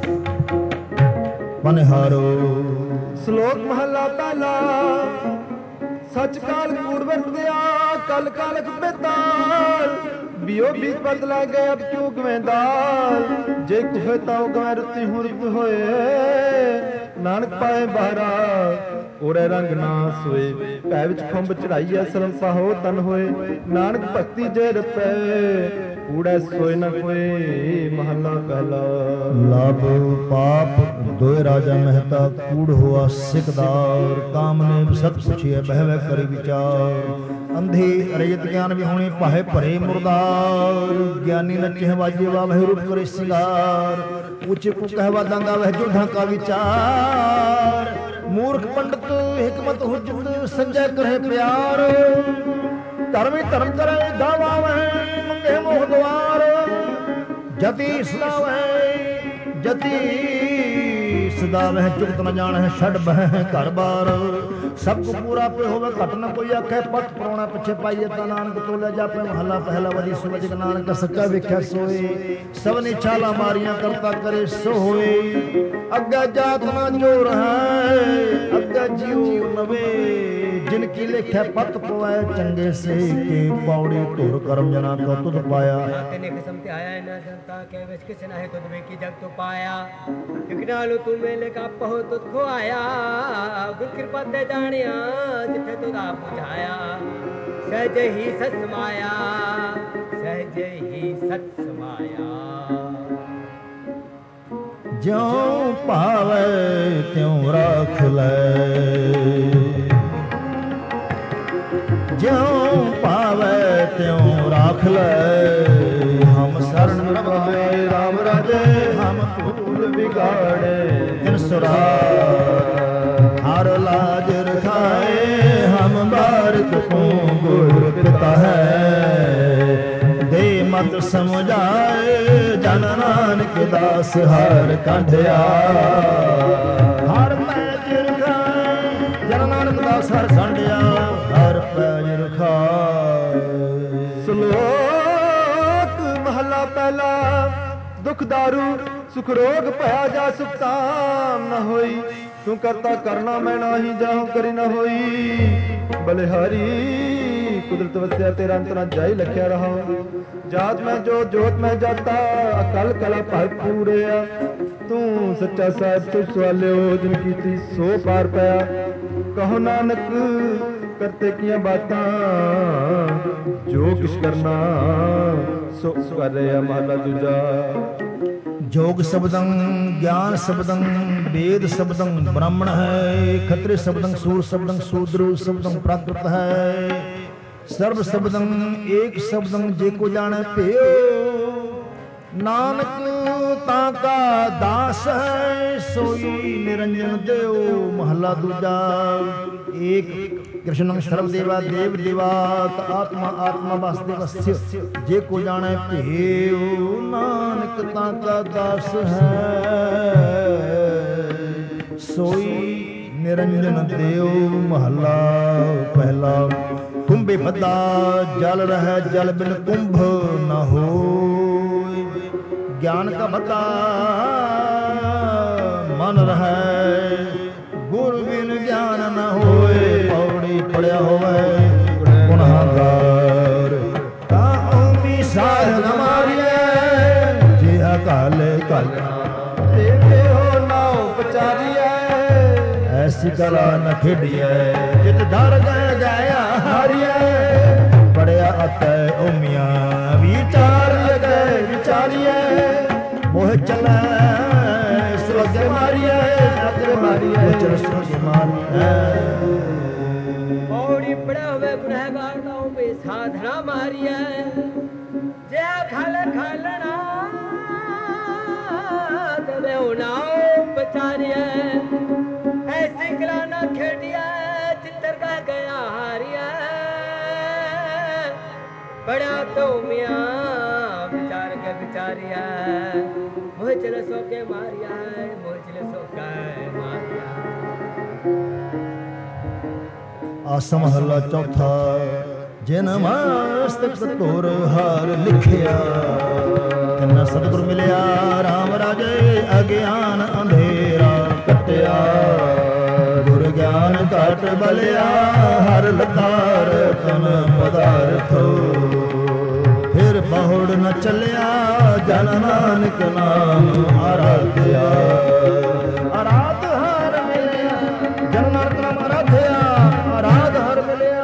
पनिहारो। श्लोक महला पहला सच काल कूड़ वरत्या कल कालक बेताल बियो बीत बदला गए अब क्यों गवेंदाल जे कुफे ताओ गवे रुति हूं रुत होए नानक पाए बाहरा ओड़े रंग ना सोए भै विच खुंब चढ़ाईए सरम साहो तन होए नानक भक्ति जे रपे कूड़े सोए न कोए महला पहला। लाभ पाप दोए राजा मेहता कूड़ हुआ सिकदार काम ने सत पुछिए बहवे करी विचार अंधे रजत ज्ञान विहोणी पाहे भरे मुरदार ज्ञानी नचे वाजे वा वह रूप करे सिंगार ऊंचे को कहवा दांगा वह जोधा का विचार मूर्ख पंडित हिकमत हुज्जत संजय करे प्यार धर्मी धर्म करे दावा वह मंगे मोह द्वार जति सदा वह जति सदा वह चुगत न जान है छड़ बह घर बार सब को पूरा पे होवे घट न कोई आखे पट परोना पिछे पाइए ता नानक तोले जापे महला पहला वरी सुवज नानक सच्चा वेख्या सोए सबनी छाला मारियां करता करे सो होए अग्गा जात ना जोर है अग्गा जीव नवे जिनकी लेख्या पत पवाए चंगे से के पौड़ी धुर कर्म जना का तुध पाया तेने कसम ते आया न जनता के विच किस न है तुद में की जग तो पाया इकनालो तू मेले का पहो तुद खो आया गुर कृपा ते जानिया जिथे तुद आप बुझाया सहज ही सच समाया सहज ही सच समाया ज्यों पावे त्यों राख ले ज्यों पावे त्यों राख ले हम शरण पावे राम राजे हम भूल बिगाड़े तिन सुरा हर लाज रखाए हम बारिक को गुर पिता है दे मत समझाए जन नानक दास हर कंढिया हर पैज रखाए जन नानक दास हर कंढिया हर पैज रखाए। श्लोक महला पहला दुख दारू सुख रोग भया जा सुखताम न होई तू करता करना मैं नाही जाऊं करी न होई बलिहारी कुदरत वस्या तेरा अंतरा जाई लख्या रहा जात में जो जोत में जाता अकल कला भरपूर तू सच्चा साहिब तो सवाले हो जिन कीती सो पार पाया कहो नानक करते किया बातां जो किश करना सो कर रहा महला दूजा। जोग शब्दं ज्ञान शब्दं वेद शब्दं ब्राह्मण है खत्रि शब्दं सूर शब्दं शूद्र शब्दं प्राकृत है सर्व शब्दं एक शब्दं जे को जाने पे नानक ताका दास है सोई निरंजन देव महला दूजा। एक कृष्णं सर्वदेवा देव देवात आत्मा आत्मा वासुदेवस्य जे को जाने पेव नानक ताका दास है सोई निरंजन देव महला पहला। कुंभे बदा जल रह जल बिन कुंभ न हो ज्ञान का बता मन रहे गुरु बिन ज्ञान न होए पौड़ी पड़या होवे गुनाहगार ताऊं साध न मारिए जे अकाले कल देवे हो नाव पचारिए ऐसी कला न खेडिए जित डर गए गया हारिए पड़या अतय उमिया विचार गए विचारिए मोह चले स्वर्ग मारिए नगर मारिए चल स्वर्ग मारिए पौड़ी पड़े हुए गुनहगार ताऊं पे साधना मारिए जे खल खलना तबे उनाओ बचारिए ऐसी कला न खेडिए चित्तर का गया हारिए बड़ा तो मियाँ विचार के विचारिया मोह चले सो के मारिया है, मोह चले सो के मारिया। ਆਸਾ ਮਹੱਲਾ ਚੌਥਾ। ਜਿਨ ਮਸਤਕ ਧੁਰ ਹਾਰ ਲਿਖਿਆ, ਤਿਨ ਸਤਿਗੁਰ ਮਿਲਿਆ ਰਾਮ ਰਾਜੇ। ਅਗਿਆਨ ਅੰਧੇਰਾ ਕੱਟਿਆ, ਗੁਰ ਗਿਆਨ ਘਟ ਬਲਿਆ। ਹਰ ਲਤਾਰ ਤਨ ਪਦਾਰਥੋ, ਫਿਰ ਬਹੁੜ ਨ ਚੱਲਿਆ। ਜਨ ਨਾਨਕ ਨਾਮ ਆਰਾਧਿਆ। ਆਰਾਧ ਹਰ ਮਿਲਿਆ, ਜਨ ਨਾਨਕ ਨਾਮ ਆਰਾਧਿਆ। ਆਰਾਧ ਹਰ ਮਿਲਿਆ।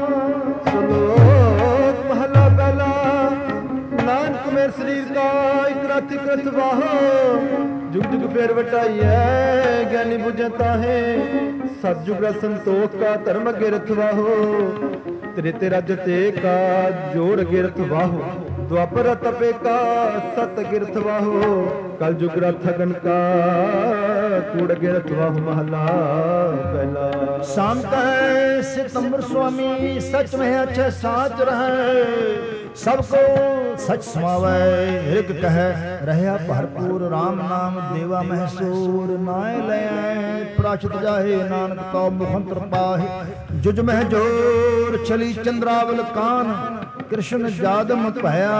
ਸ਼ਲੋਕ ਮਹਲਾ ਪਹਿਲਾ। ਨਾਨਕ ਮੇਰ ਸਰੀਰ ਕਾ ਇਕ ਰਥ ਇਕ ਰਥ ਵਾਹੋ। ਜੁਗ ਜੁਗ ਫੇਰ ਵਟਾਈਐ, ਗਿਆਨੀ ਬੁਝੈ ਤਾਹੇ। ਸਤਿਜੁਗ ਰਸ ਸੰਤੋਖ ਕਾ ਧਰਮ ਅਗੇ ਰਥ ਵਾਹੋ। ਤੇਰੇ ਤੇ ਰਜ ਤੇ ਕਾ ਜੋੜ ਅਗੇ ਰਥ ਵਾਹੋ। ਦੁਆਪਰ ਤਪੇ ਕਾ ਸਤ ਗਿਰਥ ਵਾਹੋ। ਕਲ ਜੁਗ ਰਥ ਅਗਨ ਕਾ ਕੂੜ ਅਗੇ ਰਥ ਵਾਹੋ। ਮਹਲਾ ਪਹਿਲਾ। शाम कहे सितंबर स्वामी, सच में अच्छे साच रहे। सबको सच समावै, ऋग कहे रहया भरपूर। राम नाम देवा महसूर, नाय लय प्राचित जाहे। नानक तो मुखंतर पाहे, जुज मह जोर। चली चंद्रावल कान, कृष्ण जादम भया।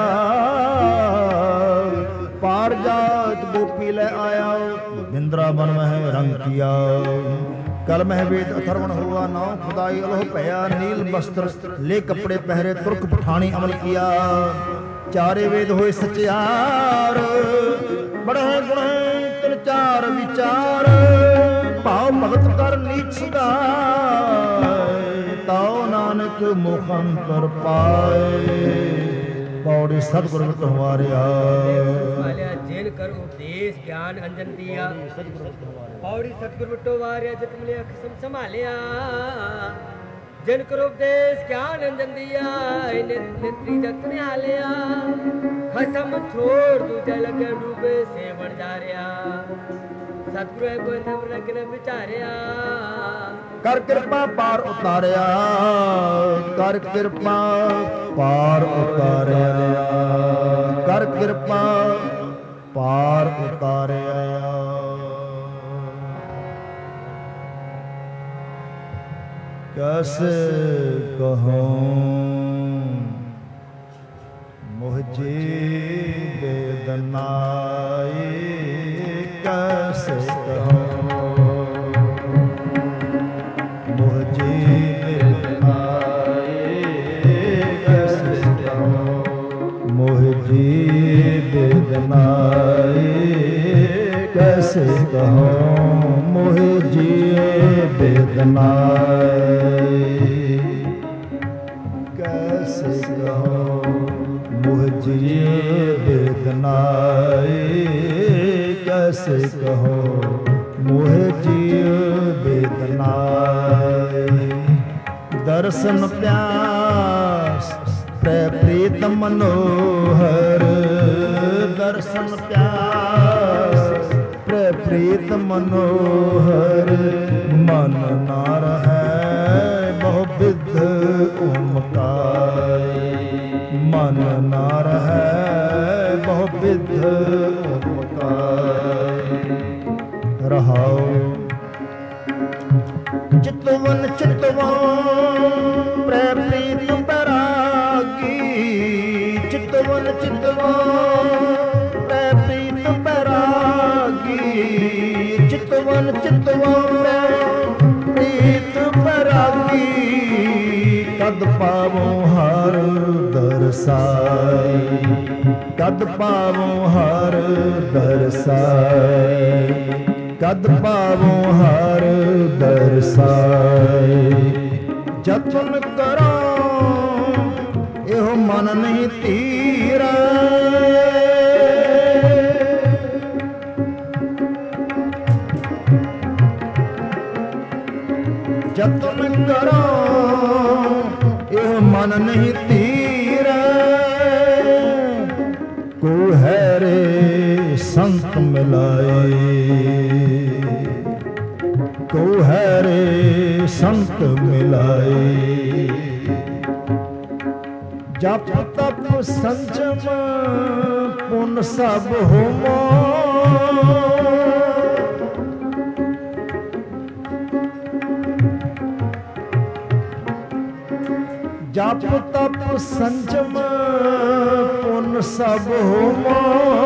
पार जात गोपी ले आया, बिंद्रावन मह रंग किया। कल मह वेद अथर्वण हुआ, नाव खुदाई अलोह भया। नील वस्त्र ले कपड़े पहरे, तुर्क पठानी अमल किया। चारे वेद होए सचियार, बड़े गुण तिन चार विचार। भाव भगत कर नीच सुधाय, ताओ नानक मुखंतर पाए। पौड़ी सतगुरु तुम्हारिया। जेन कर उपदेश ज्ञान अंजन दिया। पौड़ी सतगुरु मिटो वारिया, जित मिले खसम संभालिया। जिन कर उपदेश ज्ञान अंजन दिया, नेत्री जत निहालिया। खसम छोड़ दूजा लगे डूबे से बन जा रहा। सतगुरु है कोई नम रखने विचारिया। कर कृपा पार उतारिया, कर कृपा पार उतारिया। कर कृपा पार उतारिया। कैसे कहूँ मुझे वेदनाई। कैसे कहूँ मुझे वेदनाई। कैसे कहूँ मुझे वेदनाई। कैसे कहूँ मुझे वेदनाई। कैसे कहूँ मुझे वेदनाई। कैसे कहूँ मुझे वेदनाई। दर्शन प्यास प्रीत मनोहर। दर्शन प्यास प्रीत मनोहर। मन ना रहे बहुविध उमकाई। मन ना रहे बहुविध उमकाई। रहाओ चितवन चितवन प्रीत बैरागी। चितवन चितवन प्रीत बैरागी। चितवन चितवन प्रीत बैरागी। कद पावो हर दरसाई। कद पावो हर दरसाई। कद पावो हर दरसाई। जतन करो एहो मन नहीं तीरा। जतन करो एहो मन नहीं तीरा। को है रे संत मिलाए। को है रे संत मिलाए। ਜਪ ਤਪ ਸੰਜਮ ਪੁਨ ਸਭ ਹੋਮੋ ਜਪ ਤਪ ਸੰਜਮ ਪੁਨ ਸਭ ਹੋਮੋ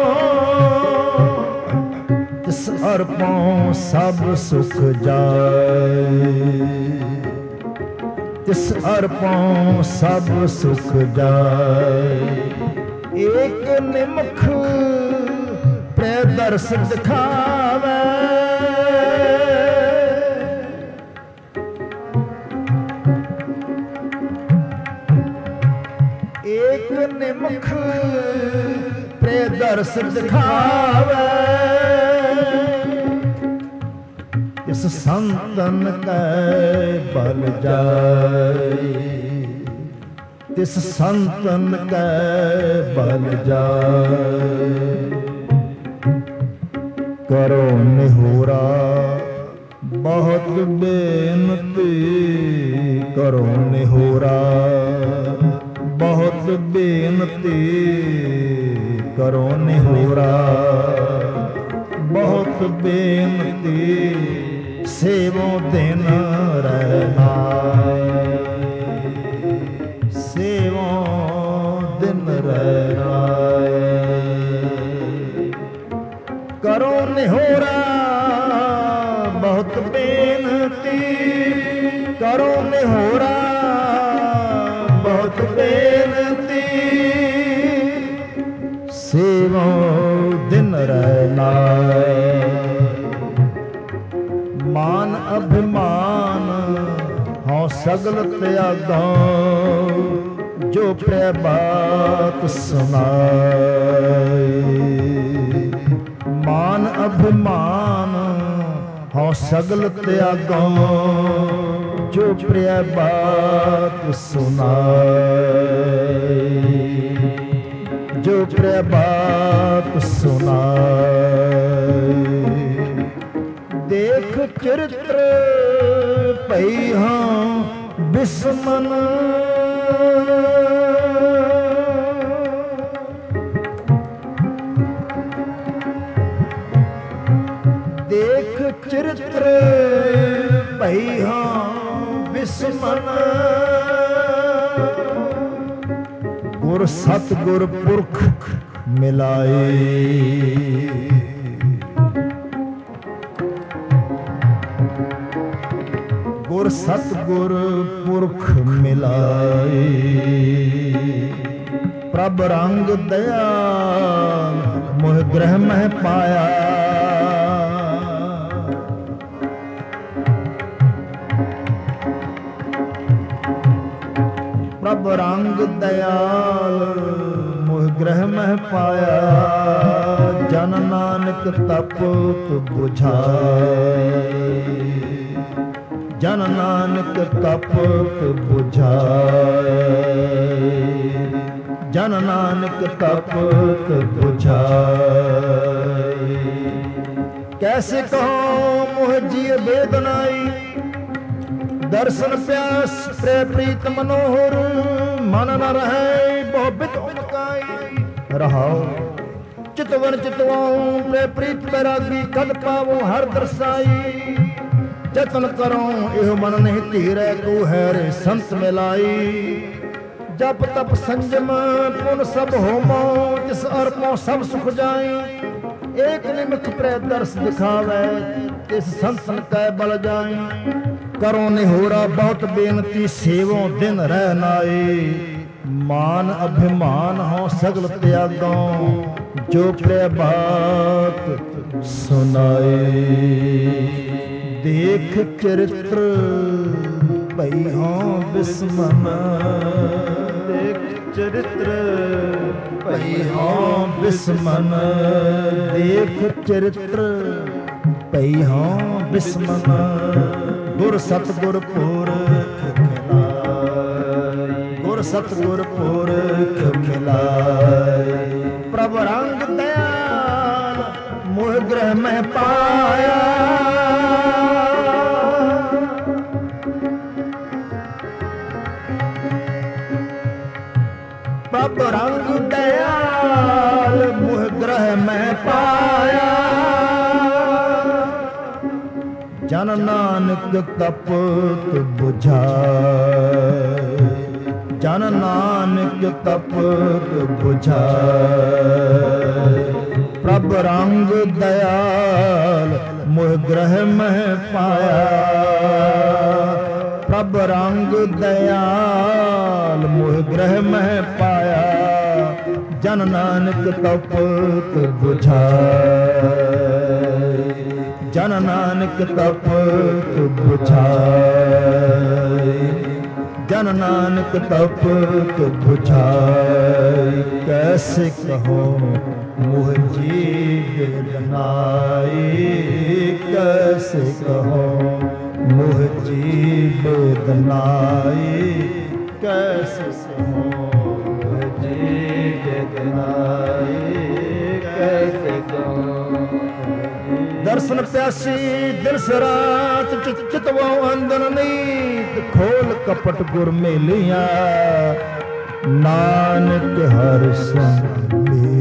ਤਿਸ ਅਰਪਉ ਸਭ ਸੁਖ ਜਾਏ ਤਿਸ ਅਰਪਉ ਸਭ ਸੁਖ ਜਾਏ ਏਕ ਨਿਮਖ ਪ੍ਰੈ ਦਰਸ ਦਿਖਾਵੇ ਏਕ ਨਿਮਖ ਪ੍ਰੈ ਦਰਸ ਦਿਖਾਵੇ ਇਸ ਸੰਤਨ ਕੈ ਬਲ ਜਾਏ ਤਿਸ ਸੰਤਨ ਕੈ ਬਲ ਜਾਏ ਕਰੋ ਨਿਹੋਰਾ ਬਹੁਤ ਬੇਨਤੀ ਕਰੋ ਨਿਹੋਰਾ ਬਹੁਤ ਬੇਨਤੀ ਕਰੋ ਨਿਹੋਰਾ ਬਹੁਤ ਬੇਨਤੀ ਸੇਵੋ ਦਿਨ ਰਹਿਨਾਏ ਸੇਵੋ ਦਿਨ ਰਹਿਨਾਏ ਕਰੋ ਨਿਹੋਰਾ ਬਹੁਤ ਬੇਨਤੀ ਕਰੋ ਨਿਹੋਰਾ ਬਹੁਤ ਬੇਨਤੀ ਸੇਵੋ ਦਿਨ ਰਹਿਨਾਏ ਮਾਨ ਅਭਿਮਾਨ ਹਉ ਸਗਲ ਤਿਆਗਾ ਜੋ ਪ੍ਰੈ ਬਾਤ ਸੁਨਾਏ ਮਾਨ ਅਭਿਮਾਨ ਹਉ ਸਗਲ ਤਿਆਗਾ ਜੋ ਪ੍ਰੈ ਬਾਤ ਸੁਨਾਏ ਜੋ ਪ੍ਰੈ ਬਾਤ ਸੁਨਾਏ ਦੇਖ ਚਰਿਤਰ ਪਈ ਹਾਂ ਬਿਸਮਨ ਦੇਖ ਚਰਿਤਰ ਪਈ ਹਾਂ ਬਿਸਮਨ ਗੁਰ ਸਤ ਗੁਰ ਪੁਰਖ ਮਿਲਾਏ ਗੁਰ ਸਤ ਗੁਰ ਪੁਰਖ ਮਿਲਾਏ ਪ੍ਰਭ ਰੰਗ ਦਇਆ ਮੋਹ ਗ੍ਰਹਿ ਮਹਿ ਪਾਇਆ ਪ੍ਰਭ ਰੰਗ ਦਇਆਲ ਮੋਹ ਗ੍ਰਹਿ ਮਹਿ ਪਾਇਆ ਜਨ ਨਾਨਕ ਤਪ ਬੁਝਾਏ ਜਨ ਨਾਨਕ ਤਪ ਬੁਝਾਏ ਜਨ ਨਾਨਕ ਤਪ ਬੁਝਾਏ ਕੈਸੇ ਕਹੋ ਮੋਹ ਜੀ ਬੇਦਨਾਈ ਦਰਸ਼ਨ ਪਿਆਸ ਪ੍ਰੈ ਪ੍ਰੀਤ ਮਨੋਹਰ ਮਨ ਨ ਰਹੈ ਬਹੁ ਬਿਤ ਉਮਕਾਈ ਰਹਾਉ ਚਿਤਵਨ ਚਿਤਵਾਉ ਪ੍ਰੈ ਪ੍ਰੀਤ ਬੈਰਾਗੀ ਕਦ ਪਾਵੋ ਹਰ ਦਰਸਾਈ ਜਤਨ ਕਰੋ ਇਹੋ ਮਨ ਨਹੀਂ ਧੀਰੈ ਕੋ ਹੈ ਰੇ ਸੰਤ ਮਿਲਾਈ ਜਪ ਤਪ ਸੰਜਮ ਪੁਨ ਸਭ ਹੋਮੋ ਤਿਸ ਅਰਪੋ ਸਭ ਸੁਖ ਜਾਈ ਏਕ ਨਿਮਖ ਪ੍ਰੈ ਦਰਸ ਦਿਖਾਵੇ ਤਿਸ ਸੰਤਨ ਕੈ ਬਲ ਜਾਈ ਕਰੋ ਨਿਹੋਰਾ ਬਹੁਤ ਬੇਨਤੀ ਸੇਵੋ ਦਿਨ ਰਹਿ ਨਾਏ ਮਾਨ ਅਭਿਮਾਨ ਹੋ ਸਗਲ ਤਿਆਗੋਂ ਜੋ ਪ੍ਰੈ ਬਾਤ ਸੁਨਾਏ ਦੇਖ ਚਰਿਤਰ ਭਈ ਹੋ ਬਿਸਮਨ ਦੇਖ ਚਰਿਤਰ ਭਈ ਹੋ ਬਿਸਮਨ ਦੇਖ ਚਰਿਤਰ ਭਈ ਹੋ ਬਿਸਮਨ ਗੁਰ ਸਤਿਗੁਰ ਪੁਰਖ ਮਿਲਾਏ ਗੁਰ ਸਤਿਗੁਰ ਪੁਰਖ ਮਿਲਾਏ ਪ੍ਰਭ ਰੰਗ ਦਇਆਲ ਮੋਹ ਗ੍ਰਹਿ ਮੈਂ ਪਾਇਆ ਪ੍ਰਭ ਰੰਗ ਦਇਆਲ ਮੁਹ ਗ੍ਰਹਿ ਮੈਂ ਪਾਇਆ। ਜਨ ਨਾਨਕ ਤਪਤ ਬੁਝਾਏ, ਜਨ ਨਾਨਕ ਤਪਤ ਬੁਝਾਏ। ਪ੍ਰਭ ਰੰਗ ਦਇਆਲ ਮੁਹ ਗ੍ਰਹਿ ਮੈਂ ਪਾਇਆ। ਪ੍ਰਭ ਰੰਗ ਦਇਆਲ ਮੁਹ ਗ੍ਰਹਿ ਮੈਂ ਪਾਇਆ। ਜਨ ਨਾਨਕ ਤਪਤ ਬੁਝਾਏ, ਜਨ ਨਾਨਕ ਤਪਤ ਬੁਝਾਏ। ਜਨ ਨਾਨਕ ਤਪਤ ਬੁਝਾਏ। ਕੈਸੇ ਕਹੋ ਮੁਹ ਜੀ ਬੇਦਨਾਈ, ਕੈਸੇ ਕਹੋ ਮੁਹ ਜੀ ਬੇਦਨਾਈ। ਕੈਸੇ ਕਹੋ ਮੁਹ ਜੀ ਬੇਦਨਾਈ, ਕੈਸੇ ਕਹੋ। ਦਰਸ਼ਨ ਪਿਆਸੀ ਦਿਲ ਸਰਾਤ ਚਿਤ ਚਿਤਵੋ ਅੰਦਰ ਨੀਤ। ਖੋਲ ਕਪਟ ਗੁਰ ਮੇਲਿਆ ਨਾਨਕ ਹਰ ਸੰਗ ਮੇ।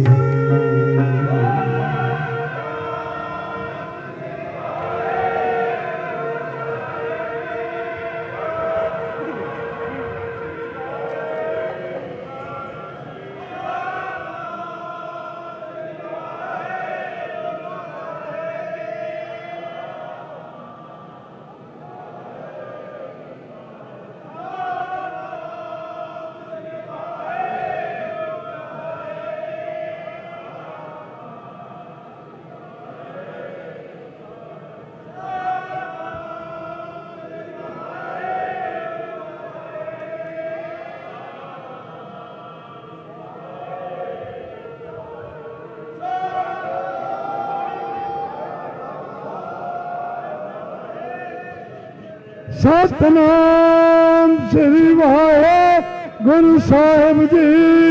ਸਤਿਨਾਮ ਸ੍ਰੀ ਵਾਹਿਗੁਰੂ ਸਾਹਿਬ ਜੀ।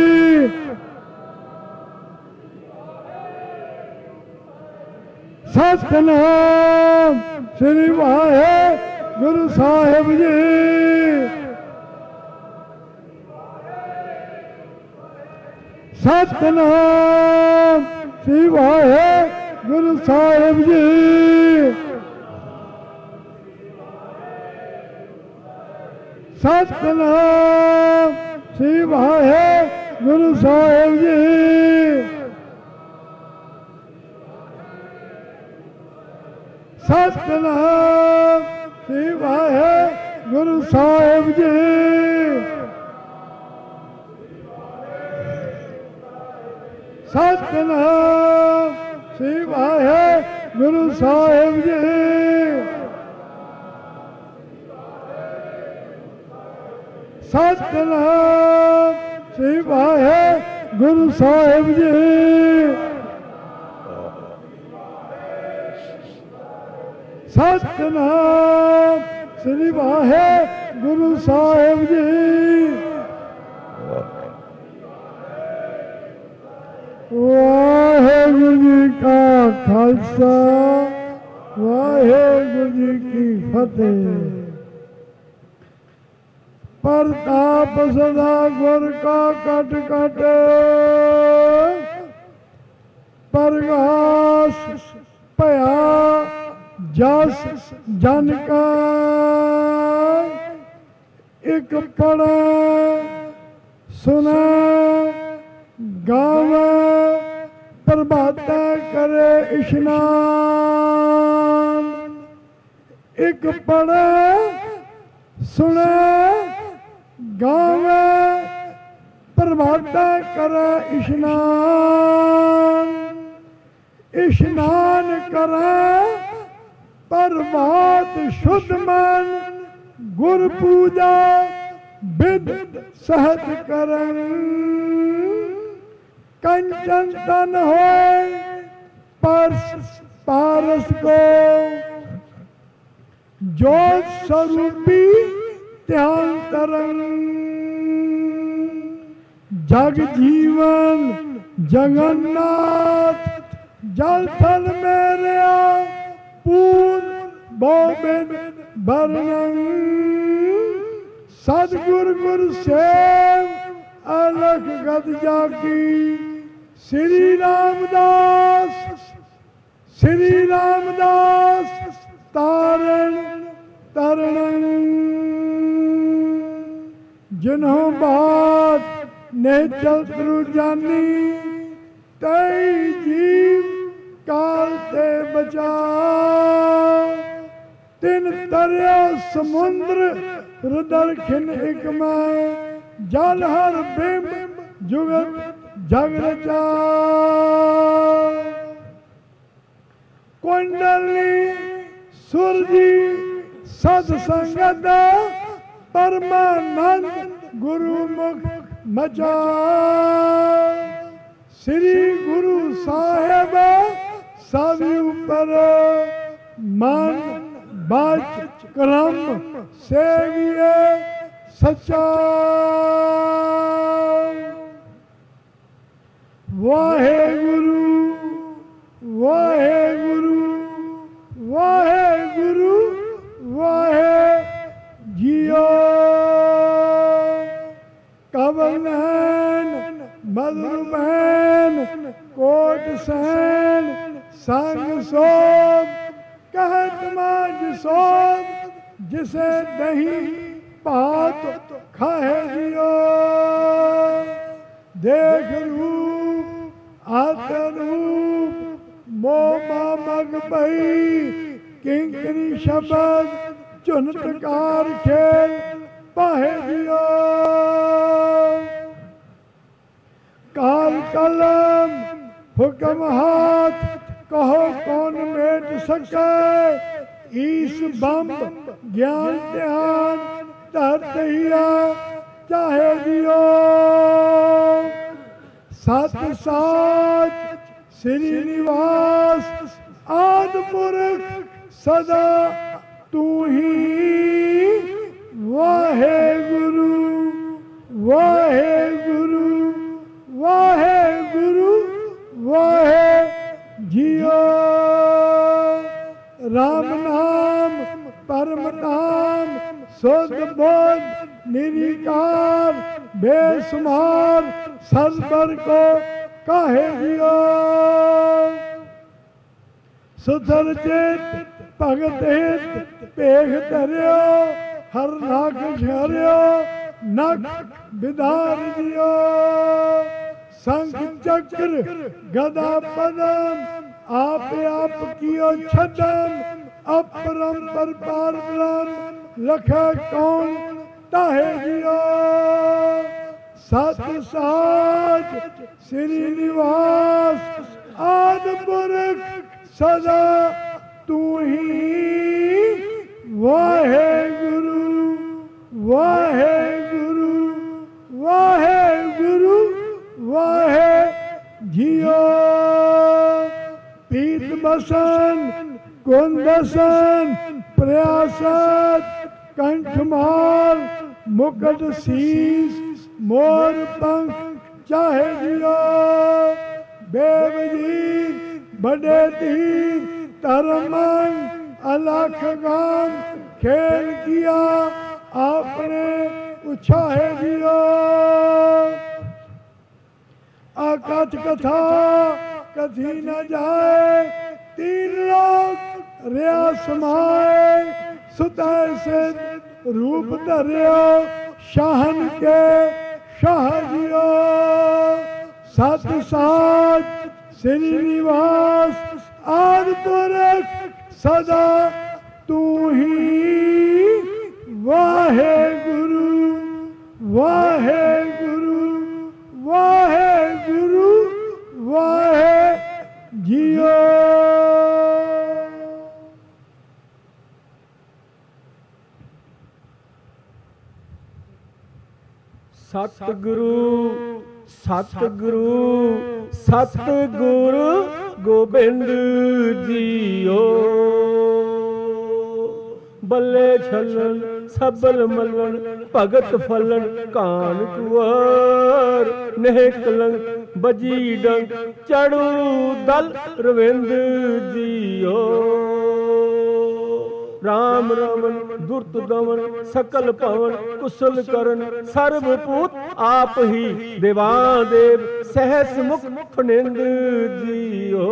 ਸਤਿਨਾਮ ਸ੍ਰੀ ਵਾਹਿਗੁਰੂ ਸਾਹਿਬ ਜੀ। ਸਤਿਨਾਮ ਸ੍ਰੀ ਵਾਹਿਗੁਰੂ ਸਾਹਿਬ ਜੀ। ਸਤਿਨਾਮ ਸ੍ਰੀ ਵਾਹਿਗੁਰੂ ਸਾਹਿਬ ਜੀ। ਸਤਿਨਾਮ ਸ੍ਰੀ ਵਾਹਿਗੁਰੂ ਸਾਹਿਬ ਜੀ। ਸਤਿਨਾਮ ਸ੍ਰੀ ਵਾਹਿਗੁਰੂ ਸਾਹਿਬ ਜੀ। ਸਤਿਨਾਮ ਸ੍ਰੀ ਵਾਹਿਗੁਰੂ ਸਾਹਿਬ ਜੀ। ਸਤਿਨਾਮ ਸ੍ਰੀ ਵਾਹਿਗੁਰੂ ਸਾਹਿਬ ਜੀ। ਵਾਹਿਗੁਰੂ ਜੀ ਕਾ ਖਾਲਸਾ, ਵਾਹਿਗੁਰੂ ਜੀ ਕੀ ਫਤਿਹ। ਪ੍ਰਤਾਪ ਸਦਾ ਗੁਰ ਕਾ ਕਟ ਕਟ, ਪ੍ਰਗਾਸ ਭਇਆ ਜਸ ਜਨ ਕਾ। ਇਕ ਪੜ੍ਹੈ ਸੁਣੈ ਗਾਵੈ, ਪ੍ਰਭਾਤੈ ਕਰੇ ਇਸ਼ਨਾਨ। ਇਕ ਪੜ੍ਹੈ ਸੁਣੈ ਗਾਵੈ, ਪ੍ਰਭਾਤੈ ਕਰੇ ਇਸ਼ਨਾਨ। ਇਸ਼ਨਾਨ ਕਰੈ ਪ੍ਰਭਾਤ ਸ਼ੁੱਧ ਮਨ, ਗੁਰ ਪੂਜਾ ਬਿਦ ਸਹਤ ਕਰਨ। कंचन तन होए परस पारस को, ज्योत स्वरूपी ध्यान तरंग। जग जीवन जगन्नाथ जल थल मेरे पूर बोबिन वर्णन। सदगुर गुर सेव अलख गद जागी श्री रामदास श्री रामदास तारण तरण जिन्हों बात ने चल तरु जानी तई जीव काल ते बचा तिन तरिया समुद्र रुदर खिन एक में जल हर बिंब जुगत जग रचा कुंडली सुरजी सद संगत परमानंद गुरुमुख मचा श्री गुरु साहेब सभी ऊपर मन बाच क्रम सेविए सच्चा वाहे गुरु वाहे गुरु वाहे गुरु वाहे जियो कवनैन मधुरमैन कोट सैन संग सोम कहत माज सोम जिसे नहीं पात खाए जियो देख रूप आत रूप मोमा मग बही किंकरी शब्द चुनटकार खेल पाहे जियो काल कलम हुक्म हाथ कहो कौन मेट सके ईस बम ज्ञान ध्यान तरतिया चाहे जियो सत साच श्री निवास आदि पुरख सदा तू ही वाहे गुरु वाहे गुरु वाहे गुरु वाहे जियो राम नाम परम नाम शुद्ध बोध निरिकार बेसुमार सदबर को काहे जियो सुधर चेत भगत हित पेख धरियो हर नाक झरियो नक विधार दियो शंख चक्र गदा पदम आप आप कियो छदम अपरंपर पार ब्रह्म लख कौन ताहे जियो सत साज श्री निवास आदि पुरख सदा तू ही वाहे गुरु वाहे गुरु वाहे गुरु वाहे जियो पीत बसन कुंदसन प्रयासत कंठमाल मुकुट शीस मोर पंख चाहे जियो बेवजीर बड़े तीर तरमन अलख गान खेल किया आपने उछाहे जियो आकाश कथा कथी न जाए तीन लोग रिया समाए सुतह से रूप धरियो शाहन के शाह जियो सत साज श्री निवास आदि पुरख सदा तू ही वाहे गुरु वाहे गुरु वाहे गुरु वाहे जियो सतगुरु सतगुरु सतगुरु गोबिंद जियो बल्ले छलन सबल मलन भगत फलन कान कुआर नेह कलंक बजी डंक चढ़ू दल रविंद जियो राम रमन दुर्त दमन सकल पवन कुशल करण सर्वभूत आप ही देवादेव सहस मुख फनिंद जियो।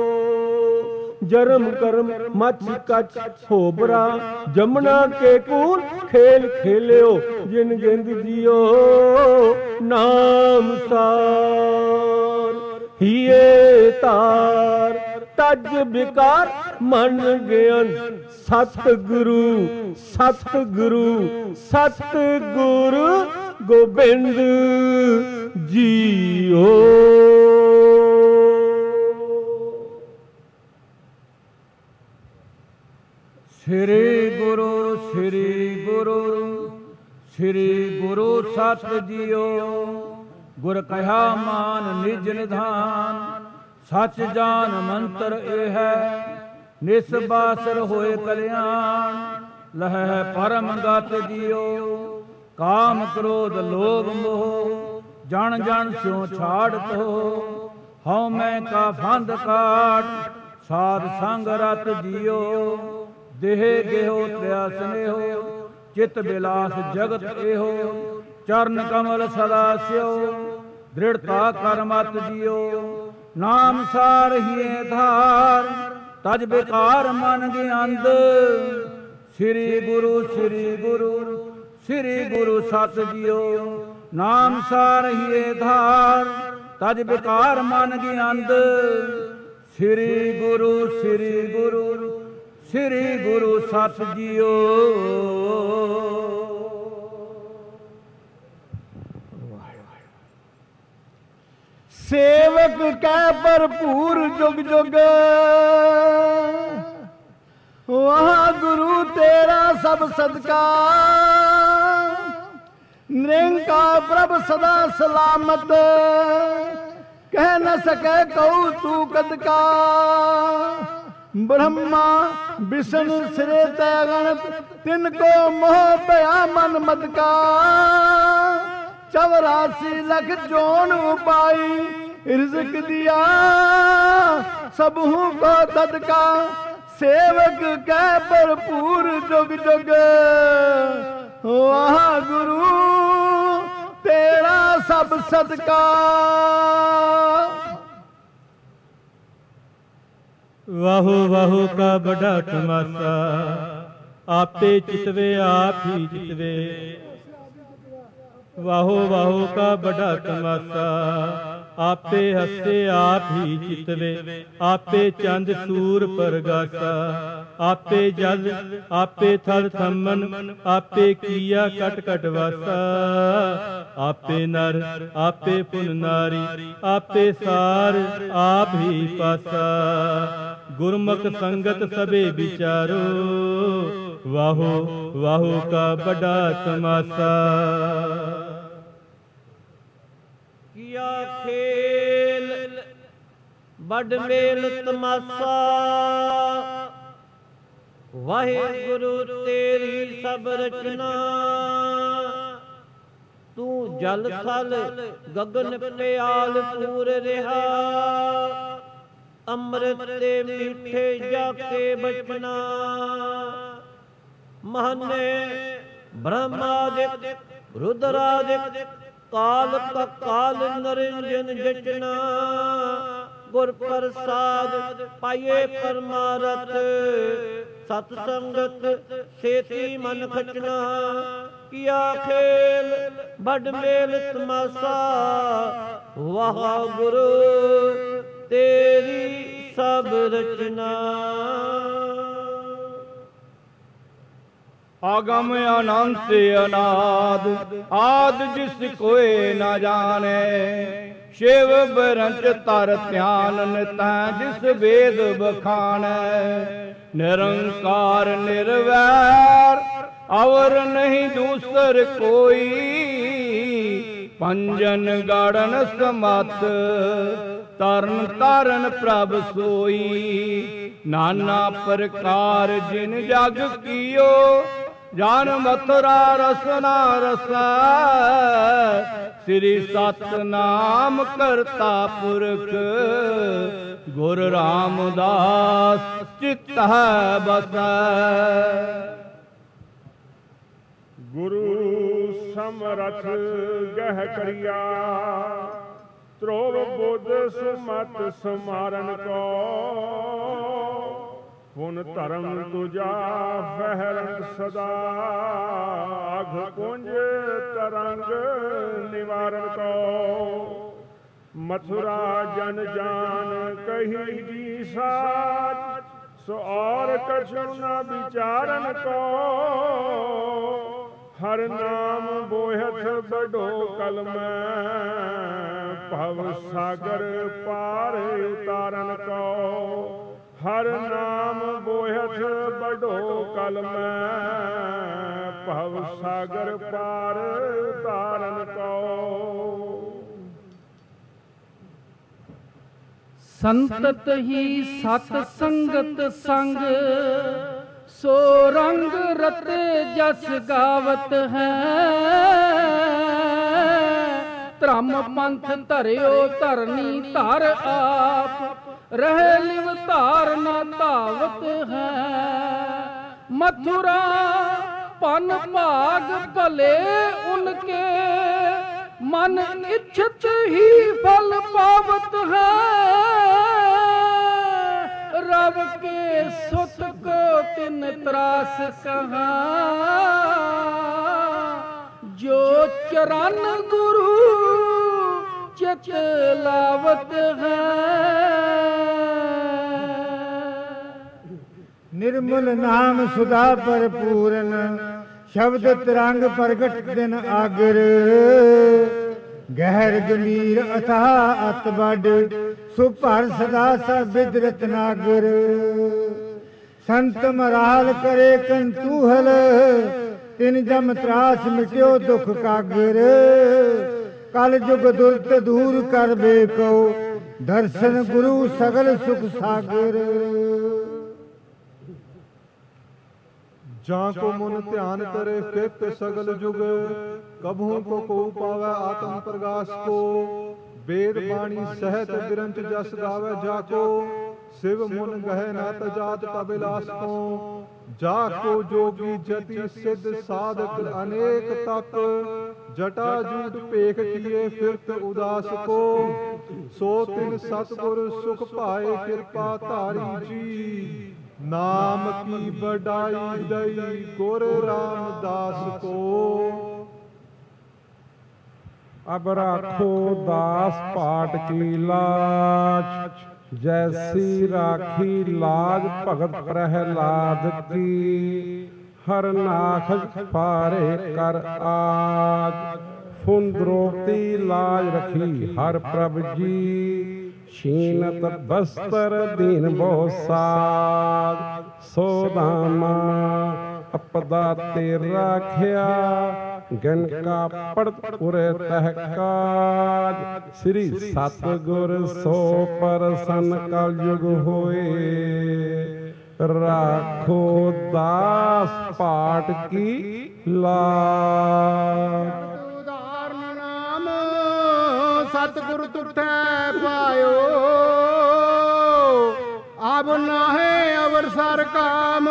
जरम करम मच कच होबरा जमुना के कूल खेल खेलियो जिन गिंद जियो। नाम सार हिए तार तज विकार मन ज्ञान सतगुरु सतगुरु सतगुरु गोबिंद जियो। श्री गुरु श्री गुरु श्री गुरु सत जियो। गुर कहा मान निज निधान सच जान मंत्र ए है। निसबासर होए कल्याण लह परम गत जियो। काम क्रोध लोभ मोह जन जन स्यों छाड़त हो। हौ मैं का फंद काट साध संग रत जियो। देह गेहो त्रिया स्नेहो चित बिलास जगत एहो। चरण कमल सदा स्यो दृढ़ता कर मत जियो। नाम सार हिए धार तज बेकार मन ज्ञानद। श्री गुरु श्री गुरु श्री गुरु सत जियो। नाम सार हिए धार तज बेकार मन ज्ञानद। श्री गुरु श्री गुरु श्री गुरु सत जियो। सेवक कै भरपूर जुग जुग वहाँ गुरु तेरा सब सदका। निरंकार प्रभ सदा सलामत कह न सके कहू तू कद का। ब्रह्मा विष्णु सिरे तय गणत तिनको मोह भया मन मद का। चौरासी लख जोन उपाई रिज़्क दिया सबहू को ददका। सेवक कै भरपूर जुग जुग वाह गुरु तेरा सब सदका। वाहो वाहो का बड़ा तमाशा आपे चितवे आप ही चितवे। वाहो वाहो का बड़ा तमाशा आपे हसे आप ही चितवे। आपे चंद सूर परगासा आपे जल आपे थल थमन आपे किया कट कट वासा। आपे नर आपे पुन नारी आपे सार आप ही पासा। गुरमुख संगत सबे विचारो वाहो वाहो का बड़ा तमाशा। किया खेल बड़ मेल तमाशा वाहिगुरु तेरी सब रचना। तू जल थल गगन प्याल पूर रहा। अमृत ते मीठे जाके बचना। महने ब्रह्मादिक रुद्रादिक काल का काल नरिंजन जचना। गुर प्रसाद पाइए परमारथ सतसंगत सेती मन खचना। किया खेल बड़ मेल तमाशा वाह गुरु तेरी सब रचना। आगम अनंत अनाद आद जिस कोई न जाने। शिव बरंच तर ध्यान नित जिस वेद बखाने। निरंकार निर्वैर और नहीं दूसर कोई। पंजन गाड़न समत तरन तारन प्रभ सोई। नाना प्रकार जिन जग कियो ਜਾਨ ਮਥੁਰਾ ਰਸਨਾ ਰਸੈ ਸ੍ਰੀ ਸਤਨਾਮ ਕਰਤਾ ਪੁਰਖ ਗੁਰ ਰਾਮਦਾਸ ਚਿਤ ਹੈ ਬਸੈ। ਗੁਰੂ ਸਮਰਥ ਗਹਿ ਕਰਿਆ ਧਰੋਵ ਬੁੱਧ ਸੁਮਤ ਸਮਾਰਨ ਕੋ ਪੁਨ ਧਰਮ ਤੁਜਾ ਫਹਿਰੰਗ ਸਦਾ ਅਘ ਪੁੰਜ ਤਰੰਗ ਨਿਵਾਰਨ ਕੋ ਮਥੁਰਾ ਜਨ ਜਾਨ ਕਹੀ ਜੀ ਸਾਚ ਸੋ ਔਰ ਕਛੁ ਨ ਵਿਚਾਰਨ ਕੋ ਹਰ ਨਾਮ ਬੋਹਿਥ ਬਡੋ ਕਲਮੈ ਭਵ ਸਾਗਰ ਪਾਰ ਉਤਾਰਨ ਕੋ ਹਰ ਨਾਮ ਬੋਹਿਥ ਬਡੋ ਕਲਮੈ ਭਵ ਸਾਗਰ ਪਾਰ ਉਤਾਰਨ ਕੋ। ਸੰਤਤ ਹੀ ਸਤ ਸੰਗਤ ਸੰਗ ਸੋ ਰੰਗ ਰਤੇ ਜਸ ਗਾਵਤ ਹੈ ਧਰਮ ਪੰਥ ਧਰਿਓ ਧਰਨੀ ਧਰ ਆਪ ਰਹਿ ਲਿਵ ਧਾਰ ਨਾ ਧਾਵਤ ਹੈ ਮਥੁਰਾ ਪਨ ਭਾਗ ਭਲੇ ਉਨਕੇ ਮਨ ਇੱਛਤ ਹੀ ਫਲ ਪਾਵਤ ਹੈ रब के सुत को तिन त्रास कहा जो चरण गुरु चित लावत है। निर्मल नाम सुधा पर पूरन शब्द तरंग प्रगट दिन आगर गहर गंभीर अथाह अत बड सुभर सदा सब बिद रत्नागर संत मराल करे कंतूहल तिन जम त्रास मिट्यो दुख कागर कल जुग दुर्त दूर कर बेको दर्शन गुरु सगल सुख सागर। ਜਾਂ ਕੋ ਮਨ ਧਿਆਨ ਕਰੇ ਫਿਰਤ ਸਗਲ ਜੁਗ ਕਭੂ ਕੋ ਕੋ ਪਾਵੈ ਆਤਮ ਪ੍ਰਗਾਸ ਕੋ वेद बाणी सहत बिरंच जस गावे जाको शिव मुन गहे नात जात तबिलास को जाको जोगी जति सिद्ध साधक अनेक तप जटा जूट पेख किए फिरत उदास को सो तिन सतगुर सुख पाए कृपा धारी जी नाम की बड़ाई दई गुर रामदास को। अब राखो दास पाट की लाज जैसी राखी लाज भगत प्रहलाद की हर नाख फारे कर आज फुन द्रौपदी लाज रखी हर प्रभ जी शीनत बस्तर दीन बहु साज सोदामा अपदा ते राखिया गन का पड़त पुरे तहकाज श्री सतगुर सो परसन कल युग होए राखो दास पाट की लाज। उदाहरण नाम सतगुर तुठै पायो अब नाहे अवसर काम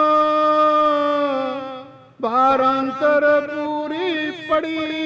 बारंतर पूरी पड़ी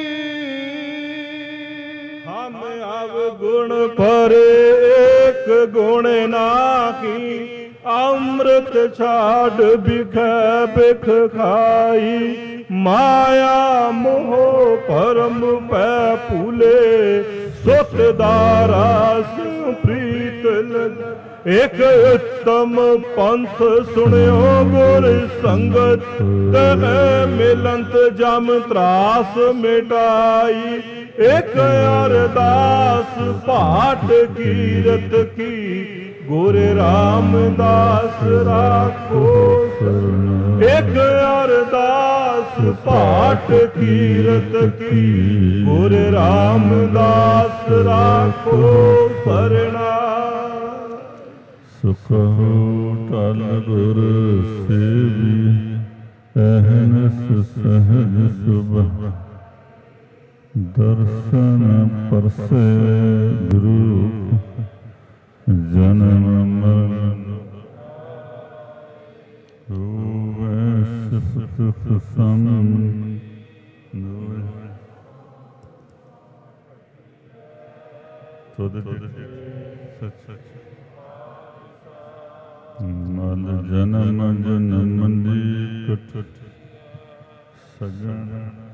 हम अब गुण पर एक गुण नाकी अमृत छाड़ बिख बिख खाई माया मोह परम पै फूले सुत दारास प्रीत लग एक उत्तम पंथ सुनियो गुर संगत कह मिलंत जम त्रास मिटाई एक अरदास पाठ कीरत की गुर रामदास राखो एक अरदास पाठ कीरत की गुर रामदास राखो सरना सुख टल गुर सेवी सहनस सहज सुबह दर्शन परसे गुरु जन्म मरण सम मद जन्म जन्म दी कट सजन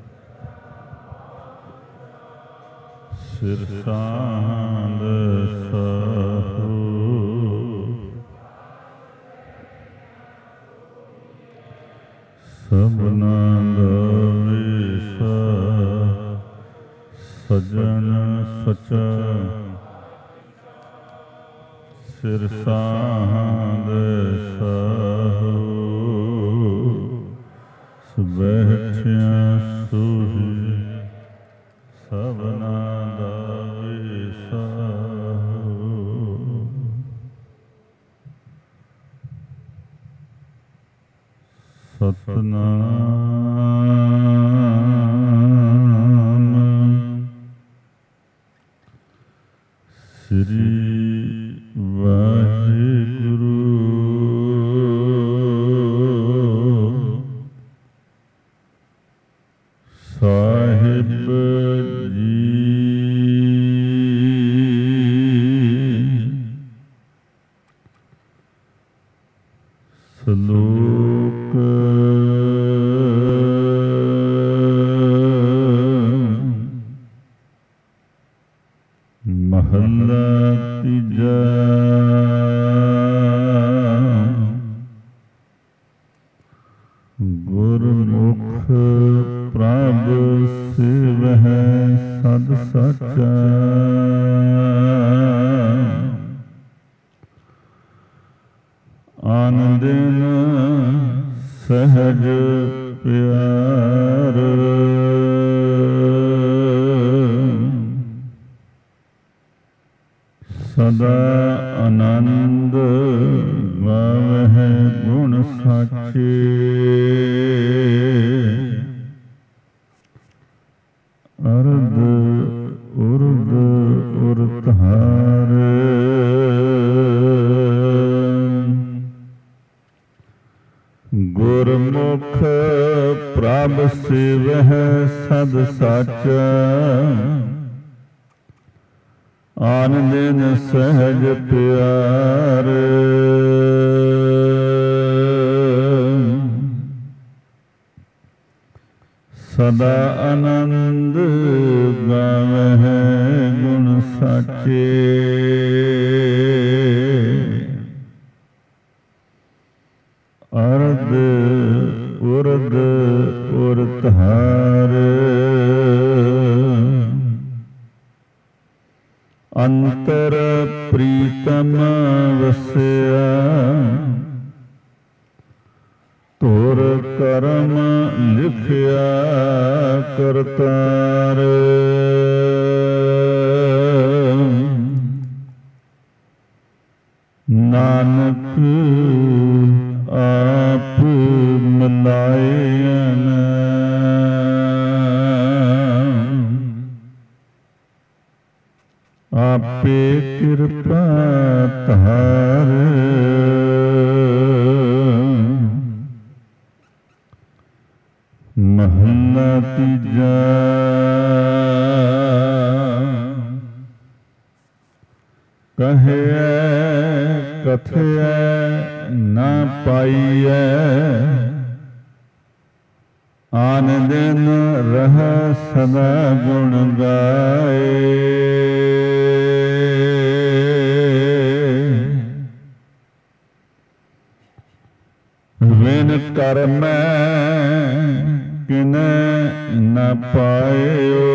सिर सांद साहू सबना दा सजन सचा सिर सांद साहू बैठिया सूही सबना दा सतनाम श्री वाहिगुरु साहिब जी सलोक महला तीजा गुरमुख प्रभ सिवह सद सचा आन दिन सहज प्यार सदा आनंद गावह गुण साचे अरद उर्द उर्तहार गुरमुख प्रभ सिवह सद साचा आन दिन सहज प्यार सदा आनंद गावह गुण साचे अरद उर्द उर्तहार अंतर प्रीतम वस्या तोर करम लिखिया करतार नानक आप मिलायन आपे कृपा तार महला तीजा कहे कथे न पाइए आन दिन रह सदा गुण गाए विन कर्म किन न पायो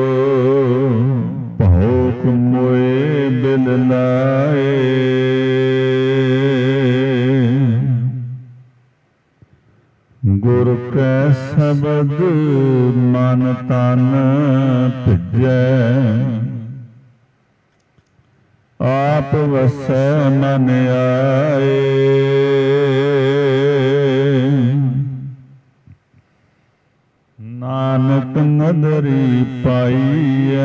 भौक मोए बिल लाए गुर कै शब्द मन तन भिजै आप वसै मन आए ਨਾਨਕ ਨਦਰੀ ਪਾਈਐ।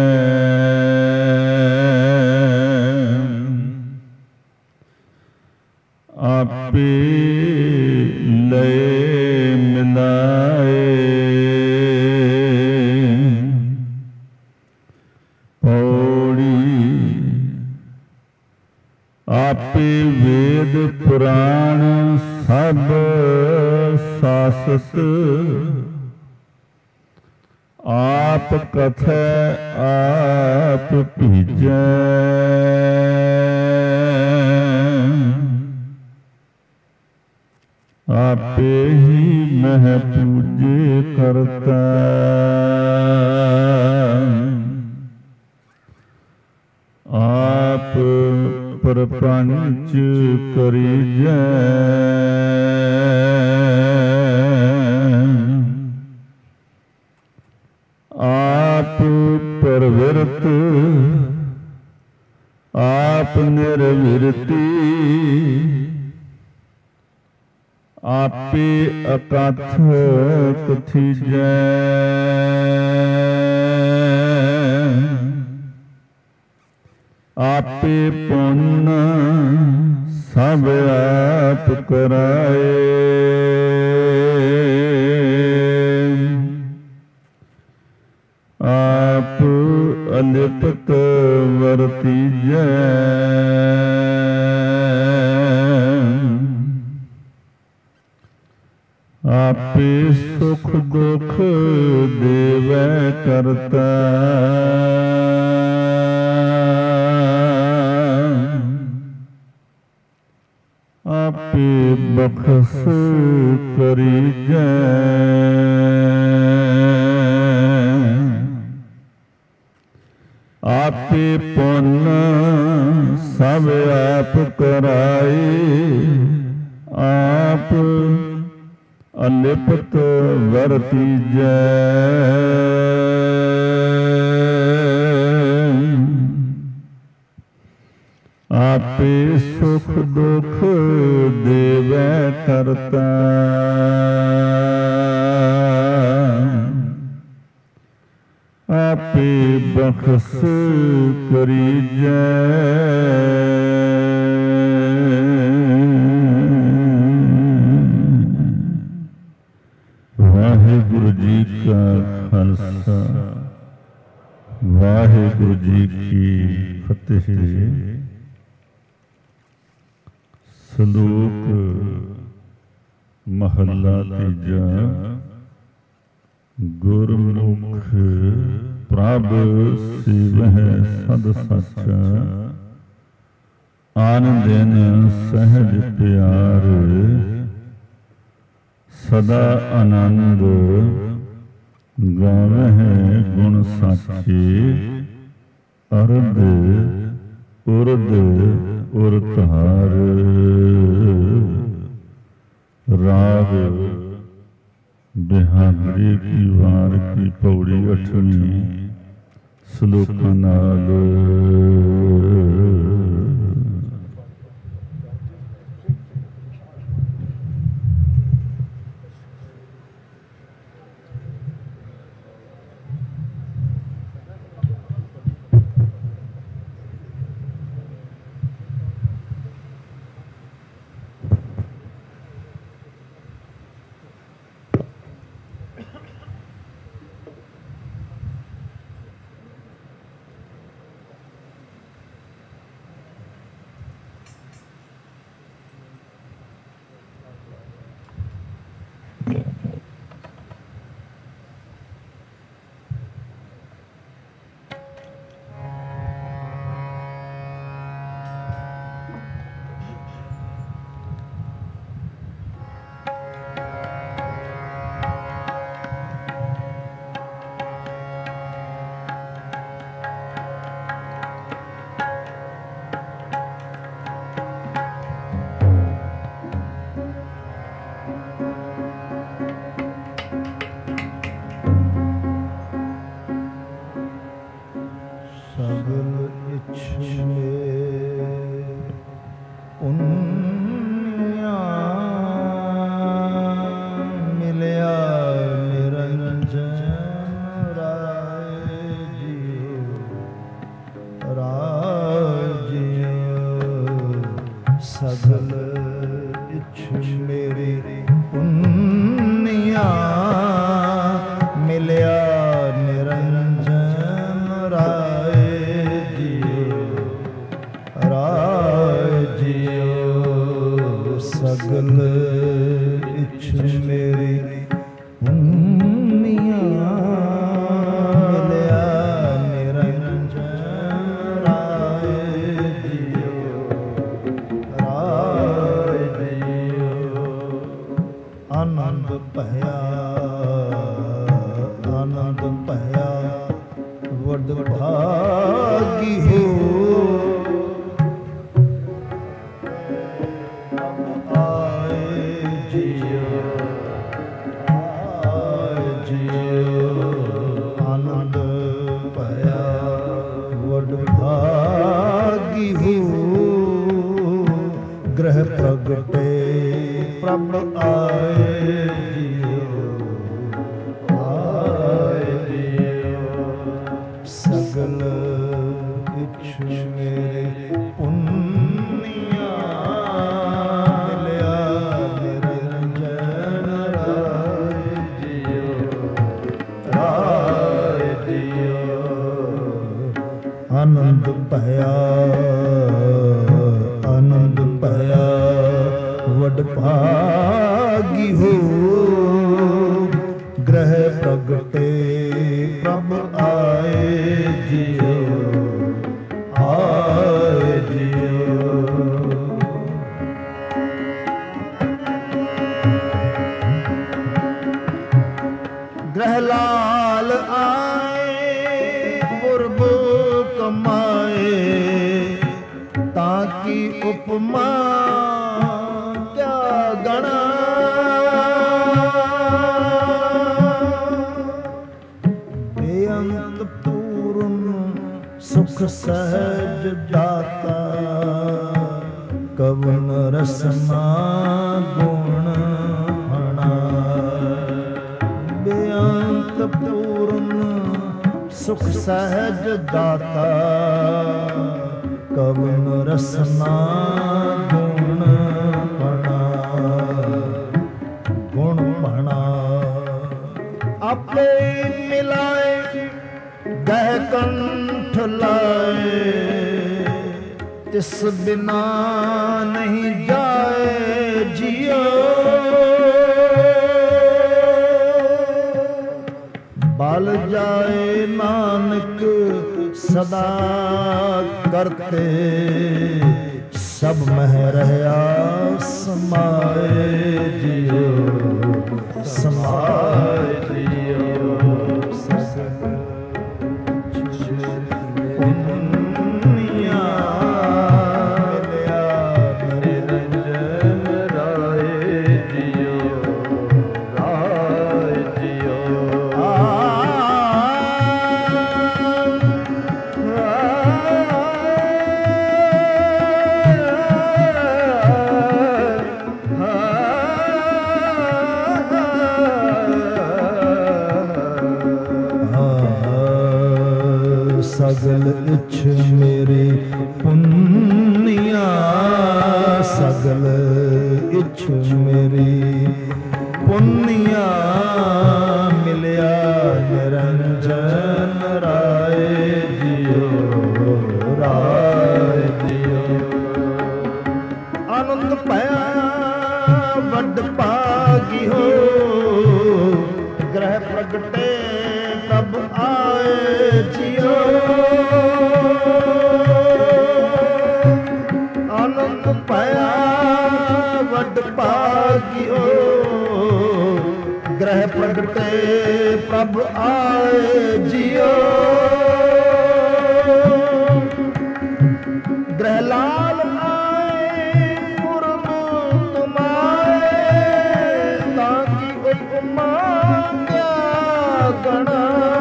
ਆਪੇ ਲਏ ਮਿਲਾਏ ਪੌੜੀ। ਆਪੇ ਵੇਦ ਪੁਰਾਣ ਸਭ ਸਾਸਤ। ਆਪ ਕਥੈ ਆਪ ਭੀਜੈ। ਆਪੇ ਹੀ ਮਹਿ ਪੂਜੇ ਕਰਤਾ। ਆਪ ਪਰਪੰਚ ਕਰੀਜੈ। ਆਪ ਪਰਵਿਰਤ ਆਪ ਨਿਰਵਿਰਤੀ। ਆਪੇ ਅਕਥ ਕਥੀਜੈ। ਆਪੇ ਪੁੰਨ ਸਭ ਆਪ ਕਰਾਏ। ਆਪ ਅਲਿਪਤ ਵਰਤੀਜੈ। ਆਪੇ ਸੁਖ ਦੁਖ ਦੇਵੈ ਕਰਤਾ। ਆਪੇ ਬਖਸ਼ ਕਰੀਜੈ। ਆਪੇ ਪੁੰਨ ਸਭ ਆਪ ਕਰਾਏ। ਆਪ ਅਲਿਪਤ ਵਰਤੀਜੈ। ਆਪੇ ਸੁਖ ਦੁਖ ਦੇਵੈ ਕਰਤਾ। ਆਪੇ ਬਖਸ਼ ਕਰੀਜੈ। ਵਾਹਿਗੁਰੂ ਜੀ ਕਾ ਖਾਲਸਾ ਵਾਹਿਗੁਰੂ ਜੀ ਕੀ ਫਤਿਹ। ਸ਼ਲੋਕ ਮਹੱਲਾ ਤੀਜਾ। ਗੁਰਮੁਖ ਪ੍ਰਭ ਸੇਵਹਿ ਸਦ ਸੱਚ। ਆਨੰਦਿਨ ਸਹਿਜ ਪਿਆਰ। ਸਦਾ ਆਨੰਦ ਗਾਵਹਿ ਗੁਣ ਸਾਚੇ। ਅਰਧ ਉਰਧ ਉਰ ਧਾਰ। ਰਾਗ ਬਿਹਾਰੀ ਕੀ ਵਾਰ ਕੀ ਪੌੜੀ ਅਠਵੀਂ। ਸ਼ਲੋਕਾਂ ਨਾਲ। ਵਡ ਭਾਗੀ ਹੋ ਗ੍ਰਹਿ ਪ੍ਰਗਟੇ ਪ੍ਰਭ ਆਏ ਜੀਓ ਆਏ ਜੀਓ ਸਗਲ ਇਛ ਮੇਰੇ ਪੁੰਨਿਆ ਮਿਲਿਆ ਨਿਰੰਜਨ ਰਾਏ ਜੀਓ ਰਾਏ ਜੀਓ ਆਨੰਦ ਭਇਆ ਆਨੰਦ ਭਇਆ ਵਡ ਭਾਗੀ ਹੋ ਗ੍ਰਹਿ ਪ੍ਰਗਟੇ ਪ੍ਰਭ ਆਏ ਜੀਓ ਆਏ ਜੀਓ ਗ੍ਰਹਿ ਲਾਲ ਆਏ ਪੁਰਬ ਕਮਾਏ ਤਾਕੀ ਉਪਮਾ ਕਿਆ ਗਣਾ ਬੇਅੰਤ ਪੂਰਨ ਸੁਖ ਸਹਿਜ ਦਾਤਾ ਕਵਨ ਰਸਨਾ ਗੁਣ ਹਣਾ ਬੇਅੰਤ ਪੂਰਨ ਸੁਖ ਸਹਿਜ ਦਾਤਾ ਕਵਨ ਰਸਨਾ ਗੁਣ ਪਣਾ ਗੁਣ ਪਣਾ ਆਪੇ ਮਿਲਾਏ ਗਹਿ ਕੰਠ ਲਾਏ ਤਿਸ ਬਿਨਾ ਨਹੀਂ ਜਾਏ ਜੀਓ ਬਲ ਜਾਏ ਨਾਨਕ ਸਦਾ ਕਰਤੇ ਸਭ ਮਹਿ ਰਹਿਆ ਸਮਾਏ ਜੀਓ ਸਮਾਏ ਜੀਓ ਪੁੰਨਿਆ ਮਿਲਿਆ ਨਿਰੰਜਨ ਰਾਏ ਜੀਓ ਰਾਏ ਜੀਓ ਸਗਲ ਇਛ ਮੇਰੇ ਪੁੰਨਿਆ ਸਗਲ ਇਛ ਮੇਰੀ ਪੁੰਨਿਆ ਮਿਲਿਆ ਨਿਰੰਜਨ ਰਾਏ ਜੀਓ ਰਾਏ ਜੀਓ ਆਨੰਦ ਭਇਆ ਵੱਡ ਭਾਗੀ ਹੋ ਗ੍ਰਹਿ ਪ੍ਰਗਟੇ ਪ੍ਰਭ ਆਏ ਜੀਓ ਆਨੰਦ ਭਇਆ ਵੱਡ ਭਾਗਿਓ ਗ੍ਰਹਿ ਪ੍ਰਗਟੇ ਪ੍ਰਭ ਆਏ ਜੀਓ ਗ੍ਰਹਿ ਲਾਲ ਆਏ ਪੁਰਬ ਤੁਮਾਏ ਤਾਂ ਕੀ ਉਪਮਾ ਕਿਆ ਗਣਾ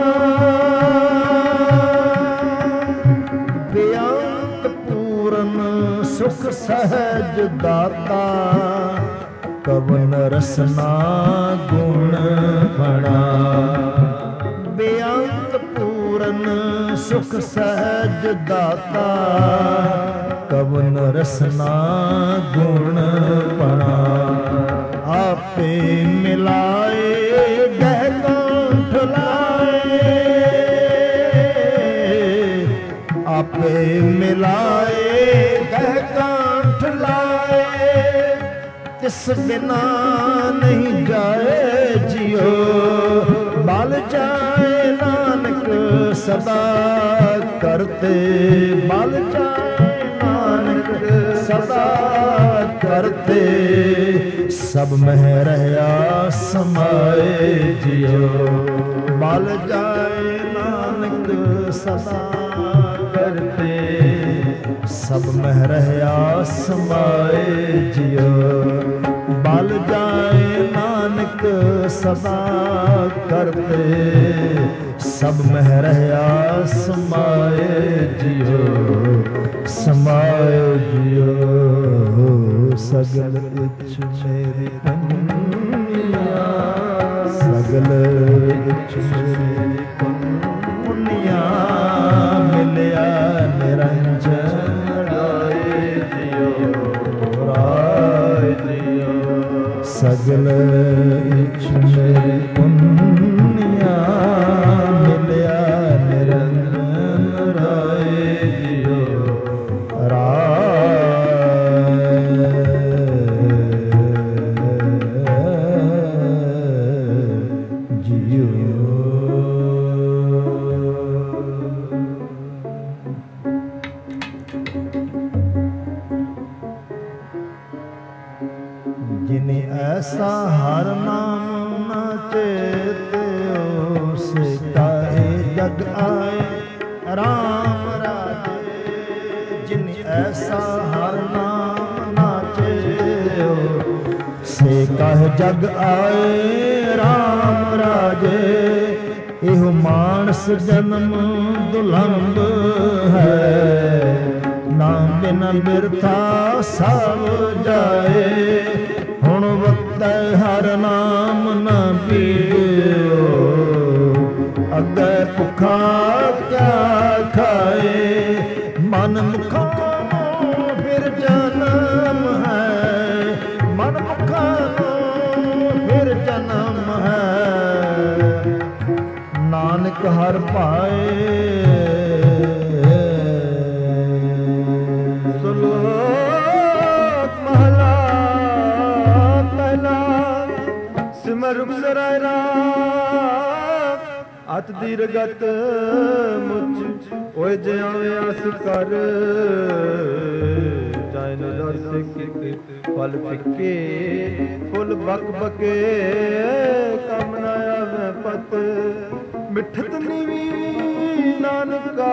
ਬੇਅੰਤ ਪੂਰਨ ਸੁਖ ਸਹਿਜ ਦਾਤਾ ਕਵਨ ਰਸਨਾ ਗੁਣ ਬਣਾ ਬੇਅੰਤ ਪੂਰਨ ਸੁਖ ਸਹਿਜ ਦਾਤਾ ਕਵਨ ਰਸਨਾ ਗੁਣ ਬਣਾ ਆਪੇ ਮਿਲਾਏ ਗਹਿ ਕੰਠ ਲਾਏ ਆਪੇ ਮਿਲਾਏ ਗਹਿ ਕੰਠ ਲਾਏ ਤਿਸ ਬਿਨਾ ਨਹੀਂ ਜਾਏ ਜੀਓ ਬਲ ਜਾਏ ਨਾਨਕ ਸਦਾ ਕਰਤੇ ਬਲ ਜਾਏ ਨਾਨਕ ਸਦਾ ਕਰਤੇ ਸਭ ਮਹਿ ਰਹਿਆ ਸਮਾਏ ਜੀਓ ਬਲ ਜਾਏ ਨਾਨਕ सदा करते सब मह रहा समाए जियो बल जाए नानक सदा करते सब मह रहा समाए जियो समाए जियो सगल इच्छ मेरी पुनिया सगल इच्छ मेरी पुनिया मिलिया निरंजन राय जियो राय जियो सगल इच्छ मेरी पुनिया मिलिया निरंजन राय जियो ऐसा हर नाम न चेत्यो से काहे जग आए राम राजे जिन ऐसा हर नाम न चेत्यो से काहे जग आए राम राजे एहो मानस जन्म दुलंब है नाम बिन बिरथा सब जाए ਹੁਣ ਵਕਤੈ ਹਰ ਨਾਮ ਨਾ ਪੀਓ ਅੱਗੇ ਭੁੱਖਾ ਕਿਆ ਖਾਏ ਮਨ ਮੁਖਾ ਫਿਰ ਜਨਮ ਹੈ ਮਨ ਮੁਖਾ ਫਿਰ ਜਨਮ ਹੈ ਨਾਨਕ ਹਰ ਪਾਏ ਰੁਕ ਸਰਾਇ ਰਾਮ ਅਤ ਦੀਰਗਤ ਮੁਚ ਓਏ ਜਿਉ ਅਸ ਕਰ ਜਾਇ ਨ ਰਸ ਕਿਤ ਫਲ ਫਿੱਕੇ ਫੁੱਲ ਬਕ ਬਕੇ ਕੰਮ ਨ ਆਵੇ ਪਤ ਮਿੱਠਤ ਨੀਵੀ ਨਾਨਕਾ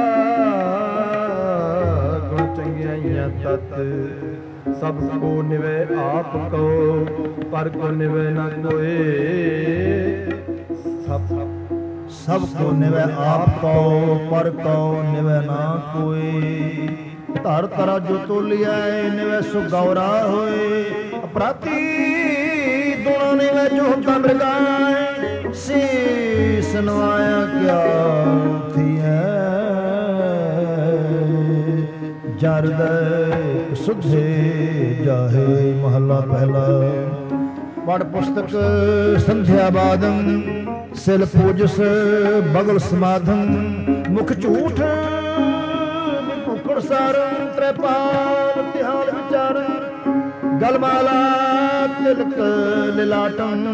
ਗੁਣ ਚੰਗਿਆਈਆਂ ਤਤ सब को निवे आप कहो पर को निवे न कोई सब सब को निवे आप कहो पर को निवे न कोई धर तरा जो तोलिया निवे सु गौरा होए अपराधी दोनों निवे जो कम गाए शीस नवाया क्या थी है जरद सुधे जाहे महला पहला पढ़ पुस्तक संध्या बादम सिल पूजस बगल समाधम मुख झूठ भूखड़ सारम त्रिपाल तिहाल विचार गलमाला तिलक लिलाटम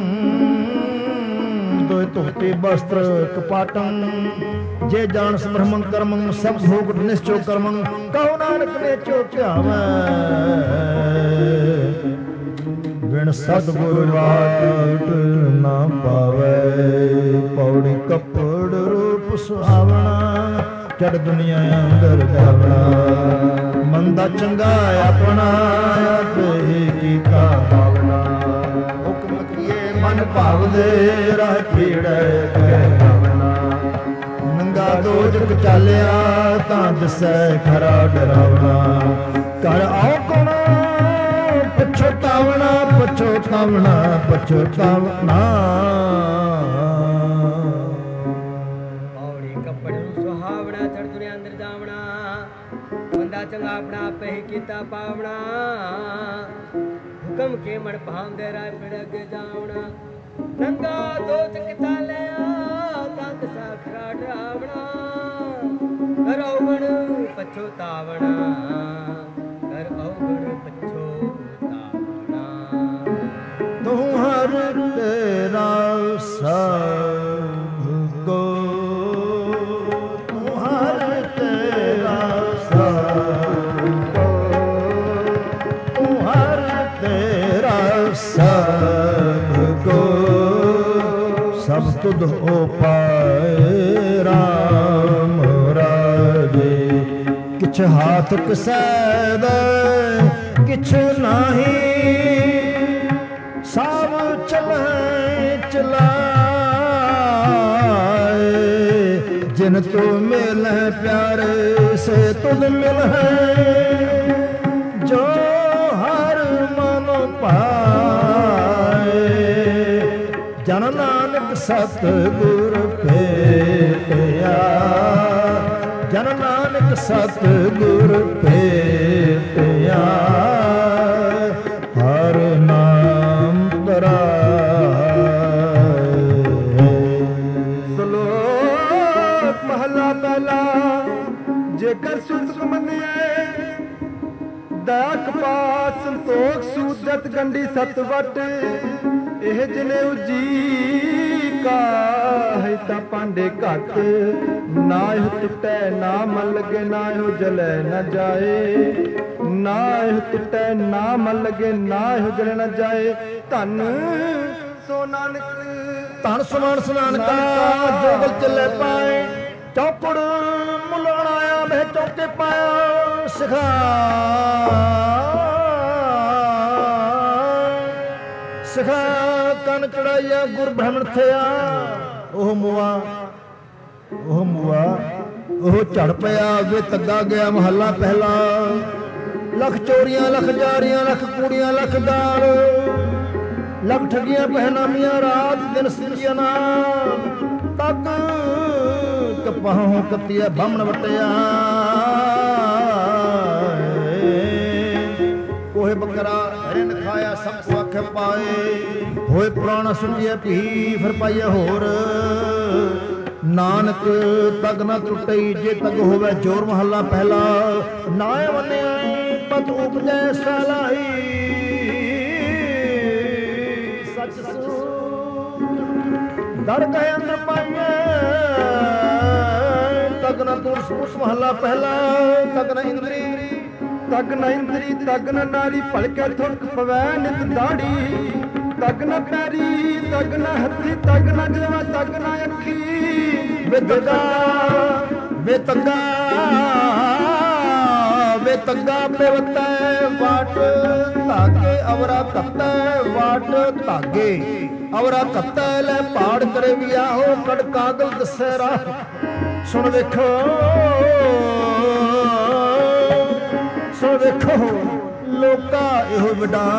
दोय धोती वस्त्र कपाटम जे जानस ब्रह्मं कर्मं सब भोग निश्चय कर्मं कहो नानक ने चो ध्यावै बिन सतगुरु वाट ना पावै पौड़ी कपड़ रूप सुहावना चढ़ दुनिया अंदर जावना मंदा चंगा अपना ते कीता भावना हुक्म किए मन भाव दे राह पीड़े के भावना ਨੰਗਾ ਦੋਜਕ ਚਾਲਿਆ ਤਾਂ ਦਿਸੈ ਖਰਾ ਡਰਾਵਣਾ ਕਰ ਆਓ ਕੋਣ ਪਛਤਾਵਣਾ ਪਛਤਾਵਣਾ ਪਛਤਾਵਣਾ ਪੌੜੀ ਕੱਪੜ ਨੂੰ ਸੁਹਾਵਣਾ ਚੜ ਦੁਨੀਆ ਅੰਦਰ ਜਾਵਣਾ ਬੰਦਾ ਚੰਗਾ ਆਪਣਾ ਪਹਿ ਕੀਤਾ ਪਾਵਣਾ ਹੁਕਮ ਕੇ ਮੜ ਭਾਂਦੇ ਰਾਏ ਪਿੜ ਅੱਗੇ ਜਾਵਣਾ ਨੰਗਾ ਦੋਜਕ ਚਾਲਿਆ ਤਾਂ ਦਿਸੈ ਖਰਾ ਡਰਾਵਣਾ ਕਰ ਔਗਣ ਪਛਤਾਵਣਾ ਕਰ ਔਗਣ ਪਛਤਾਵਣਾ ਤੂੰ ਹਰ ਤੇਰਾ ਸਭ ਕੋ ਤੂੰ ਹਰ ਤੇਰਾ ਸਭ ਕੋ ਤੂੰ ਹਰ ਤੇਰਾ ਸਭ ਕੋ ਸਭ ਤੁਧ ਉਪਾਇ ਰਾਮ किछ हाथ किसैद किछ नाही, सब चलहि चलाए, जिन तू मिलहि प्यारे से तुद मिलहि, जो हर मन पाए, जन नानक सतगुर भेटया, जन नानक सतगुर भेटया, हर नाम तराए। ਸ਼ਲੋਕ ਮਹਲਾ ਪਹਿਲਾ। ਜੇਕਰ ਸੁਖ ਮੰਨਿਐ ਦਇਆ ਕਪਾਤ ਸੰਤੋਖ ਸੂਦਤ ਗੰਢੀ ਸਤਵਟ, ਇਹ ਜਿਨੇ ਉਜੀ ਕਾ ਹੈ ਤਾਂ ਪਾਂਡੇ ਘਟ, ਨਾ ਇਹ ਟੁੱਟੈ ਨਾ ਮਨ ਲਗੇ, ਨਾ ਇਹ ਜਲੈ ਨ ਜਾਏ, ਨਾ ਇਹ ਟੁੱਟੈ ਨਾ ਮਨ ਲਗੇ, ਨਾ ਇਹ ਜਲੈ ਨ ਜਾਏ। ਧਨ ਸੋ ਨਾਨਕ ਧਨ ਸਮਾਨ ਸਨਾਨਕਾ ਜੋਗਲ ਚੱਲੇ ਪਾਏ, ਚੌਪੜ ਮੁਲਾਣ ਆਇਆ ਮੈਂ ਚੌਕੇ ਪਾਇਆ, ਸਿਖਾ ਸਿਖਾ ਕੰਨ ਚੜਾਈਆ ਗੁਰ ਬ੍ਰਾਹਮਣ ਥਿਆ। ਉਹ ਮੁਆ ਉਹ ਮੁਆ ਉਹ ਝੜ ਪਿਆ ਵੇ ਤੱਗਾ ਗਿਆ ਮਹੱਲਾ ਪਹਿਲਾ, ਲੱਖ ਚੋਰੀਆਂ ਲੱਖ ਜਾਰੀਆਂ ਲੱਖ ਕੂੜੀਆਂ ਲੱਖ ਦਾਲ, ਲੱਖ ਠਗੀਆਂ ਪਹਿਨਾਮੀਆਂ ਰਾਤ ਦਿਨ ਸਿੰਜੀਆਂ ਨਾਮ, ਤੱਕ ਕਪਾਹੋਂ ਕੱਤੀਆ ਬਾਹਮਣ ਵਟਿਆ, ਕੋਹੇ ਬੱਕਰਾ ਹਰਿਣ ਖਾਇਆ ਸਭ ਸੁੱਖ ਪਾਏ, ਹੋਏ ਪੁਰਾਣਾ ਸੁਣੀਏ ਭੀ ਫਿਰ ਪਾਈਏ ਹੋਰ, ਨਾਨਕ ਤਗ ਨਾ ਟੁੱਟਈ ਜੇ ਤਗ ਹੋਵੇ ਜੋਰ ਮਹੱਲਾ ਪਹਿਲਾ, ਨਾ ਮੰਨਿਆ ਪਤ ਉਪਜੈ ਸਲਾਹੀ, ਸਚ ਸੂ ਦਰ ਗਏ ਅੰਦਰ ਪਾਈਏ, ਤਗ ਨਾ ਤੁਰ ਉਸ ਮਹੱਲਾ ਪਹਿਲਾ, ਤਗ ਨਾ ਇੰਦਰੀ ਤਗ ਨ ਇੰਦਰੀ ਤਗ ਨ ਨਾਰੀ, ਭਲਕੇ ਥੁਰਕ ਪਵੈ ਨਿਤ ਦਾੜੀ, ਤਗ ਨ ਪੈਰੀ ਤਗ ਨ ਹੱਥੀ, ਤਗ ਨ ਜਵਾ ਤਗ ਨ ਅੱਖੀ, ਵੇ ਤੱਗਾ ਵੇ ਤੱਗਾ ਵੇ ਤੱਗਾ ਪਿਵਤੈ ਵਾਟ ਧਾਗੇ, ਅਵਰਾ ਕੱਤੈ ਵਾਟ ਧਾਗੇ, ਅਵਰਾ ਕੱਤੈ ਲੈ ਪਾੜ ਕਰੇ ਵੀ ਆਹੋ, ਕੜ ਕਾਗਲ ਦੱਸੈ ਰਾਹ। ਸੁਣ ਵੇਖੋ ਸੁਣ ਵੇਖੋ ਲੋਕਾ ਇਹੋ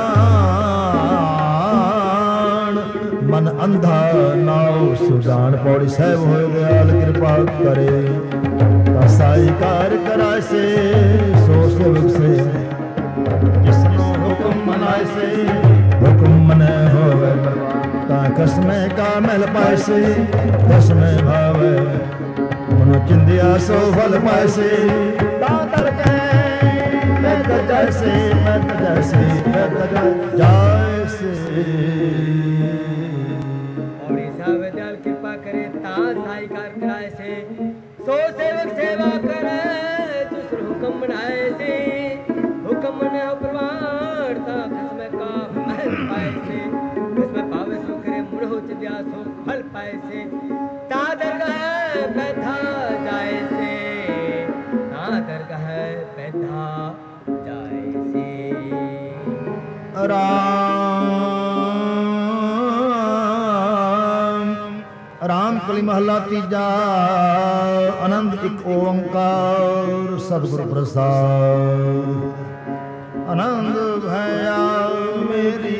ਵਿਡਾਣ, ਮਨ ਅੰਧਾ ਨਾਉ ਸੁਜਾਨ। ਪੌੜੀ ਸਾਹਿਬ ਹੋਏ ਦਿਆਲ ਕਿਰਪਾ ਕਰੇ, ਸਾਈ ਕਾਰ ਕਰਾਇ ਸੇ ਸੋ ਸੇਵਕ ਸੇ, ਜਿਸਨੋ ਹੁਕਮ ਮਨਾਇ ਸੇ ਹੁਕਮ ਮਨੈ ਹੋਵੇ, ਤਾਂ ਕਸਮੈ ਕਾ ਮਹਿਲ ਪਾਇ ਸੇ, ਕਸਮੈ ਭਾਵੈ ਮਨੋ ਚਿੰਦਿਆ ਸੋ ਫਲ ਪਾਇ ਸੇ, ਤਾਂ ਤਰ ਕੈ ਮੈਂ ਤਾਂ ਜੈਸੇ ਮੈਂ ਤਾਂ ਜੈਸੇ ਮੈਂ ਤਾਂ ਜੈਸੇ। पौड़ी साहब दयाल कृपा करे, ता साई कार कराए से, सो सेवक सेवा करे, दूसर हुक्म बनाए से, हुक्म मने हो प्रवान, ता खसम का महल पाए से, खसम पावे सो करे मुड़ो चिद्या सो फल पाए से, ता दरगाह बैठा जाए से, ता दरगाह बैठा जाए से। ਰਾਮ ਰਾਮ ਕਲੀ ਮਹੱਲਾ ਤੀਜਾ। ਆਨੰਦ ਇੱਕ ਓੰਕਾਰ ਸਤਿਗੁਰ ਪ੍ਰਸਾਦ। ਆਨੰਦ ਭਇਆ ਮੇਰੀ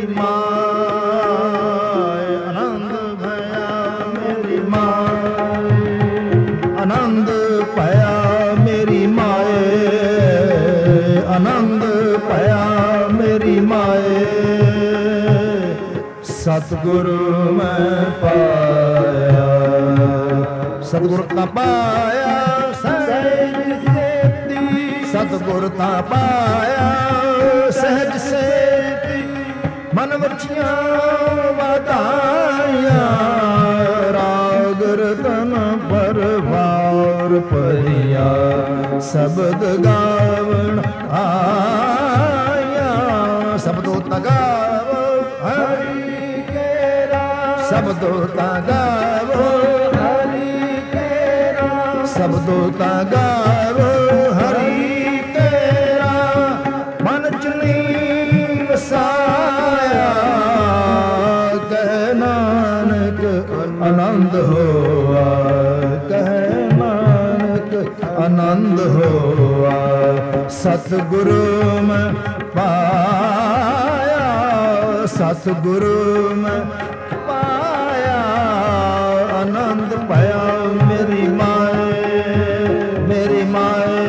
ਮਾਏ, ਆਨੰਦ ਭਇਆ ਮੇਰੀ ਮਾਏ, ਆਨੰਦ ਭਇਆ ਮੇਰੀ ਮਾਏ, ਆਨੰਦ ਭਇਆ ਮੇਰੀ ਮਾਏ, ਸਤਿਗੁਰੂ ਮੈਂ ਪਾਇਆ, ਸਤਿਗੁਰ ਤਾਂ ਪਾਇਆ ਸਹਿਜ ਸੇਤੀ, ਸਤਿਗੁਰ ਤਾਂ ਪਾਇਆ ਸਹਿਜ ਸੇਤੀ, ਮਨ ਵਚੀਆਂ ਵਧਾਈਆਂ, ਰਾਗ ਰਤਨ ਪਰਵਾਰ ਭਰੀਆ, ਸ਼ਬਦ ਗਾਵਣ ਆਇਆ, ਸ਼ਬਦੋ ਤਗਾਵੋ ਹਰੀ ਕੇਰਾ, ਸ਼ਬਦੋ ਤਗਾਵੋ ਹਰੀ ਕੇਰਾ, ਸ਼ਬਦੋ ਤਗਾਵੋ ਹਰੀ ਆਨੰਦ ਹੋਆ। ਸਤਿਗੁਰੂ ਮੈਂ ਪਾਇਆ, ਸਤਿਗੁਰੂ ਮੈਂ ਪਾਇਆ, ਆਨੰਦ ਪਾਇਆ ਮੇਰੀ ਮਾਏ, ਮੇਰੀ ਮਾਏ।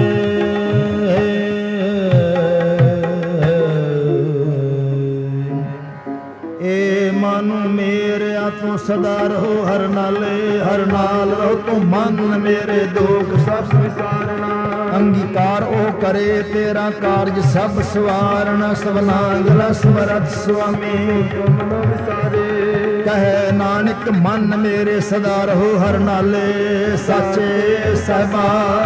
ਏ ਮਨ ਮੇਰਿਆ ਤੂੰ ਸਦਾ ਰਹੋ ਹਰ ਨਾਲੇ, ਹਰ ਨਾਲ ਰਹੋ ਤੂੰ ਮਨ ਮੇਰੇ ਦੁੱਖ ਸਭ ਵਿਸਾਰਨਾ। ਅੰਗੀਕਾਰ ਉਹ ਕਰੇ ਤੇਰਾ ਕਾਰਜ ਸਭ ਸਵਾਰਨਾ। ਸਵਨਾਗਲ ਸਮਰਥ ਸੁਆਮੀ ਤੁਮ ਵਿਸਾਰੇ। ਕਹੇ ਨਾਨਕ ਮਨ ਮੇਰੇ ਸਦਾ ਰਹੋ ਹਰ ਨਾਲੇ। ਸਾਚੇ ਸਾਹਿਬਾ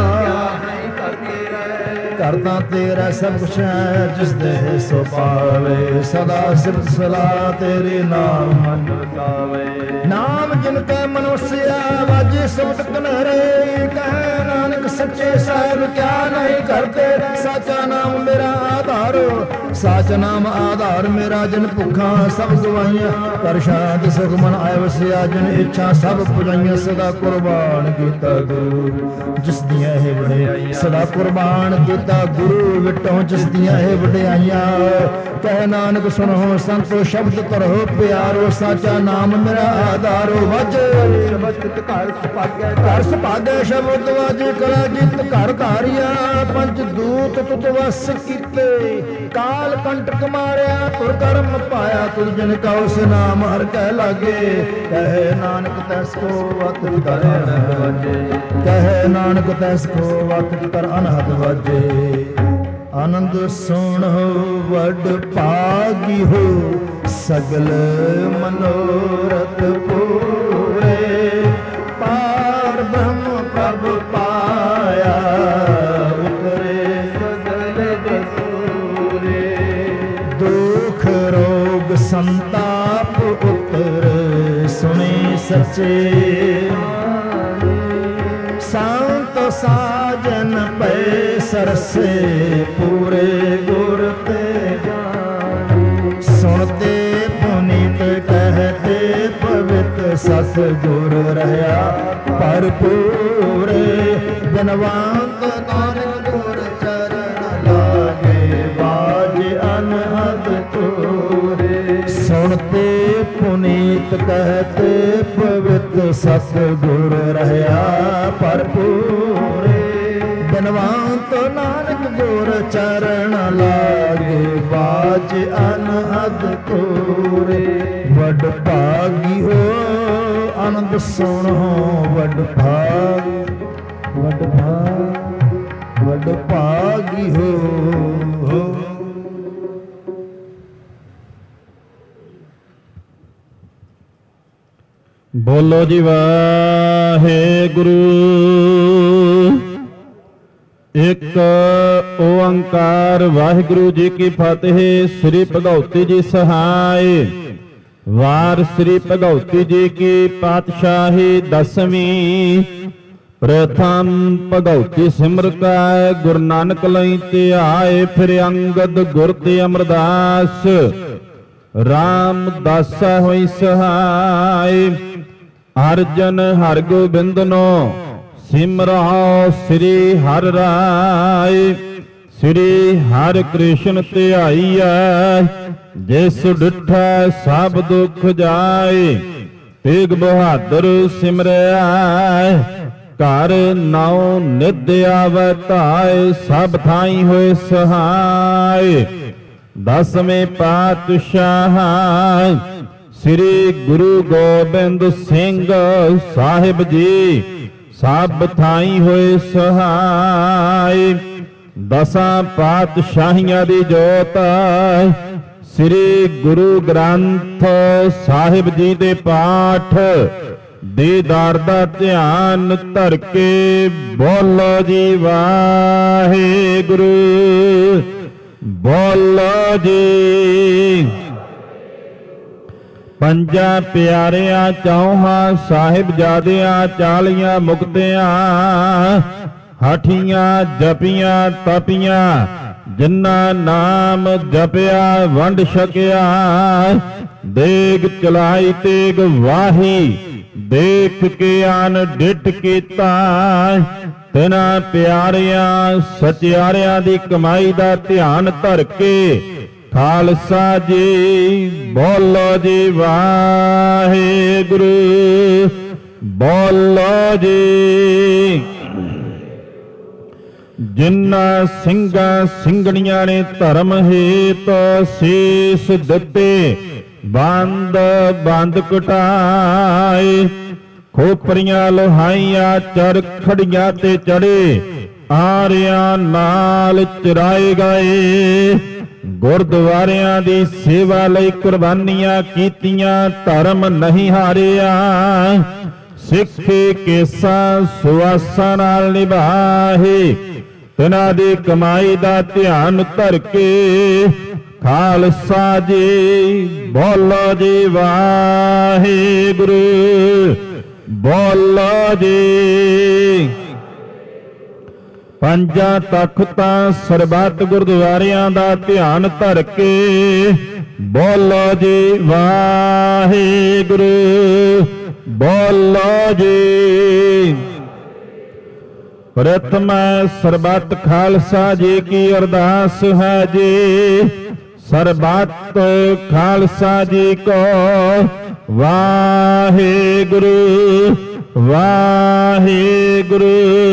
ਕਰਤਾ ਤੇਰਾ ਸਭ ਕੁਛ ਹੈ, ਜਿਸ ਦੇ ਸੋ ਪਾਵੇ। ਸਦਾ ਸਿਫਤ ਸਲਾਹ ਤੇਰੇ ਨਾਮ ਮਨ ਵਸਾਵੇ। ਨਾਮ ਜਿਨ ਕੈ ਮਨੁਸਿਆ ਵਾਜੇ ਸਬਦ ਕਨਹਰੇ। ਕਹੇ ਨਾਨਕ ਸੱਚੇ ਸਾਹਿਬ ਕਿਆ ਨਹੀਂ ਕਰਦੇ। ਸਾਚਾ ਨਾਮ ਮੇਰਾ ਆਧਾਰ, ਸਾਚਾ ਨਾਮ ਆਧਾਰ ਮੇਰਾ। ਜਿਨ ਭੁੱਖਾਂ ਸਭ ਗਵਾਈਆਂ, ਕਰ ਸ਼ਾਂਤ ਸੁਖ ਮਨ ਆਇ ਵਸਿਆ। ਜਿਨ ਇੱਛਾ ਸਭ ਪੁਜਾਈਆਂ, ਸਦਾ ਕੁਰਬਾਨ ਕੀਤਾ ਗੁਰੂ ਜਿਸ ਦੀਆਂ ਇਹ ਵਡਿਆਈਆਂ। ਸਦਾ ਕੁਰਬਾਨ ਕੀਤਾ ਗੁਰੂ ਵਿਟੋ ਜਿਸ ਦੀਆਂ ਇਹ ਵਡਿਆਈਆਂ। ਕਹਿ ਨਾਨਕ ਸੁਣੋ ਸੰਤੋ ਸ਼ਬਦ ਤਰੋ ਪਿਆਰੋ। ਸਾਚਾ ਨਾਮ ਮੇਰਾ ਆਧਾਰੋ। ਵਜ ਸ਼ਬਦ ਘਰ ਸੁਭਾਗੈ, ਘਰ ਸੁਭਾਗੈ ਸ਼ਬਦ ਵਜ। ਕਲਾ ਜਿਤ ਘਰ ਧਾਰਿਆ, ਪੰਜ ਦੂਤ ਤੁਤ ਵਸ ਕੀਤੇ। ਕਾਲ ਕੰਟਕ ਮਾਰਿਆ, ਤੁਰ ਕਰਮ ਪਾਇਆ। ਤੁਰ ਜਨ ਕਉ ਸੇ ਨਾਮ ਹਰ ਕਹਿ ਲਾਗੇ। ਕਹੇ ਨਾਨਕ ਤੈਸ ਕੋ ਵਤ ਕਰ ਅਨਹਦ ਵਾਜੇ। ਕਹੇ ਨਾਨਕ ਤੈਸ ਕੋ ਵਤ ਕਰ ਅਨਹਦ ਵਾਜੇ। ਆਨੰਦ ਸੁਣੋ ਵਡ ਭਾਗੀ ਹੋ, ਸਗਲ ਮਨੋਰਥ ਪੂਰੇ। ਪਾਰ ਬ੍ਰਹਮ ਪ੍ਰਭ ਪਾਇਆ, ਉਤਰੇ ਸਗਲ ਦਸੂਰੇ। ਦੁਖ ਰੋਗ ਸੰਤਾਪ ਉਤਰ, ਸੁਣੀ ਸੱਚੇ। ਸੰਤ ਸਾਜਨ ਪੈ ਸਰਸੇ, ਪੂਰੇ ਗੁਰ ਤੇ ਜਾਣੀ। ਸੁਣਤੇ ਪੁਨੀਤ ਕਹਤੇ ਪਵਿੱਤ, ਸਤ ਗੁਰ ਰਹਾ ਭਰਪੂਰੇ। ਬਨਵੰਤ ਨਾਨਕ ਗੁਰ ਚਰਨ ਲਾਗੇ, ਬਾਜ ਅਨਹਦ ਤੂਰੇ। ਸੁਣਤੇ ਪੁਨੀਤ ਕਹਤੇ ਪਵਿੱਤ, ਸਤ ਗੁਰ ਰਹਾ ਭਰਪੂਰੇ। ਬਨਵੰਤ ਨਾਨਕ ਗੁਰ ਚਰਨ ਲਾਗੇ, ਬਾਜ ਅਨਹਦ ਤੂਰੇ। ਵਡ ਭਾਗੀ ਹੋ ਆਨੰਦ ਸੁਣੋ, ਵਡ ਭਾਗ ਵਡ ਭਾਗ ਵਡ ਭਾਗੀ ਹੋ। ਬੋਲੋ ਜੀ ਵਾਹਿਗੁਰੂ। ਇੱਕ ਓੰਕਾਰ ਵਾਹਿਗੁਰੂ ਜੀ ਕੀ ਫਤਿਹ। ਸ੍ਰੀ ਭਗਉਤੀ ਜੀ ਸਹਾਇ। ਵਾਰ ਸ੍ਰੀ ਭਗਉਤੀ ਜੀ ਕੀ ਪਾਤਸ਼ਾਹੀ ਦਸਵੀਂ। ਪ੍ਰਥਮ ਭਗਉਤੀ ਸਿਮਰ ਕੈ, ਗੁਰੂ ਨਾਨਕ ਲਈ ਧਿਆਏ। ਫਿਰ ਅੰਗਦ ਗੁਰ ਤੇ ਅਮਰਦਾਸ, ਰਾਮਦਾਸਾ ਹੋਈ ਸਹਾਇ। ਅਰਜਨ ਹਰਿ ਗੋਬਿੰਦਨੋ ਸਿਮਰਹੁ, ਸ੍ਰੀ ਹਰਿ ਰਾਇ। ਸ੍ਰੀ ਹਰਿ ਕ੍ਰਿਸ਼ਨ ਧਿਆਈਐ, ਜਿਸ ਡਿਠੈ ਸਭ ਦੁਖ ਜਾਏ। ਤੇਗ ਬਹਾਦਰ ਸਿਮਰਿਆ, ਘਰ ਨਾਉ ਨਿਧ ਆਵੈ ਧਾਇ। ਸਭ ਥਾਈ ਹੋਏ ਸਹਾਇ। ਦਸਵੇਂ ਪਾਤਸ਼ਾਹ ਸ੍ਰੀ ਗੁਰੂ ਗੋਬਿੰਦ ਸਿੰਘ ਸਾਹਿਬ ਜੀ, ਸਭ ਥਾਈ ਹੋਏ ਸਹਾਇ। ਦਸਾਂ ਪਾਤਸ਼ਾਹੀਆਂ ਦੀ ਜੋਤ ਸ੍ਰੀ ਗੁਰੂ ਗ੍ਰੰਥ ਸਾਹਿਬ ਜੀ ਦੇ ਪਾਠ ਦੀਦਾਰ ਦਾ ਧਿਆਨ ਧਰ ਕੇ ਬੋਲੋ ਜੀ ਵਾਹਿਗੁਰੂ। ਬੋਲੋ ਜੀ। ਪੰਜਾਂ ਪਿਆਰਿਆਂ ਚੌਹਾਂ ਸਾਹਿਬਜ਼ਾਦਿਆਂ, ਚਾਲੀਆਂ ਮੁਕਤਿਆਂ, ਹਾਠੀਆਂ ਜਪੀਆਂ ਤਪੀਆਂ, ਜਿਨ੍ਹਾਂ ਨਾਮ ਜਪਿਆ ਵੰਡ ਛਕਿਆ। ਦੇਗ ਚਲਾਈ ਤੇਗ ਵਾਹੀ, ਦੇਖ ਕੇ ਆਨ ਡਿੱਠ ਕੀਤਾ। ਤਿਨਾਂ ਪਿਆਰਿਆਂ ਸਚਿਆਰਿਆਂ ਦੀ ਕਮਾਈ ਦਾ ਧਿਆਨ ਧਰ ਕੇ ਖਾਲਸਾ ਜੀ ਬੋਲੋ ਜੀ ਵਾਹਿਗੁਰੂ, ਬੋਲੋ ਜੀ। ਜਿਨ੍ਹਾਂ ਸਿੰਘਾਂ ਸਿੰਘਣੀਆਂ ਨੇ ਧਰਮ ਹੇਤ ਸੀਸ ਦਿੱਤੇ, ਬੰਦ ਬੰਦ ਕਟਾਏ, ਖੋਪਰੀਆਂ ਲੋਹਾਈਆਂ ਚਰਖੜੀਆਂ ਤੇ ਚੜੇ, ਆਰਿਆਂ ਨਾਲ ਚਰਾਏ ਗਏ, ਗੁਰਦੁਆਰਿਆਂ ਦੀ ਸੇਵਾ ਲਈ ਕੁਰਬਾਨੀਆਂ ਕੀਤੀਆਂ, ਧਰਮ ਨਹੀਂ ਹਾਰਿਆ, ਸਿੱਖੀ ਕੇਸਾਂ ਸੁਆਸਾਂ ਨਾਲ ਨਿਭਾਏ, ਤਿਨਾਂ ਦੀ ਕਮਾਈ ਦਾ ਧਿਆਨ ਧਰ ਕੇ ਖਾਲਸਾ ਜੀ ਬੋਲੋ ਜੀ ਵਾਹਿਗੁਰੂ, ਬੋਲੋ ਜੀ। ਪੰਜਾਂ ਤਖਤਾਂ ਸਰਬੱਤ ਗੁਰਦੁਆਰਿਆਂ ਦਾ ਧਿਆਨ ਧਰ ਕੇ ਬੋਲੋ ਜੀ ਵਾਹਿਗੁਰੂ, ਬੋਲੋ ਜੀ। ਪ੍ਰਥਮ ਸਰਬੱਤ ਖਾਲਸਾ ਜੀ ਕੀ ਅਰਦਾਸ ਹੈ ਜੀ, ਸਰਬੱਤ ਖਾਲਸਾ ਜੀ ਕੋ ਵਾਹਿਗੁਰੂ, ਵਾਹਿਗੁਰੂ,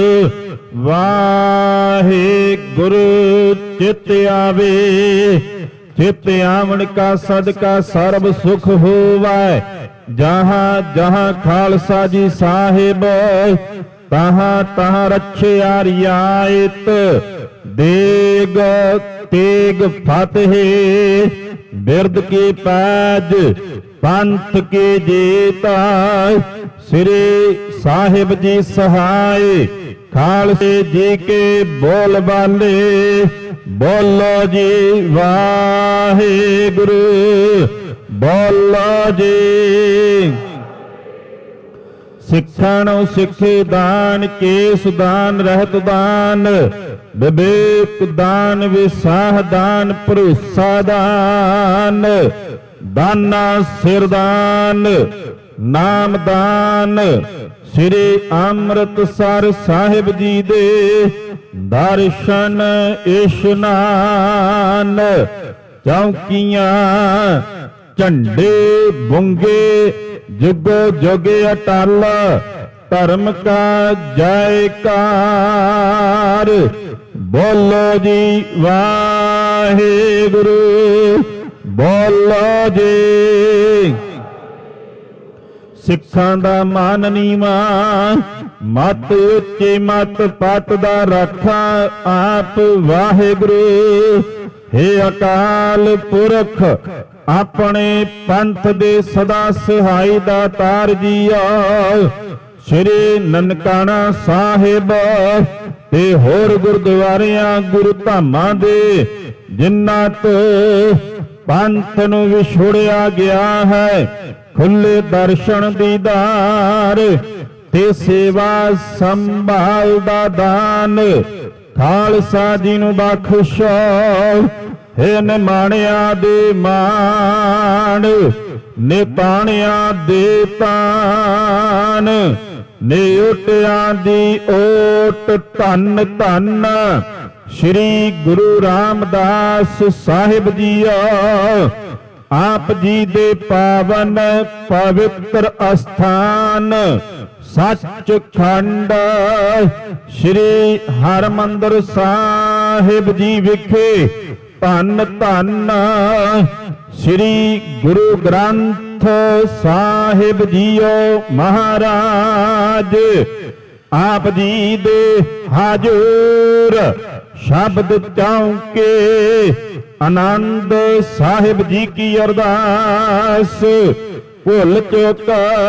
ਵਾਹਿਗੁਰੂ। ਚਿਤ ਆਵੇ, ਚਿਤ ਆਵਣ ਕਾ ਸਦਕਾ ਸਰਬ ਸੁਖ ਹੋਵੈ, ਜਹਾਂ ਜਹਾਂ ਖਾਲਸਾ ਜੀ ਸਾਹਿਬ, ਤਹਾਂ ਤਹਾਂ ਰਛਿਆ ਰਿਆਇਤ, ਦੇਗ ਤੇਗ ਫਤਿਹ, ਬਿਰਦ ਕੀ ਪੈਜ ਪੰਥ ਕੇ ਜੀਤਾ, ਸ੍ਰੀ ਸਾਹਿਬ ਜੀ ਸਹਾਇ, ਖਾਲਸੇ ਜੀ ਕੇ ਬੋਲ ਬਾਲੇ, ਬੋਲੋ ਜੀ ਵਾਹਿਗੁਰੂ, ਬੋਲੋ ਜੀ। ਸਿੱਖਾਂ ਨੂੰ ਸਿੱਖੇ ਦਾਨ, ਕੇਸ ਦਾਨ, ਰਹਿਤ ਦਾਨ, ਵਿਵੇਕ ਦਾਨ, ਵਿਸਾਹ ਦਾਨ, ਭਰੋਸਾ ਦਾਨ, ਦਾਨਾ ਸਿਰਦਾਨ, ਨਾਮ ਦਾਨ, ਸ੍ਰੀ ਅੰਮ੍ਰਿਤਸਰ ਸਾਹਿਬ ਜੀ ਦੇ ਦਰਸ਼ਨ ਇਸ਼ਨਾਨ, ਚੌਕੀਆਂ ਝੰਡੇ ਬੁੰਗੇ, ਜੁਗੋ ਜੁਗ ਅਟਲ, ਧਰਮ ਕਾ ਜੈਕਾਰ, ਬੋਲੋ ਜੀ ਵਾਹਿਗੁਰੂ, ਬੋਲੋ ਜੀ। ਸਿੱਖਾਂ ਦਾ ਮਾਨ ਨੀਵਾ, ਮਤ ਉੱਚੀ ਮਤ ਪਤ ਦਾ ਰਾਖਾ ਆਪ ਵਾਹਿਗੁਰੂ, ਹੇ ਅਕਾਲ ਪੁਰਖ ਆਪਣੇ ਪੰਥ ਦੇ ਸਦਾ ਸਹਾਈ ਦਾ ਤਾਰ ਜੀਓ, ਸ੍ਰੀ ਨਨਕਾਣਾ ਸਾਹਿਬ ਤੇ ਹੋਰ ਗੁਰਦੁਆਰਿਆਂ ਗੁਰੂ ਧਾਮਾਂ ਦੇ ਜਿਨ੍ਹਾਂ ਤੋਂ ਪੰਥ ਨੂੰ ਵਿਛੋੜਿਆ ਗਿਆ ਹੈ, ਖੁੱਲੇ ਦਰਸ਼ਨ ਦੀਦਾਰ ਤੇ ਸੇਵਾ ਸੰਭਾਲ ਦਾ ਦਾਨ, ਖਾਲਸਾ ਜੀ ਨੂੰ ਬਖਸ਼ੋ, ਹੇ ਨਿਮਾਣਿਆਂ ਦੇ ਮਾਣ, ਨਿਤਾਣਿਆਂ ਦੇ ਤਾਨ, ਨਿਉਟਿਆਂ ਦੀ ਓਟ, ਧੰਨ ਧੰਨ ਸ੍ਰੀ ਗੁਰੂ ਰਾਮਦਾਸ ਸਾਹਿਬ ਜੀਓ, ਆਪ ਜੀ ਦੇ ਪਾਵਨ ਪਵਿੱਤਰ ਅਸਥਾਨ ਸੱਚਖੰਡ ਸ੍ਰੀ ਹਰਿਮੰਦਰ ਸਾਹਿਬ ਜੀ ਵਿਖੇ ਧੰਨ ਧੰਨ ਸ੍ਰੀ ਗੁਰੂ ਗ੍ਰੰਥ ਸਾਹਿਬ ਜੀਓ ਮਹਾਰਾਜ, ਆਪ ਜੀ ਦੇ ਹਾਜ਼ਰ ਸ਼ਬਦ ਚੌਂਕੇ ਆਨੰਦ ਸਾਹਿਬ ਜੀ ਕੀ ਅਰਦਾਸ, ਭੁੱਲ ਚੁੱਕ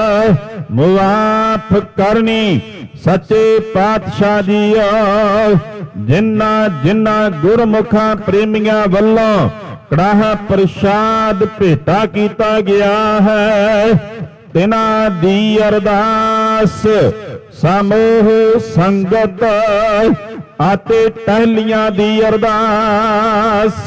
ਮੁਆਫ ਕਰਨੀ ਸੱਚੇ ਪਾਤਸ਼ਾਹ ਜੀਓ, ਜਿਨ੍ਹਾਂ ਜਿਨ੍ਹਾਂ ਗੁਰਮੁਖਾਂ ਪ੍ਰੇਮੀਆਂ ਵੱਲੋਂ ਕੜਾਹ ਪ੍ਰਸ਼ਾਦ ਭੇਟਾ ਕੀਤਾ ਗਿਆ ਹੈ, ਤਿਨਾਂ ਦੀ ਅਰਦਾਸ ਸਮੂਹ ਸੰਗਤ ਅਤੇ ਟਹਿਲੀਆਂ ਦੀ ਅਰਦਾਸ,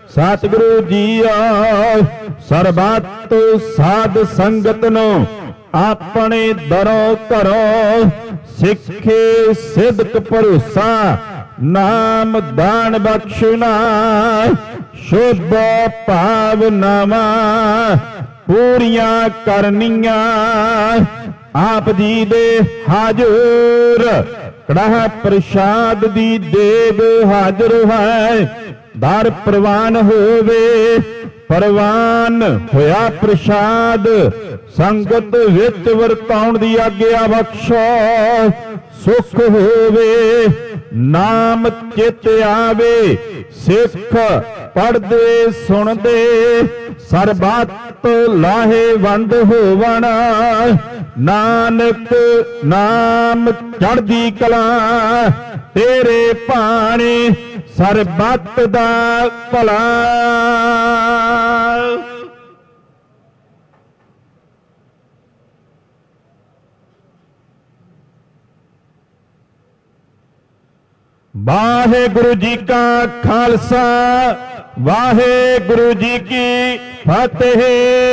ਸਤਿਗੁਰੂ ਜੀਓ ਸਰਬੱਤ ਸਾਧ ਸੰਗਤ ਨੂੰ ਆਪਣੇ ਦਰੋਂ ਘਰੋਂ ਸਿੱਖੇ ਸਿਦਕ ਭਰੋਸਾ ਨਾਮ ਦਾਨ ਬਖਸ਼ਣਾ ਸ਼ੁਭ ਭਾਵਨਾਵਾਂ ਪੂਰੀਆਂ ਕਰਨੀਆਂ ਆਪ ਜੀ ਦੇ ਹਾਜ਼ਰ ਕੜਾਹ ਪ੍ਰਸ਼ਾਦ ਦੀ ਦੇਗ ਹਾਜ਼ਰ ਹੈ ਦਰ ਪ੍ਰਵਾਨ ਹੋਵੇ ਪ੍ਰਵਾਨ ਹੋਇਆ ਪ੍ਰਸ਼ਾਦ ਸੰਗਤ ਵਿੱਚ ਵਰਤਾਉਣ ਦੀ ਆਗਿਆ ਬਖਸ਼ੋ ਸੁਖ ਹੋਵੇ ਨਾਮ ਚਿਤ ਆਵੇ ਸਿੱਖ ਪੜ੍ਹਦੇ ਸੁਣਦੇ ਸਰਬੱਤ ਲਾਹੇਵੰਦ ਹੋਵਣ ਨਾਨਕ ਨਾਮ ਚੜ੍ਹਦੀ ਕਲਾ ਤੇਰੇ ਭਾਣੇ ਸਰਬੱਤ ਦਾ ਭਲਾ। ਵਾਹਿਗੁਰੂ ਜੀ ਕਾ ਖਾਲਸਾ ਵਾਹਿਗੁਰੂ ਜੀ ਕੀ ਫਤਿਹ।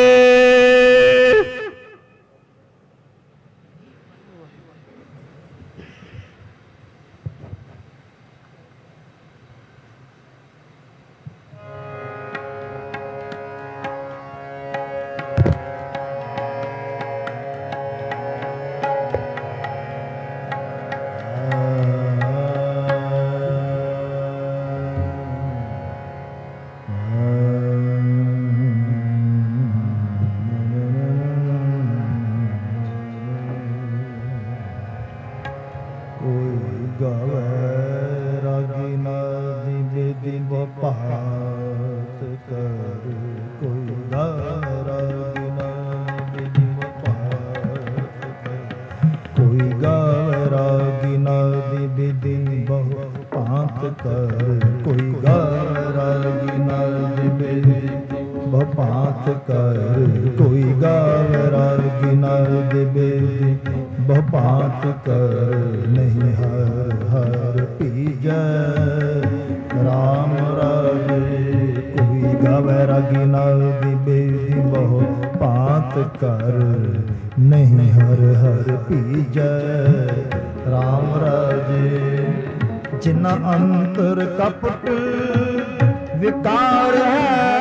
ਅੰਤਰ ਕਪਟ ਵਿਕਾਰ ਹੈ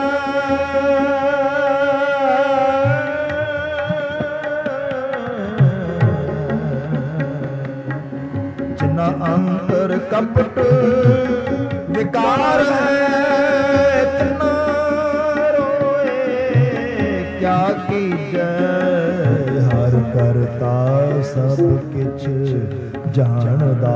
ਜਿਨਾ ਅੰਤਰ ਕਪਟ ਵਿਕਾਰ ਹੈ ਤਿਨਾ ਰੋਏ ਕਿਆ ਕੀਜੈ ਹਰ ਕਰਤਾ ਸਭ ਕਿਛ ਜਾਣਦਾ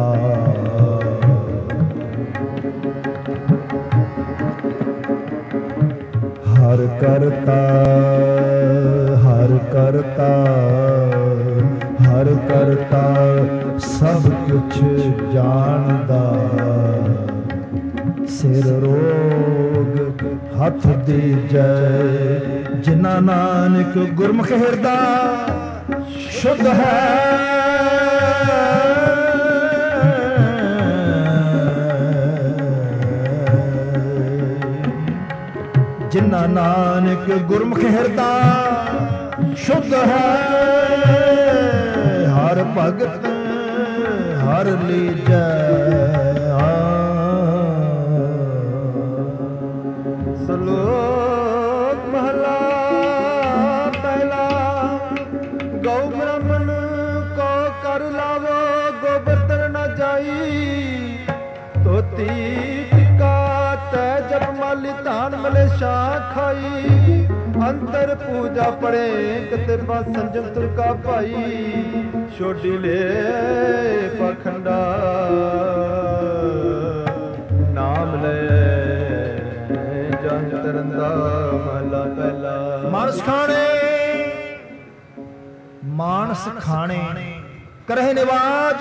ਹਰ ਕਰਤਾ ਹਰ ਕਰਤਾ ਹਰ ਕਰਤਾ ਸਭ ਕੁਛ ਜਾਣਦਾ ਸਿਰ ਰੋਗ ਹੱਥ ਦੀਜੈ ਜਿਨਾ ਨਾਨਕ ਗੁਰਮੁਖ ਹਿਰਦਾ ਸ਼ੁੱਧ ਹੈ ਜਿਨਾ ਨਾਨਕ ਗੁਰਮੁਖ ਹਿਰਦਾ ਸ਼ੁੱਧ ਹੈ ਹਰ ਭਗਤ ਹਰ ਲੀਜੈ ਸਲੋਕ ਮਹਲਾ ਪਹਿਲਾ ਗਊ ਬ੍ਰਾਹਮਣ ਕੋ ਕਰ ਲਾਵੋ ਗੋਬਰ ਨਾ ਜਾਈ ਧੋਤੀ ਜਪ ਮਾਲੀ ਧਾਨ ਮਲੇ ਸ਼ਾਹ ਖਾਈ ਅੰਤਰ ਪੂਜਾ ਪੜੇ ਕਿਤੇ ਬਾ ਸੰਜਮ ਤੁਰਕਾ ਭਾਈ ਛੋਡੀ ਲੈ ਪਖੰਡਾ ਨਾਮ ਲੈ ਜਨ ਤਰੰਦਾ ਮਹਲਾ ਪਹਿਲਾ। ਮਾਨਸ ਖਾਣੇ ਮਾਨਸ ਖਾਣੇ ਕਰਹਿ ਨਿਵਾਜ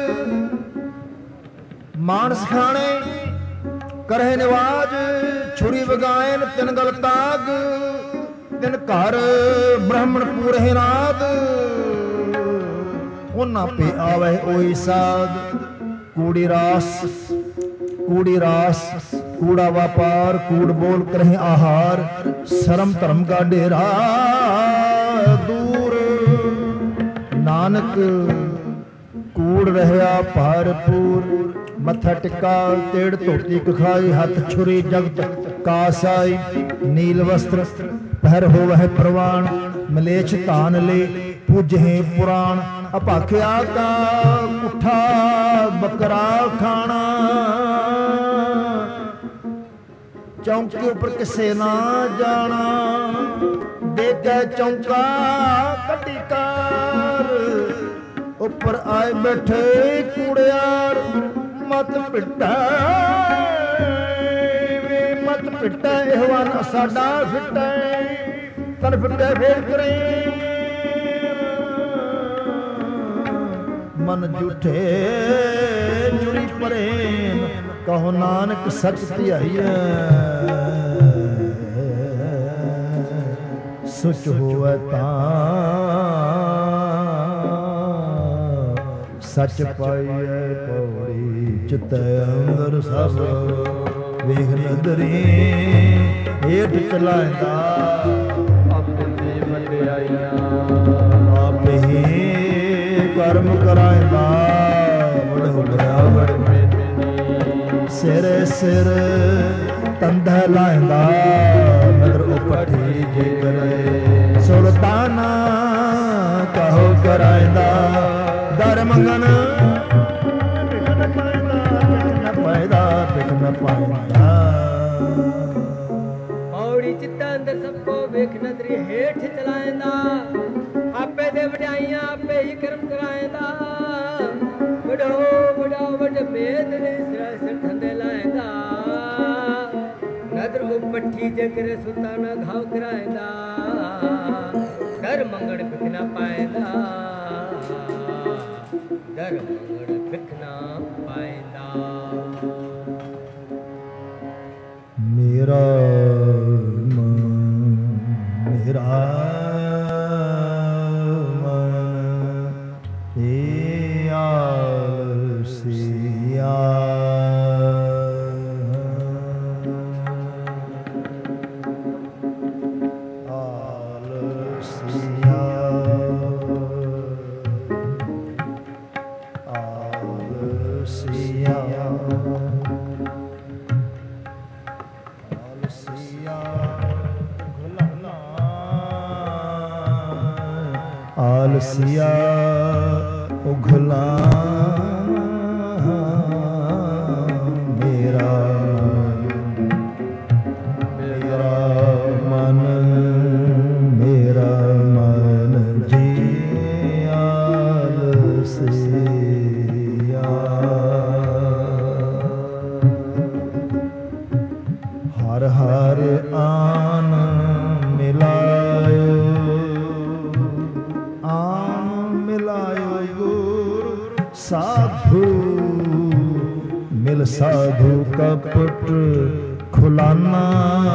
ਮਾਨਸ ਖਾਣੇ ਕਰਹਿ ਨਿਵਾਜ ਛੁਰੀ ਵਗਾਇਨ ਤਿਨ ਗਲ ਤਾਗ ਤਿਨ ਘਰ ਬ੍ਰਾਹਮਣ ਪੂਰਹਿ ਨਾਦ ਉਹਨਾਂ ਪੇ ਆਵੈ ਓਈ ਸਾਧ ਕੂੜੀ ਰਾਸ ਕੂੜੀ ਰਾਸ ਕੂੜਾ ਵਪਾਰ ਕੂੜ ਬੋਲ ਕਰਹਿ ਆਹਾਰ ਸ਼ਰਮ ਧਰਮ ਕਾ ਡੇਰਾ ਦੂਰ ਨਾਨਕ ਕੂੜ ਰਹਿਆ ਭਰਪੂਰ, ਮੱਥਾ ਟਿਕਾ ਤੇੜ ਧੋਤੀ ਕਖਾਈ, ਹੱਥ ਛੁਰੀ ਜਗਤ ਕਾਸਾਈ, ਨੀਲ ਵਸਤਰ ਪਹਿਰ ਹੋਵਹਿ ਪ੍ਰਵਾਨ, ਮਲੇਛ ਧਾਨ ਲੈ ਪੂਜਹਿ ਪੁਰਾਣ, ਅਭਾਖਿਆ ਕਾ ਪੁੱਠਾ ਬੱਕਰਾ ਖਾਣਾ, ਚੌਂਕੇ ਉੱਪਰ ਕਿਸੇ ਨਾ ਜਾਣਾ, ਦੇਖੈ ਚੌਂਕਾ ਕੱਢੀ ਕਾਰ, ਉੱਪਰ ਆਏ ਬੈਠੇ ਕੂੜਿਆਰ, ਮਤ ਪਿੱਟਾ ਵੇ ਮਤ ਪਿੱਟਾ, ਇਹਵਾਨ ਸਾਡਾ ਫਿੱਟਾ, ਤਨ ਫਿੱਟੇ ਫੇਰ ਕਰੇ, ਮਨ ਝੂਠੇ ਜੁੜੀ ਪ੍ਰੇਮ, ਕਹੋ ਨਾਨਕ ਸੱਚ ਧਿਆਈਐ, ਸੁਚ ਹੋਵੈ ਤਾਂ ਸੱਚ ਪਾਈਐ, ਪੌੜੀ ਚਿਤੈ ਅੰਦਰ ਸਭ ਵੇਖ ਨਦਰੀ, ਹੇਠ ਚਲਾਇਦਾ ਆਪੇ ਦੀ ਵਡਿਆਈਆਂ, ਆਪੇ ਹੀ ਕਰਮ ਕਰਾਇਦਾ, ਵਡ ਹੋਇਆ ਵਡ ਮੇਨੀ, ਸਿਰ ਸਿਰ ਤੰਦਾ ਲਾਇਦਾ, ਨਦਰ ਉਪਠੀ ਜੇ ਕਰੇ, ਸੁਲਤਾਨਾ ਕਹੋ ਕਰਾਇਦਾ, ਦਰ ਮੰਗਨ ਪਿਖ ਨ ਪਾਇਦਾ, ਪਿਖ ਨ ਪਾਇਦਾ, ਪਿਖ ਨ ਪਾਇਦਾ, ਪੌੜੀ ਚਿੱਤਾ ਅੰਦਰ ਸਭ ਕੋ ਵੇਖ ਨਦਰੀ, ਹੇਠ ਚਲਾਇਦਾ, ਆਪੇ ਦੇ ਵਡਿਆਈਆਂ ਆਪੇ ਹੀ ਕਰਮ ਕਰਾਇਦਾ, ਵਡੋ ਵਡਾ ਵਡ ਮੇਦ ਦੇ ਸਿਰ ਸਿਰ ਠੰਡੇ ਲਾਇਦਾ, ਨਦਰ ਉਪੱਠੀ ਜਗਰ ਸੁਲਤਾਨਾ ਘਾਵ ਕਰਾਇਦਾ, ਦਰ ਮੰਗਣ ਪਿਖ ਨ ਪਾਇਦਾ, ਦਰ ਮੰਗਣ ਪਿਖ ਨ ਪਾਇਦਾ। ਮੇਰਾ ਮਨ ਮੇਰਾ ਆਲਸੀਆ ਉਘਲਾ ਮੇਰਾ ਮੇਰਾ ਮਨ ਮੇਰਾ ਮਨ ਜੀ ਆਲਸੀਆ, ਹਰ ਹਰ ਆਨ ਮਿਲਾਇਓ, ਸਾਧੂ ਮਿਲ ਸਾਧੂ ਕਪਟ ਖੁਲਾਨਾ,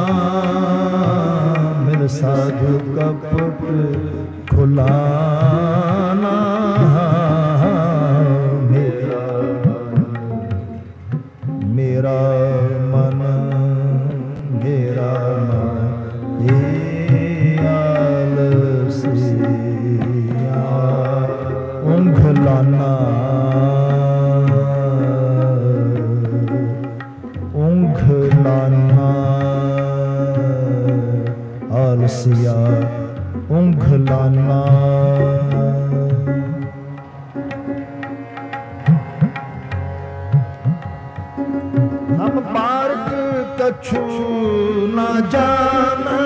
ਮਿਲ ਸਾਧੂ ਕਪਟ ਖੁਲਾਨਾ, ਮੇਰਾ ਮੇਰਾ ਮਨ ਮੇਰਾ ਮਨ ਏ ਆਲਸੀਆ, ਉਂਘ ਲਾਨਾ ਉਂਘ ਲਾਨਾ, ਆਲਸੀਆ ਉਂਘ ਲਾਨਾ, ਹਮ ਬਾਰਕ ਕਛੂ ਨਾ ਜਾਣਾ,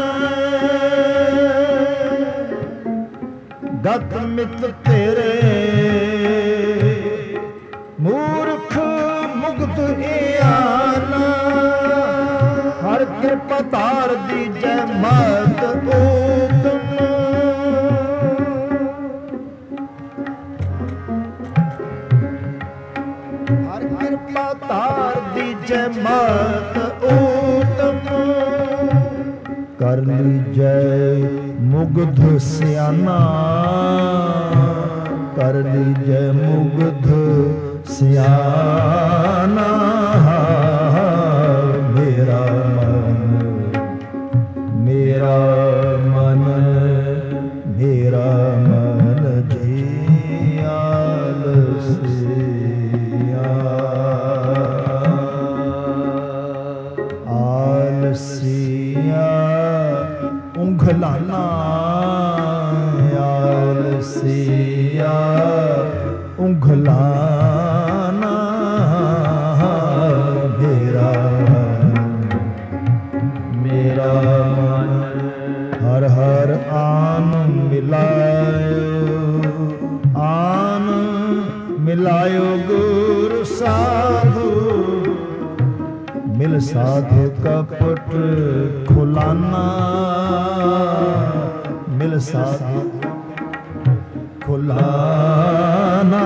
ਗਤ ਮਿਤ ਤੇਰੇ ਮੂਰਖ ਮੁਗਧ ਗਿਆਨਾ, ਹਰ ਕਿਰਪਾ ਧਾਰ ਦੀਜੈ ਮਤ ਊਤਮ, ਹਰ ਕਿਰਪਾ ਧਾਰ ਦੀਜੈ ਮਤ ਊਤਮ, ਕਰ ਲੀਜੈ ਮੁਗਧ ਸਿਆਨਾ, ਕਰ ਲੀਜੈ ਮੁਗਧ ਸਿਆਨਾ, ਮੇਰਾ ਮਨ ਮੇਰਾ ਮਨ ਮੇਰਾ ਮਨ ਜੀ साधु कपट खुलाना, मिल साधु खुलाना,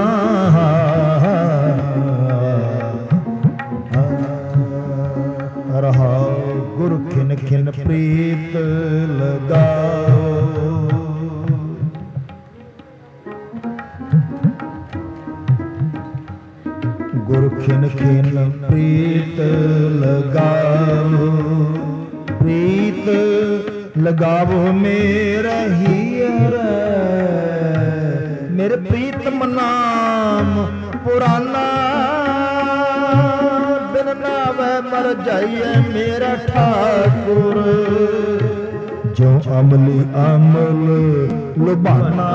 रहा गुरु खिन खिन प्रीत लगाओ। गुरु खिन खिन प्रीत लगाओ, प्रीत लगावो मेरा हीर, मेरे प्रीतम नाम पुराना, बिन नावे मर जाइए मेरा ठाकुर। जो अमली अमल लुभाना,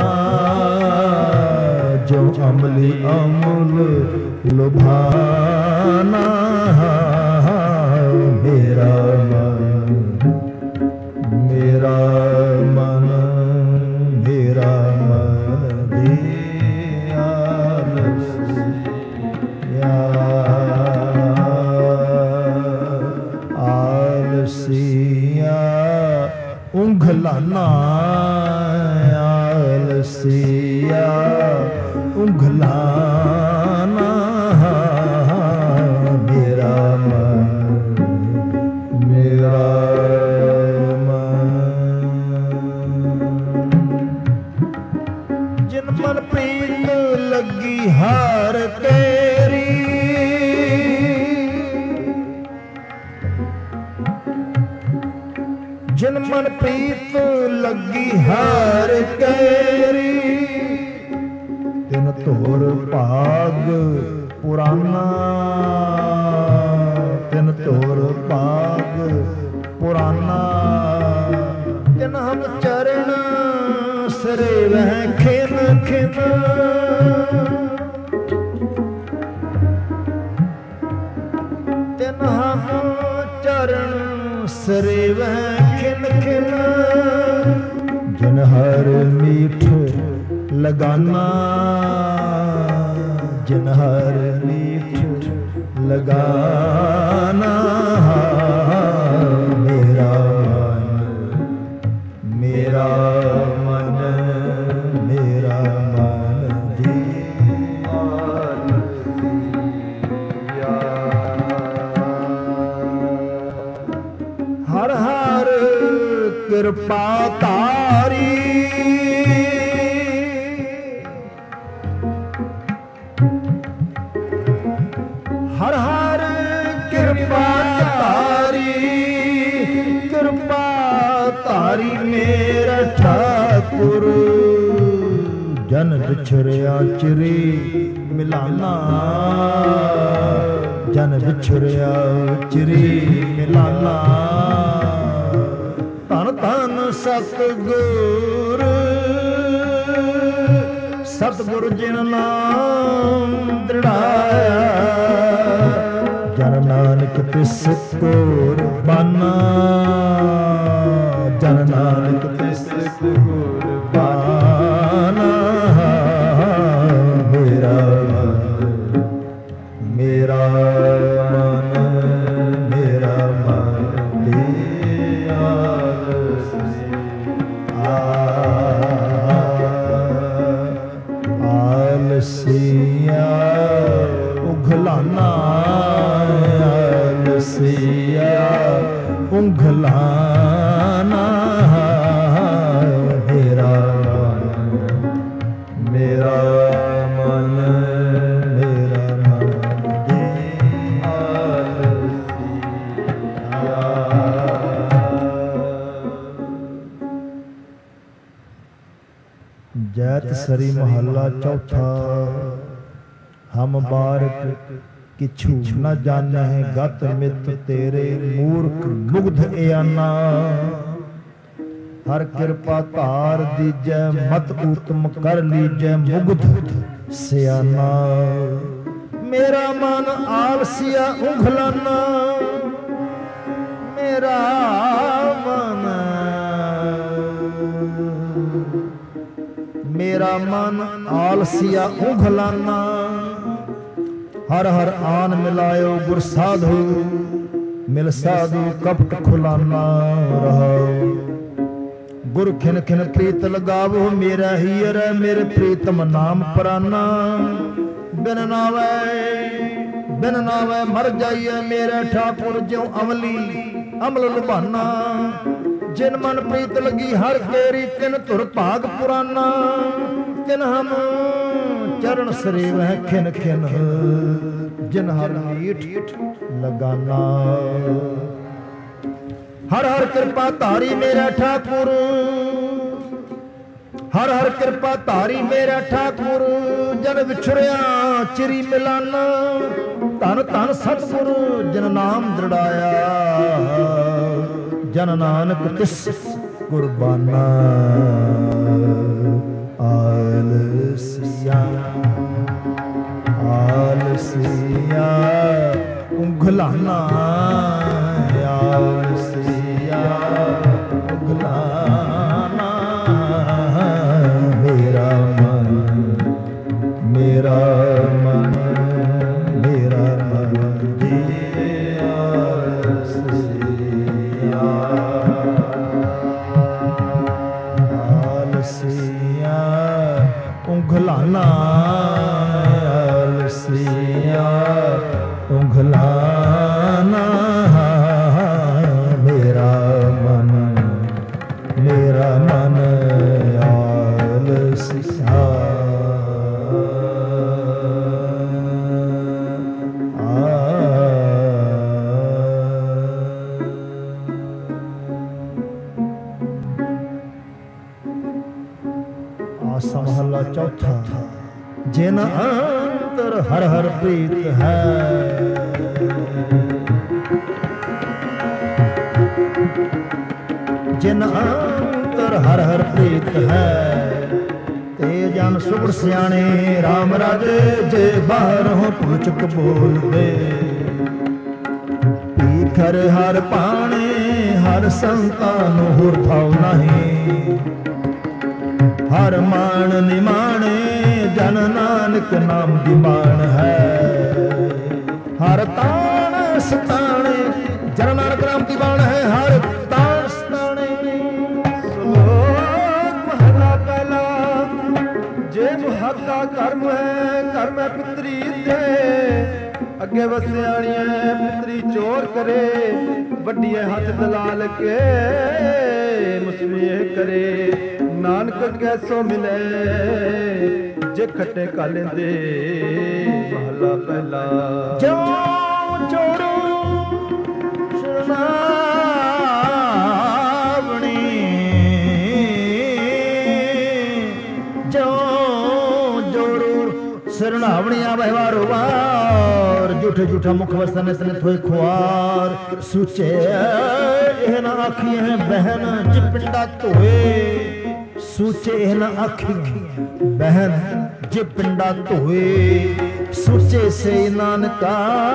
जो अमली अमल लुभाना, मेरा मन मेरा मन मेरा मन दिया आलसिया उंघलाना, आलसिया उंघलाना, मेरा मन मेरा मन। जिन मन प्रीत लगी हार तेरी, जिन मन प्रीत लगी हार तेरी, तिन तोर भाग पुराना, तिन तोर भाग पुराना, तिन हम चरण सरे वह खिन खिन, तिन हम चरण सरे वह खिन खिन, जिन हर मीठ लगाना, जिन हर मीठ लगाना, मेरा मन मेरा मन मेरा मन दिया। हर हर कृपा तारी, हर हर कृपा तारी, कृपा तारी मेरा ठाकुर। जन बिछुरिया चिरी मिलाना, जन बिछुरिया चिरी मिलाना, धन धन सतगुर सतगुर जिन नाम दृढ़ाया, जन नानक तिस कुर्बाना, जन नानक तिस कुर्बाना, मेरा मेरा मन मेरा मन दिया आलसिया उघलाना, आलसिया उघलाना, मेरा मेरा मन मेरा मन दिया जैत सरी महला चौथा। हम बारक किछु न जाने गत मित तेरे मूर्ख मुग्ध एयाना। हर कृपा धार दीजै मत उत्तम कर लीजै मुग्ध सियाना। मेरा मन आलसिया उघलाना, मेरा मन मेरा मन आलसिया उघलाना। हर हर आन मिलायो गुर साधु, ਮਿਲ ਸਾਧੂ ਕਪਟ ਖੁਲਾਨਾ ਰਹਾਉ। ਗੁਰ ਖਿਨ ਖਿਨ ਪ੍ਰੀਤ ਲਗਾਵੋ ਮੇਰਾ ਹੀਰ ਮੇਰੇ ਪ੍ਰੀਤਮ ਨਾਮ ਪ੍ਰਾਨਾ। ਬਿਨ ਨਾਵੇ ਬਿਨ ਨਾਵੇ ਮਰ ਜਾਈਏ ਮੇਰੇ ਠਾਕੁਰ ਜਿਉ ਅਮਲੀ ਅਮਲ ਲੁਭਾਨਾ। ਜਿਨ ਮਨ ਪ੍ਰੀਤ ਲਗੀ ਹਰ ਤੇਰੀ ਤਿਨ ਧੁਰ ਭਾਗ ਪੁਰਾਨਾ। ਤਿਨ ਹਮ ਚਰਨ ਸਰੇਵਹਿ ਖਿਨ ਖਿਨ ਜਿਨ ਹਰ ਮੀਠ ਲਗਾਨਾ। ਹਰ ਹਰ ਕਿਰਪਾ ਧਾਰੀ ਮੇਰਾ ਠਾਕੁਰ ਹਰ ਹਰ ਕਿਰਪਾ ਧਾਰੀ ਮੇਰਾ ਠਾਕੁਰ। ਜਨ ਵਿਛੜਿਆ ਚਿਰੀ ਮਿਲਾਨਾ। ਧਨ ਧਨ ਸਤਿਗੁਰ ਜਨ ਨਾਮ ਦ੍ਰਿੜਾਇਆ। ਜਨ ਨਾਨਕ ਤਿਸ ਕੁਰਬਾਨਾ। ਆਲਸੀਆ ਆਲਸੀਆ ਉਂਗਲਾਨਾ। ਆਲਸੀਆ ਉਂਗਲਾਨਾ। ਮੇਰਾ ਮਨ ਮੇਰਾ ਮਨ ਮੇਰਾ ਮਨ ਜੀ ਆਲਸੀਆ ਆਲਸੀਆ ਉਂਗਲਾਨਾ। ਆਲਸੀਆ ਉਂਗਲਾਨਾ। ਮੇਰਾ ਮਨ ਮੇਰਾ ਮਨ ਆਲਸੀਆ ਆਸਾ ਮਹੱਲਾ ਚੌਥਾ। ਜਿਨ ਅੰਤਰ ਹਰ ਹਰ ਪ੍ਰੀਤ ਹੈ। ਜਿਨ ਅੰਤਰ ਹਰ ਹਰ ਪ੍ਰੀਤ ਹੈ। ਤੇ ਜਨ ਸੁਗੜ ਸਿਆਣੇ ਰਾਮ ਰਾਜੇ ਜੇ ਬਾਹਰੋਂ ਪੁਚਕ ਬੋਲਦੇ। ਪੀਖਰ ਹਰ ਪਾਣੇ ਹਰ ਸੰਤਾਂ ਨੂੰ ਹੋਰ ਥਾਉ ਨਹੀਂ। ਹਰ ਮਾਣ ਨਿਮਾਣੇ ਜਨ ਨਾਨਕ ਨਾਮ ਦੀ ਮਾਣ ਹੈ। ਹਰ ਤਾਣ ਸਤਾਣੇ ਜਨ ਨਾਨਕ ਨਾਮ ਦੀ ਬਾਣ ਹੈ। ਹਰ ਤਾਣ ਸਤਾਣੇ। ਸ਼ਲੋਕ ਮਹਲਾ ਪਹਿਲਾ। ਜੇ ਮੁਹਾਗਾ ਕਰਮ ਹੈ ਕਰਮ ਹੈ ਪਿਤਰੀ ਦੇ। ਅੱਗੇ ਵਸਿਆਣੀਆਂ ਪੁੱਤਰੀ ਚੋਰ ਕਰੇ। ਵੱਡੀਏ ਹੱਥ ਦਲਾਲ ਕੇ ਮੁਸਮੀਏ ਕਰੇ। ਨਾਨਕ ਕੈਸੋ ਮਿਲੇ ਜੇ ਖੱਟੇ ਕਾ ਲੈਂਦੇ। ਮਹਲਾ ਪਹਿਲਾ। ਜੋ ਚੋਰੂ ਸੁਣਾਵਣੀ ਜੋ ਜੋਰੂ ਸਰਣਾਵਣੀਆਂ ਵਹਿਵਾਰੋ ਵਾਰ। ਝੂਠੇ ਝੂਠਾ ਮੁਖ ਵਸਨ ਸਨ ਥੋਏ ਖੁਆਰ। ਸੁਚੇ ਇਹ ਨਾ ਆਖੀਏ ਬਹਿਨ ਜਿ ਪਿੰਡਾ ਧੋਏ। ਸੂਚੇ ਨ ਆਖੀ ਬਹਿਨ ਜੇ ਪਿੰਡਾ ਧੋਏ। ਸੂਚੇ ਸੇ ਨਾਨਕਾ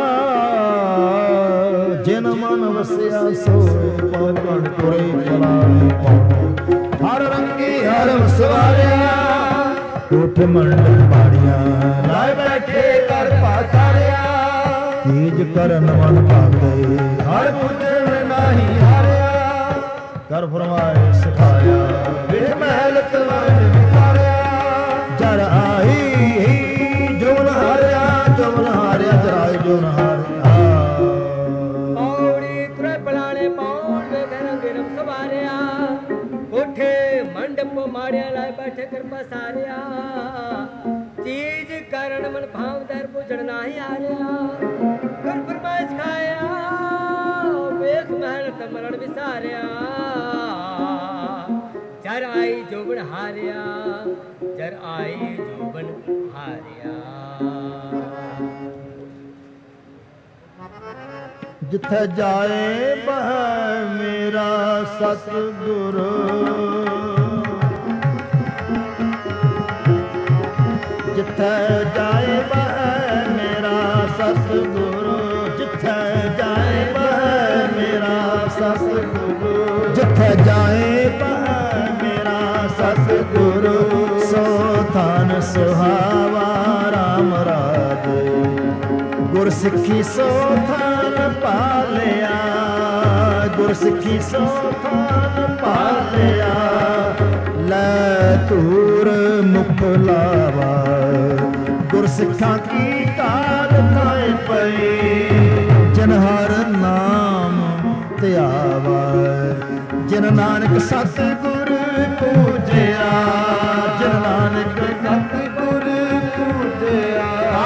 ਜਿਨ ਮਨ ਵਸਿਆ ਸੋਏ। ਪਾਵਨ ਤੁਰੇ ਚਲਾਣੇ ਪਾਉ। ਹਰ ਰੰਗੀ ਹਰ ਵਸਵਾਰਿਆ। ਕੋਠ ਮੰਡਲ ਬਾੜੀਆਂ ਲਾਇ ਬੈਠੇ ਕਰ ਪਾਸਾਰਿਆ। ਤੀਜ ਕਰਨ ਮਨ ਭਾਗੇ ਹਰ ਪੁੱਜਣ ਨਾਹੀ ਹਾਰਿਆ। ਕਰ ਫਰਮਾਏ ਸਿਖਾਇਆ ਵੇਖ ਮਹਿਲ ਤਲਵੰਡ ਵਿਸਾਰਿਆ। ਜਰ ਆਈ ਜੁਨ ਹਾਰਿਆ ਜੁਨ ਹਾਰਿਆ ਜਰਾਏ ਜੁਨ ਹਾਰਿਆ। ਪੌੜੀ ਤੁਰੇ ਪਲਾਣੇ ਪੌੜ ਦੇ ਰੰਗ ਰੰਗ ਸਵਾਰਿਆ। ਕੋਠੇ ਮੰਡਪ ਮਾੜਿਆ ਲਾਇ ਬੈਠੇ ਕਰ ਪਸਾਰਿਆ। ਚੀਜ਼ ਕਰਨ ਮਨ ਭਾਵਦਰ ਪੁੱਜਣ ਨਾਹੀ ਹਾਰਿਆ। ਕਰ ਫਰਮਾਇਸ਼ ਖਾਇਆ ਵੇਖ ਮਹਿਲ ਤਮਰਨ ਵਿਸਾਰਿਆ। ਜਰ ਆਈ ਜੋਬਨ ਹਾਰਿਆ ਜਰ ਆਈ ਜੋਬਨ ਹਾਰਿਆ। ਜਿੱਥੇ ਜਾਏ ਬਹਿ ਮੇਰਾ ਸਤਿਗੁਰ। ਜਿੱਥੇ ਜਾਏ ਬਹਿ ਮੇਰਾ ਸਤਿਗੁਰ। ਜਿੱਥੇ ਜਾਏ ਬਹਿ ਮੇਰਾ ਸਤਿਗੁਰ। ਜਿੱਥੇ ਜਾਏ ਬਹਿ ਮੇਰਾ ਸਤਿਗੁਰ। ਸੋ ਥਾਨ ਸੁਹਾਵਾ ਰਾਮ ਰਾਜੇ। ਗੁਰ ਸਿੱਖੀ ਸੋ ਥਾਨ ਥਾਨ ਪਾਲਿਆ, ਗੁਰਸਿੱਖੀ ਸੋ ਥਾਨ ਪਾਲਿਆ। ਲੈ ਧੂਰ ਮੁਖ ਲਾਵਾ, ਗੁਰਸਿੱਖਾਂ ਕੀ ਕਾਲ ਥਾਏ ਪਈ। ਜਨ ਹਰ ਨਾਮ ਧਿਆਵਾ, ਜਿਨ ਨਾਨਕ ਸਤਿਗੁਰ ਪੂਜਿਆ। ਜਿਨ ਨਾਨਕ ਸਤਿਗੁਰ ਪੂਜਿਆ।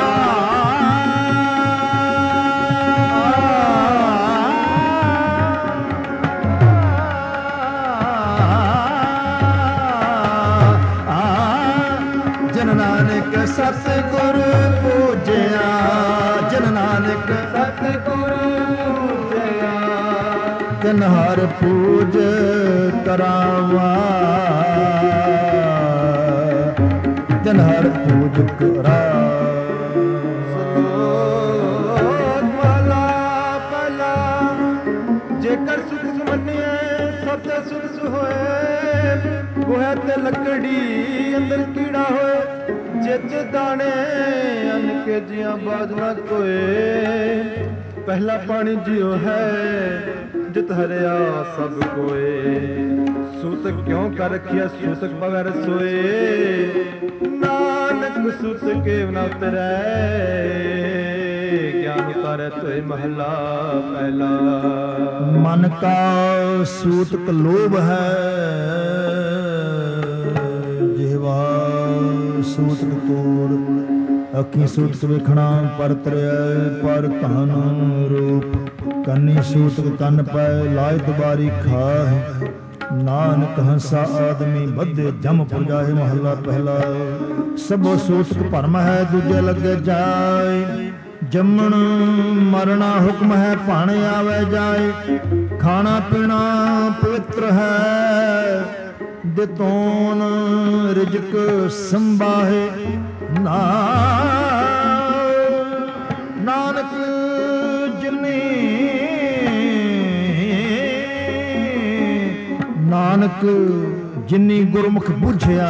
ਜਨ ਨਾਨਕ ਸਤਿਗੁਰ ਪੂਜਿਆ। ਜਨ ਨਾਨਕ ਸਤਿਗੁਰ ਪੂਜਿਆ। ਤਿਨ ਹਰ ਪੂਜ ਕਰਾਵਾ, ਤਿਨ ਹਰ ਪੂਜ ਕਰਾ। ਜੇਕਰ ਸੁਖ ਸੁਮਨਿਆ ਸਭ ਤੇ ਸੁਖ ਹੋਏ, ਗੋਹੇ ਤੇ ਲੱਕੜੀ ਅੰਦਰ ਕੀੜਾ ਹੋਏ। ਜਿਤ ਦਾਣੇ ਅੰਨ ਕੇ ਜੀਆਂ ਬਾਜ ਨਾ ਕੋਏ। ਪਹਿਲਾ ਪਾਣੀ ਜਿਉ ਹੈ ਜਿਤ ਹਰਿਆ ਸਭ ਕੋਏ। ਸੂਤਕ ਕਿਉਂ ਕਰ ਰਖਿਆ ਸੂਤਕ ਪਵੈ ਰਸੋਏ। ਨਾਨਕ ਸੂਤਕ ਕੇ ਨ ਉਤਰੈ, ਗਿਆਨ ਉਤਾਰੈ ਤੋਏ ਮਹਲਾ ਪਹਿਲਾ। ਮਨ ਕਾ ਸੂਤਕ ਲੋਭ ਹੈ, ਜਿਹਵਾ ਸੂਤਕ ਤੋੜ। ਅੱਖੀ ਸੂਤਕ ਵੇਖਣਾ ਪਰ ਤਰਿਆ, ਪਰ ਧਨ ਰੂਪ। ਕੰਨੀ ਸੂਤਕ ਕੰਨ ਪੈ, ਲਾਇ ਦੁਬਾਰੀ ਖਾਹਿ। ਨਾਨਕ ਹੰਸਾ ਆਦਮੀ ਬੱਧੇ ਜਮ ਪੁਜਾਏ। ਮਹੱਲਾ ਪਹਿਲਾ। ਸਭੋ ਸੂਤਕ ਭਰਮ ਹੈ, ਦੂਜੇ ਲੱਗੇ ਜਾਏ। ਜੰਮਣ ਮਰਨਾ ਹੁਕਮ ਹੈ, ਭਾਣ ਆਵੇ ਜਾਏ। ਖਾਣਾ ਪੀਣਾ ਪਵਿੱਤਰ ਹੈ, ਦਿਤੋਨ ਰਿਜਕ ਸੰਭਾਹੇ। ਨਾਨਕ ਜਿਨੀ ਨਾਨਕ ਜਿਨੀ ਗੁਰਮੁਖ ਬੁਝਿਆ,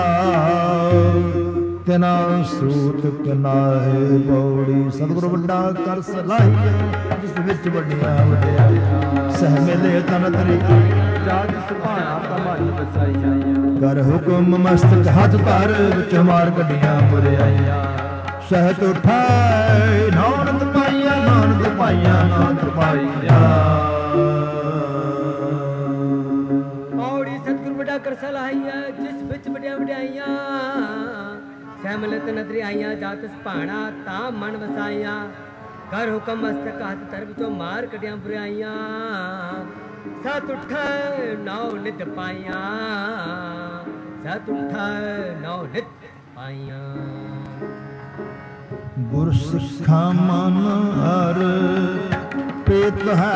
ਤਿਨਾ ਸੂਤਕ ਨਾਹਿ ਪੌੜੀ। ਸਤਿਗੁਰ ਵੱਡਾ ਕਰ ਸਲਾਹੀਆ, ਜਿਸ ਵਿੱਚ ਵੱਡੀਆਂ ਵਡਿਆਈਆਂ। ਸਹਿ ਮਿਲੇ ਤਨ ਤਰੀਕਾ, ਜਾਜ ਸੁਭਾਣਾ ਕਮਾਈ ਬਸਾਈਆਂ। ਕਰ ਹੁਕਮ ਮਸਤਕ ਹੱਥ ਧਰ, ਵਿੱਚ ਮਾਰ ਕੱਢੀਆਂ ਬੁਰਿਆਈਆਂ। ਸਹਿਤ ਉਠਾਏ ਨਾਨਕ ਪਾਈਆਂ, ਨਾਨਕ ਪਾਈਆਂ, ਨਾਨਕ ਪਾਈਆਂ। ਪੌੜੀ ਸਤਿਗੁਰ ਵੱਡਾ ਕਰ ਸਲਾਹੀਆ, ਜਿਸ ਵਿੱਚ ਵਡਿਆ ਵਡਿਆਈਆਂ। ਸਹਿਮਲਤ ਨਦਰੀ ਆਈਆਂ, ਜਾਤ ਸੁਭਾਣਾ ਤਾਂ ਮਨ ਵਸਾਈਆਂ। ਕਰ ਹੁਕਮ ਮਸਤਕ ਹੱਥ ਧਰ, ਵਿੱਚੋਂ ਮਾਰ ਕੱਢੀਆਂ ਬੁਰਾਈਆਂ। ਸਤ ਉਠੈ ਨੌ ਨਿਤ ਪਾਈਆਂ, ਸਤ ਉਠੈ ਨੌ ਨਿਤ ਪਾਈਆਂ। ਗੁਰ ਸਿੱਖਾ ਮਨ ਹਰ ਪ੍ਰੀਤ ਹੈ,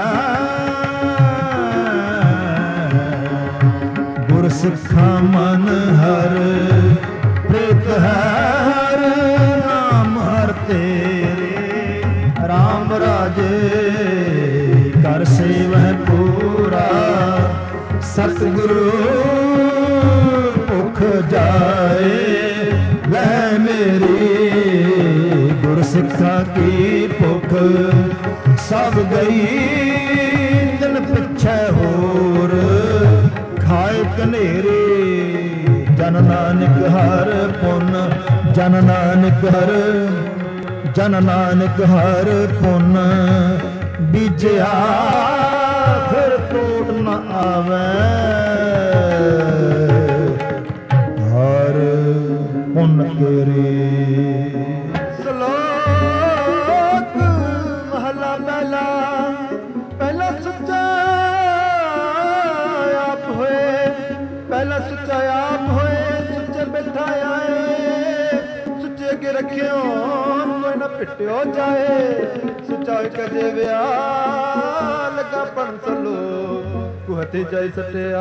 ਗੁਰ ਸਿੱਖਾ ਮਨ ਹਰ ਪ੍ਰੀਤ ਹੈ। ਹਰ ਨਾਮ ਹਰ ਤੇਰੇ, ਰਾਮ ਰਾਜੇ ਕਰ ਸੇਵਹਿ ਪੂਰਾ। ਸਤਿਗੁਰੂ ਭੁਖ ਜਾਏ, ਲੈ ਮੇਰੀ ਗੁਰ ਸਿੱਖਾਂ ਕੀ ਭੁਖ ਸਭ ਗਈ। ਦਿਨ ਪਿੱਛੇ ਹੋਰ ਖਾਏ ਕਨੇਰੇ, ਜਨ ਨਾਨਕ ਹਰ ਪੁੰਨ। ਜਨ ਨਾਨਕ ਹਰ ਜਨ ਨਾਨਕ ਹਰ ਪੁੰਨ ਬੀਜਿਆ, ਫਿਰ ਤੋੜ ਨ ਆਵੇ। ਹਰ ਪੁੰਨ ਕਰੇ। ਸ਼ਲੋਕ ਮਹਲਾ ਪਹਿਲਾ। ਪਹਿਲਾ ਸੁੱਚਾ ਆਪ ਹੋਏ, ਪਹਿਲਾ ਸੁੱਚਾ ਆਪ ਹੋਏ। ਸੁੱਚੇ ਬੈਠਾ ਆਏ, ਸੁੱਚੇ ਅੱਗੇ ਰੱਖਿਓ ਕੋਈ ਨਾ ਪਿੱਟਿਓ ਜਾਏ। ਸੁੱਚਾ ਕਦੇ ਵਿਆਹ ਲੱਗਾ ਪਣ ਚਲੋ, ਕੁਹਤੇ ਜਾਈ ਸਟਿਆ।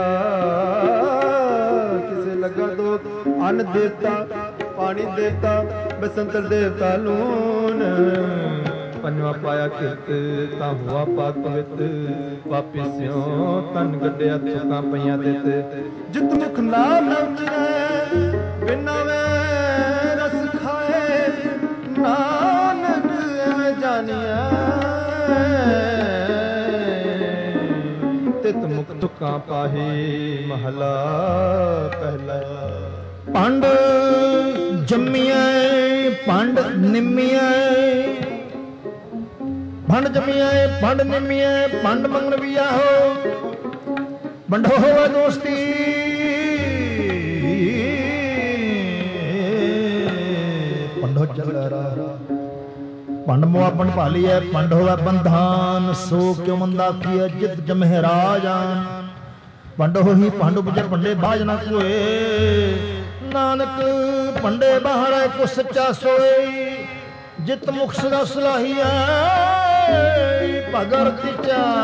ਕਿਸੇ ਲੱਗਾ ਦੋ ਅੰਨ ਦੇਤਾ, ਪਾਣੀ ਦੇਤਾ, ਬਸੰਤਰ ਦੇਵਤਾ ਲੂਣ। ਪੰਜਵਾ ਪਾਇਆ ਕਿਰਤ ਤਾਂ ਹੁਆ ਪਾਕ ਪਵਿੱਤ। ਪਾਪੀ ਸਿਓ ਤਨ ਗੱਡਿਆ ਥੁੱਕਾਂ ਪਈਆਂ ਤੇ। ਜਿਤ ਮੁਖ ਨਾਮ ਨਾ ਉਚਰੈ, ਬਿਨਾ ਵੇ ਰਸ ਖਾਏ। ਨਾਨਕ ਐਵੇਂ ਜਾਣਿਆ ਤੁਕਾਂ ਪਾਹੀ ਮਹਲਾ ਪਹਿਲਾ। ਪੰਡ ਜੰਮੀਐ ਪੰਡ ਨਿੰਮੀਐ, ਪੰਡ ਜੰਮੀਐ ਪੰਡ ਨਿੰਮੀਐ, ਪੰਡ ਮੰਗਣ ਵੀ ਆਹੋ ਬੰਡੋ ਹੋਵੇ ਦੋਸਤੀ। ਪੰਡੋ ਚੱਲ ਰਾ ਪੰਡ ਮੁਆ ਪੰਡ ਭਾਲੀਐ, ਪੰਡ ਹੋਵੇ ਬੰਧਾਨ, ਸੋ ਕਿਉ ਮੰਦਾ ਕੀਐ ਜਿਤ ਜਮਹਿ ਰਾਜਾਨ। ਪੰਡ ਹੋਈ ਪੰਡ ਉਪਜੈ ਪੰਡੇ ਬਾਜ ਨਾ ਕੋਏ, ਨਾਨਕ ਪੰਡੇ ਬਾਹਰ ਕੋ ਸੱਚਾ ਸੋਏ। ਜਿਤ ਮੁਖ ਸਦਾ ਸਲਾਹੀਐ ਭਗਤ ਵਿਚਾਰ,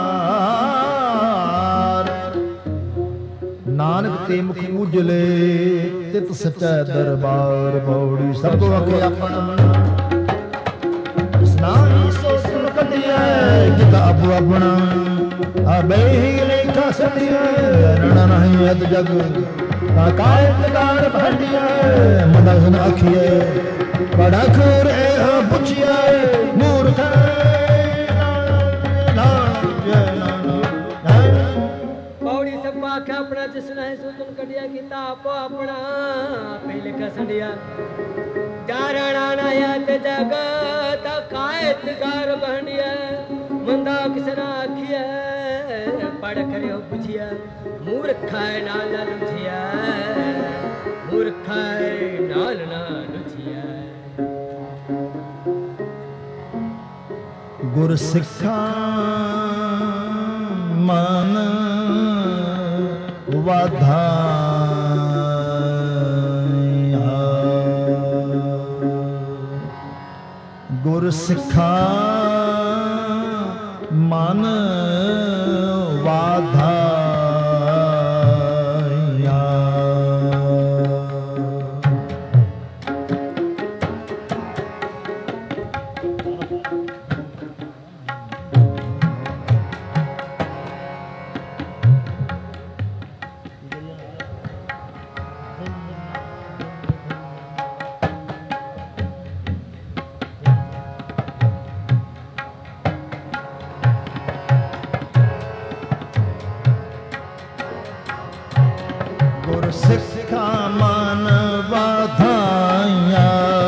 ਨਾਨਕ ਤੇ ਮੁਖ ਉਜਲੇ ਤਿਤ ਸੱਚਾ ਦਰਬਾਰ। ਬੌੜੀ ਸਭ ਕੋ ਆਖੇ ਆਪਣਾ ਨਾਹੀ ਸੋ ਸੁਨ ਕਦੀਐ, ਜਿਤ ਆਪੋ ਆਪਣਾ ਆਬੇ ਹੀ ਲੇਖਾ ਸਦੀਐ। ਰਣ ਨਹੀਂ ਅਦ ਜਗ ਤਾ ਕਾਇਤ ਗਾਨ ਭੰਡੀਐ, ਮਦਨ ਆਖੀਐ ਬੜਾ ਖੂਰ ਇਹ ਪੁੱਛੀਐ। ਮੂਰਖ ਪੌੜੀ ਸਭ ਆਖਿਆ ਆਪਣਾ ਜਿਸ ਨੇ ਸੁਤਨ ਕੱਢਿਆ, ਕੀਤਾ ਆਪੋ ਆਪਣਾ ਆਪੇ ਲਿਖਾ ਸੰਡਿਆ। ਜਾਰਣਾ ਨਾ ਤੇ ਜਗਤ ਕਾਇਤ ਗਾਰ ਭੰਡੀਐ, ਮੰਦਾ ਕਿਸ ਨਾ ਆਖੀਐ ਪੜ ਕਰਿਓ ਪੁੱਛਿਆ। ਮੂਰਖਾ ਨਾਲ ਨਾ ਲੁਝਿਆ, ਮੂਰਖਾ ਨਾਲ ਨਾ ਲੁਝਿਆ। ਗੁਰ ਸਿੱਖਾਂ ਮਨ ਵਾਧਾਇਆ, ਗੁਰ ਸਿੱਖਾਂ ਮਨ ਵਾਧਾਇਆ। ਗੁਰ ਸਿੱਖਾਂ ਮਨ ਵਾਧਾਇਆ,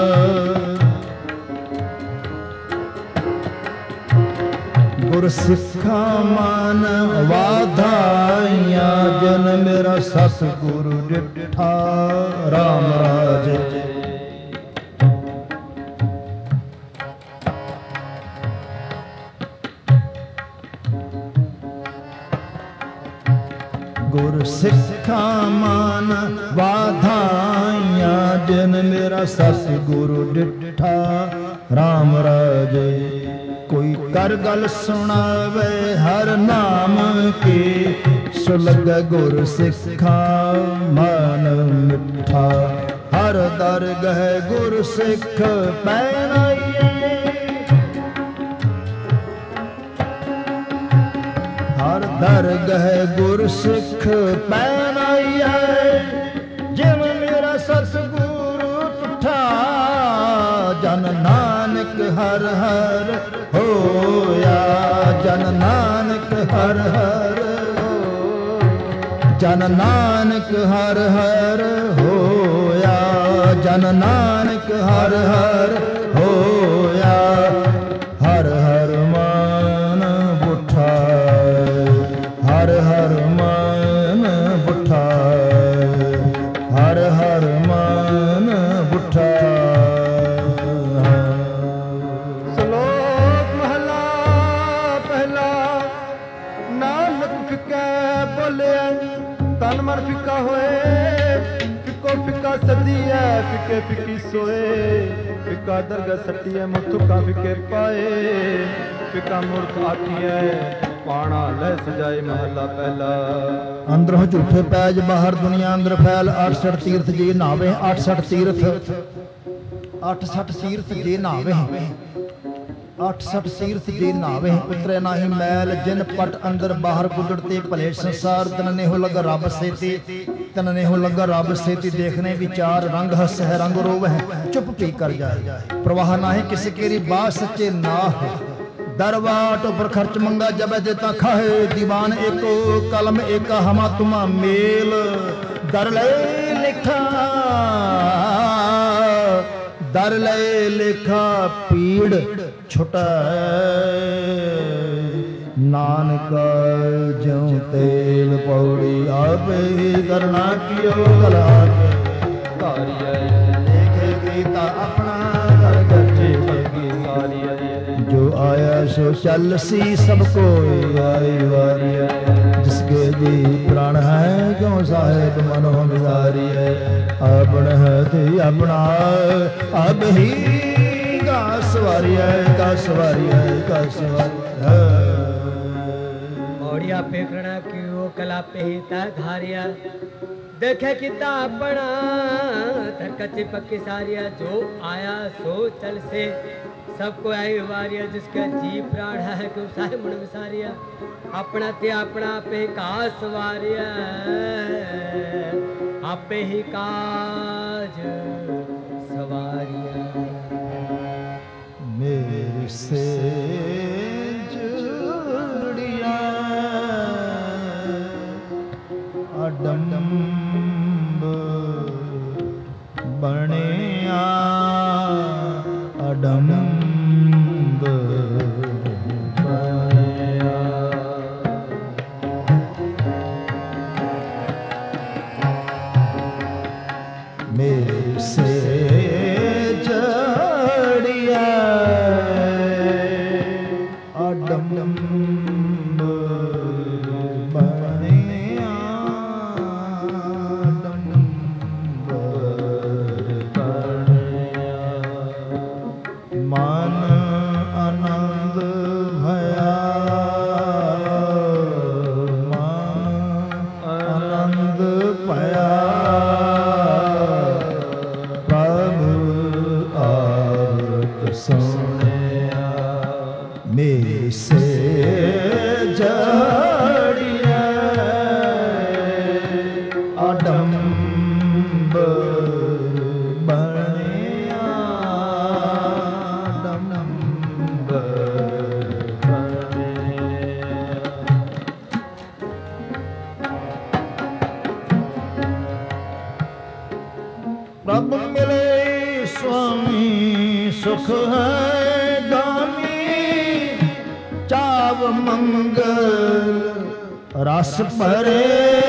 ਗੁਰ ਸਿੱਖਾਂ ਮਨ ਵਾਧਾਇਆ। ਜਨ ਮੇਰਾ ਸਤਿਗੁਰੂ ਡਿਠਾ ਰਾਮ ਰਾਜੇ। ਗੁਰ ਸਿੱਖਾਂ ਮਨ ਵਾਧਾਇਆ, ਜਿਨ ਮੇਰਾ ਸਤਿਗੁਰੂ ਡਿਠਾ ਰਾਮ ਰਾਜੇ। ਕੋਈ ਕਰ ਗੱਲ ਸੁਣਾਵੇ ਹਰ ਨਾਮ ਕੀ, ਸੋ ਲੱਗੇ ਗੁਰ ਸਿੱਖਾਂ ਮਨ ਮਿੱਠਾ। ਹਰ ਦਰਗਹ ਗੁਰ ਸਿੱਖ ਪੈਨਾਈਏ, ਹਰ ਦਰਗਹ ਗੁਰ ਸਿੱਖ ਪੈਨਾਈਏ। ਜਿਵ ਮੇਰਾ ਸਤਿਗੁਰੂ ਤੁਠਾ, ਜਨ ਨਾਨਕ ਹਰ ਹਰ ਹੋਇਆ। ਜਨ ਨਾਨਕ ਹਰ ਹਰ ਹੋਇਆ, ਜਨ ਨਾਨਕ ਹਰ ਹਰ ਹੋਇਆ। ਜਨ ਨਾਨਕ ਹਰ ਹਰ ਹੋਇਆ। ਹਰ ਹਰ ਮਨ ਬੁੱਠਾ, ਹਰ ਹਰ ਮਨ ਬੁੱਠਾ, ਹਰ ਹਰ ਮਨ ਬੁੱਠਾ। ਸ਼ਲੋਕ ਮਹਲਾ ਪਹਿਲਾ। ਨਾਨਕ ਫਿੱਕਾ ਬੋਲਿਆ, ਤਨ ਮਨ ਫਿੱਕਾ ਹੋਏ। ਫਿੱਕੋ ਫਿੱਕਾ ਸਦੀਐ, ਫਿੱਕੇ ਫਿੱਕੀ ਸੋਏ। ਫਿੱਕਾ ਦਰਗਹ ਸੱਟੀਐ, ਮੁਰਤੁਕਾ ਫਿੱਕੇ ਪਾਏ। ਫਿੱਕਾ ਮੂਰਖ ਆਖੀਐ, ਪਾਣਾ ਲੈ ਸਜਾਏ ਮਹਲਾ ਪਹਿਲਾ। ਅੰਦਰੋਂ ਝੂਠੇ ਪੈਜ, ਬਾਹਰ ਦੁਨੀਆ ਅੰਦਰ ਫੈਲ। ਅਠਸਠ ਤੀਰਥ ਜੇ ਨਾਵੇ, ਅਠਸਠ ਤੀਰਥ, ਅਠਸਠ ਤੀਰਥ ਜੇ ਨਾਵੇ, ਅਠਸਠ ਤੀਰਥ ਜੇ ਨਾਵੇ। ਉਤਰੇ ਨਾਹੀ ਮੈਲ, ਜਿਨ ਪਟ ਅੰਦਰ ਬਾਹਰ ਗੁੱਦੜ ਤੇ ਭਲੇ ਸੰਸਾਰ। ਤਨ ਨੇ ਹੋ ਲਗਾ ਰੱਬ ਸੇਤੀ, ਤਨ ਨੇ ਹੋ ਲਗਾ ਰੱਬ ਸੇਤੀ। ਦੇਖਨੇ ਵਿਚਾਰ ਰੰਗ ਹਸ ਹੈ, ਰੰਗ ਰੋਵ ਹੈ, ਚੁੱਪ ਪੀ ਕਰ ਜਾਏ। ਪ੍ਰਵਾਹ ਨਾਹੀ ਕਿਸੇ केरी बात सच्चे ना है। दरबाट पर खर्च मंगा जब देता खाए दीवान एको कलम एका हमा तुमा मेल दर ले लिखा दर ले लिखा पीड़ छुटा नानक ज्यों तेल पौड़ी आपे करना कियो कला देखे गीता अपना गजे जो आया सो चल सी सबको आई वारी जिसके जी प्राण है क्यों साहेब मनो बिहारी है अपन है ते अपना अब ही का सवारी है का सवारी है का सवारी है मौड़िया पेकड़ा क्यों कला पे ही ता धारिया देखे किता अपना कच्ची पक्की सारिया जो आया सो चल से सबको आई वारिया जिसका जी प्राण है क्यों साहे मन विसारिया अपना ते अपना पे काज सवारिया आपे ही काज सवारिया मेरे से जुड़िया अडम्ब बनिया अडम्ब प्रभ मिले स्वामी सुख है गामी चाव मंगल रस भरे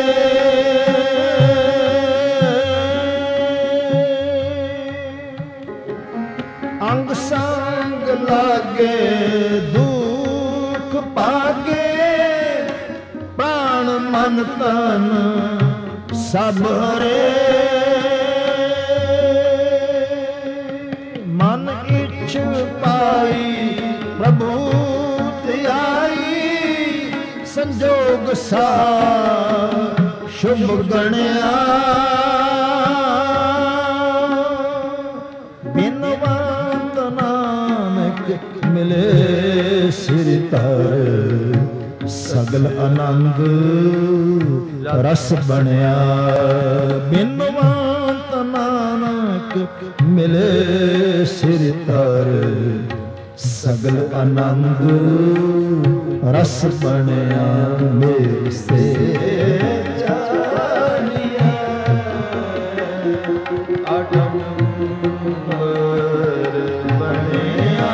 अंग संग लागे दुख पागे प्राण मन तन सब हरे पाई प्रभु आई संजोग सा शुभ गणया बिनवंत नानक मिले सिर तर सगल आनंद रस बनया बिनवंत नानक मिले सिर तर सगल आनंद रस बनया मेरे से जानिया अडम्बर बनया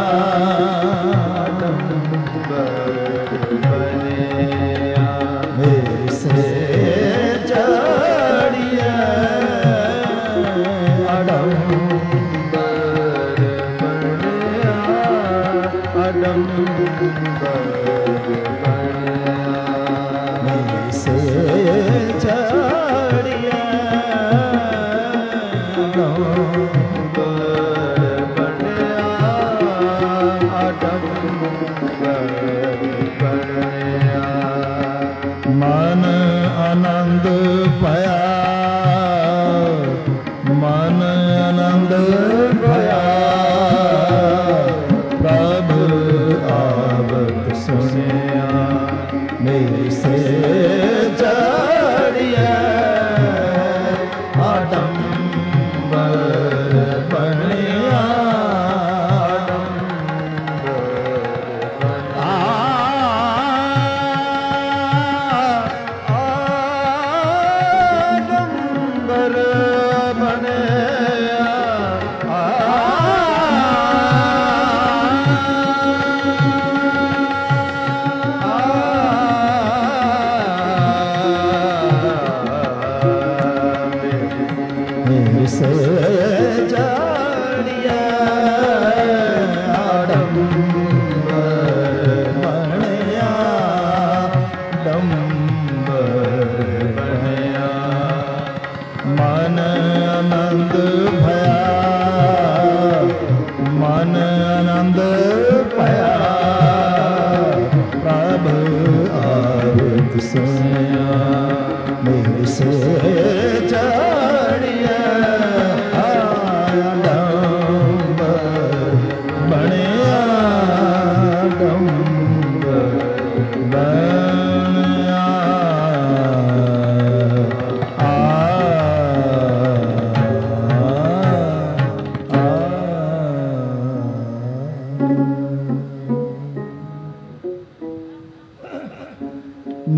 अडम्बर बनया मेरे से जानिया मन आनंद पाया मन आनंद पाया प्रभु आवत सुनिया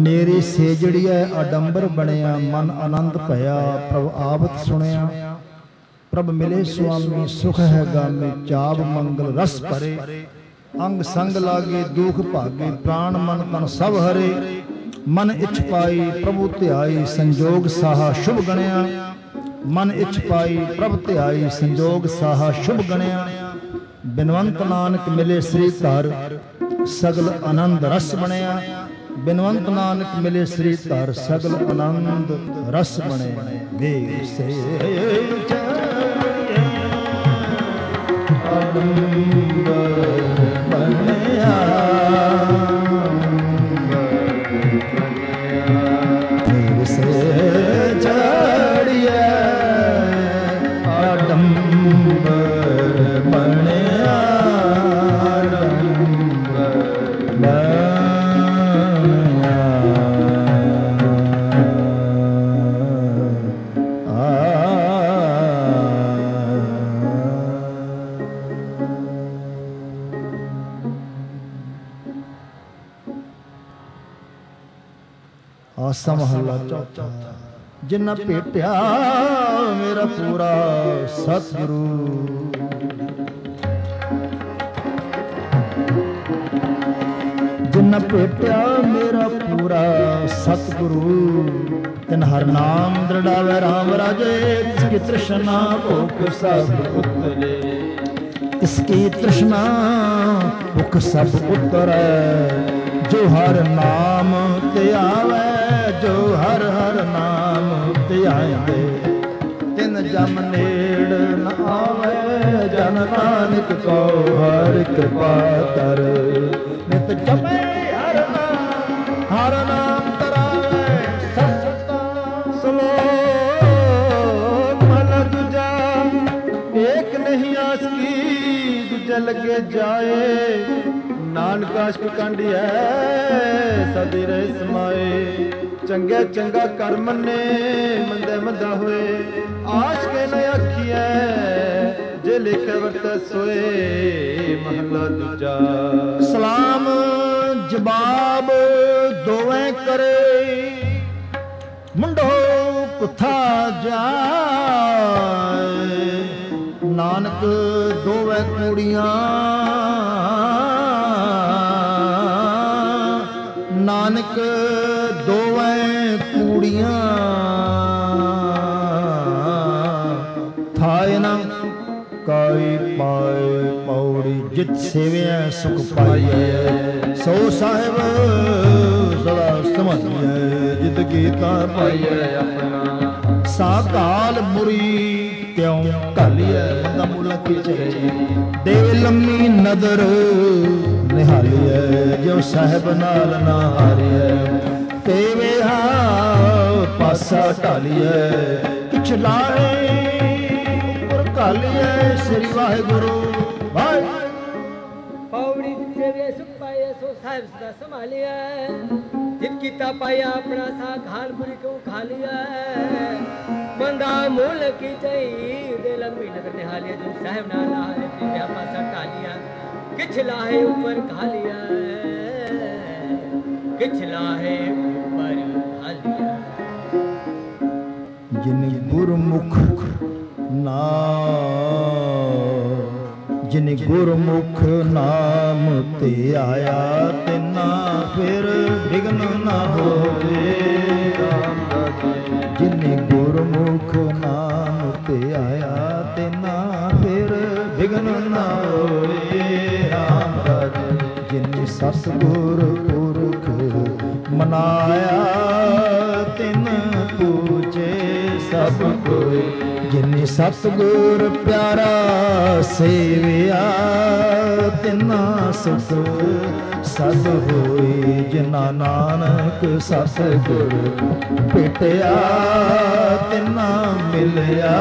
ਮੇਰੀ ਸੇਜੜੀਐ ਆਡੰਬਰ ਬਣਿਆ, ਮਨ ਆਨੰਦ ਭਇਆ, ਪ੍ਰਭ ਆਵਤ ਸੁਣਿਆ। ਪ੍ਰਭ ਮਿਲੇ ਸੁਆਮੀ ਸੁਖ ਹੈ ਗਾਮੀ, ਚਾਬ ਮੰਗਲ ਰਸ ਭਰੇ। ਅੰਗ ਸੰਗ ਲਾਗੇ ਦੁਖ ਭਾਗੇ, ਪ੍ਰਾਣ ਮਨ ਤਨ ਸਭ ਹਰੇ। ਮਨ ਇਛ ਪਾਈ ਪ੍ਰਭੂ ਧਿਆਈ, ਸੰਜੋਗ ਸਾਹਾ ਸ਼ੁਭ ਗਣਿਆ। ਮਨ ਇਛ ਪਾਈ ਪ੍ਰਭ ਧਿਆਈ, ਸੰਜੋਗ ਸਾਹਾ ਸ਼ੁਭ ਗਣਿਆ। ਬਿਨਵੰਤ ਨਾਨਕ ਮਿਲੇ ਸ੍ਰੀ ਧਰ, ਸਗਲ ਆਨੰਦ ਰਸ ਬਣਿਆ। ਬਿਨਵੰਤ ਨਾਨਕ ਮਿਲੇ ਸ੍ਰੀ ਧਰ, ਸਗਲ ਆਨੰਦ ਰਸ ਬਣਿਆ। ਵੇ ਸੇ ਆਡੰਬਰ ਬਣਿਆ, ਵੇ ਸੇ ਚੜਿਆ ਆਡੰਬਰ ਬਣਿਆ, ਆਡੰਬਰ ਬਣਿਆ। ਆਸਾ ਮਹੱਲਾ ਚੌਥਾ। ਜਿਨ੍ਹਾਂ ਭੇਟਿਆ ਮੇਰਾ ਪੂਰਾ ਸਤਿਗੁਰੂ, ਜਿਨ੍ਹਾਂ ਭੇਟਿਆ ਮੇਰਾ ਪੂਰਾ ਸਤਿਗੁਰੂ। ਤਿਨ ਹਰ ਨਾਮ ਦ੍ਰਿੜਾਵੇ ਰਾਮ ਰਾਜੇ, ਤਿਸਕੀ ਤ੍ਰਿਸ਼ਨਾ ਭੁਖ ਸਭ ਉਤਰੇ। ਤਿਸਕੀ ਤ੍ਰਿਸ਼ਨਾ ਭੁਖ ਸਭ ਉਤਰੈ, ਜੋ ਹਰ ਨਾਮ ਧਿਆਵੈ, ਜੋ ਹਰ ਹਰ ਨਾਮ ਧਿਆਇਂਦੇ। ਤਿਨ ਜਮ ਨੇੜ ਨ ਆਵੈ, ਜਨ ਨਾਨਕ ਕੋ ਹਰਿ ਕਿਰਪਾ ਕਰ। ਨਿਤ ਜਪੈ ਹਰ ਨਾਮ, ਹਰ ਨਾਮ ਤਰਾਵੈ ਸਸਤਾ। ਸਲੋਕ ਮਹਲਾ ਦੂਜਾ। ਏਕ ਨਹੀਂ ਆਸ ਕੀ ਦੂਜੇ ਲੱਗੇ ਜਾਏ, ਨਾਨਕ ਆਸ਼ਕ ਕੰਢਿਐ ਸਦੀ ਰਹਿ ਸਮਾਏ। ਚੰਗੇ ਚੰਗਾ ਕਰ ਮੰਨੇ, ਮੰਦੇ ਮੰਦਾ ਹੋਏ। ਆਸ਼ਕੇ ਨ ਆਖੀਐ, ਜੇ ਲਿਖੇ ਵਰਤੈ ਸੋਏ। ਮਹਲਾ ਦੂਜਾ। ਸਲਾਮ ਜਵਾਬ ਦੋਵੇਂ ਕਰੇ, ਮੁੰਡੋ ਕੁਥਾ ਜਾਏ। ਨਾਨਕ ਦੋਵੇਂ ਕੁੜੀਆਂ, ਨਾਨਕ ਦੋਵੇਂ ਕੂੜੀਆਂ। ਥਾਇ ਨ ਕਾਈ ਪਾਏ ਪੌੜੀ, ਜਿਤ ਸੇਵਿਆ ਸੁਖ ਪਾਈਐ। ਸੋ ਸਾਹਿਬ ਸਦਾ ਸਮਝਿਐ, ਜਿਤ ਕੀਤਾ ਪਾਈਐ ਆਪਣਾ। ਸਾ ਕਾਲ ਬੁਰੀ ਤਿਉ ਘਾਲੀਐ, ਬੰਦਾ ਮੂਲਾ ਕੀ ਚਰੇ। ਦੇ ਲੰਮੀ ਨਦਰ ਨਿਹਾਲੀਐ, ਜੋ ਸਾਹਿਬ ਨਾਲ ਨਾ ਹਾਰੀਐ। ਤੇ ਵੇਹਾ ਪਾਸਾ ਢਾਲੀਐ, ਕਿਛ ਲਾਏ ਉੱਪਰ ਘਾਲੀਐ। ਸ੍ਰੀ ਵਾਹਿਗੁਰੂ ਵਾਹਿ। ਪੌੜੀ ਜਿਤੇ ਸੁਖ ਪਾਏ, ਸੋ ਸਾਹਿਬ ਸਦਾ ਸੰਭਾਲਿਐ। ਜਿਤ ਕੀਤਾ ਪਾਇਆ ਆਪਣਾ, ਸਾ ਘਾਲ ਬੁਰੀ ਕਿਉ ਖਾਲੀਐ। ਬੰਦਾ ਮੂਲ ਕੀ ਚਈ, ਦੇ ਲੰਮੀ ਨਦਰ ਨਿਹਾਲੀਐ। ਜੋ ਸਾਹਿਬ ਨਾਲ ਨਾ ਹਾਰੇ, ਤੇ ਵੇਹਾ ਪਾਸਾ ਢਾਲੀਐ। ਕਿਛ ਲਾਹੇ ਉੱਪਰ ਘਾਲੀਐ, ਕਿਛ ਲਾਹੇ ਉੱਪਰ ਘਾਲੀਐ। ਜਿਨ ਗੁਰਮੁਖ ਨਾਮ, ਜਿਨ ਗੁਰਮੁਖ ਨਾਮ ਧਿਆਇਆ, ਤਿਨਾ ਫਿਰ ਵਿਘਨ ਨਾ ਹੋਵੇ। ਜਿਨ ਗੁਰਮੁਖ ਨਾਮ ਧਿਆਇਆ, ਤਿਨਾ ਫਿਰ ਵਿਘਨ ਨਾ ਹੋਵੇ। ਜਿਨ ਸਤਿਗੁਰ ਪੁਰਖ ਮਨਾਇਆ, ਤਿਨ ਪੂਜੇ ਸਭ ਕੋਈ। ਜਿਨ ਸਤਿਗੁਰ ਪਿਆਰਾ ਸੇਵਿਆ, ਤਿਨਾ ਸੁਖ ਸਦ ਹੋਈ। ਜਿਨਾ ਨਾਨਕ ਸਤਿਗੁਰ ਭੇਟਿਆ, ਤਿਨਾ ਮਿਲਿਆ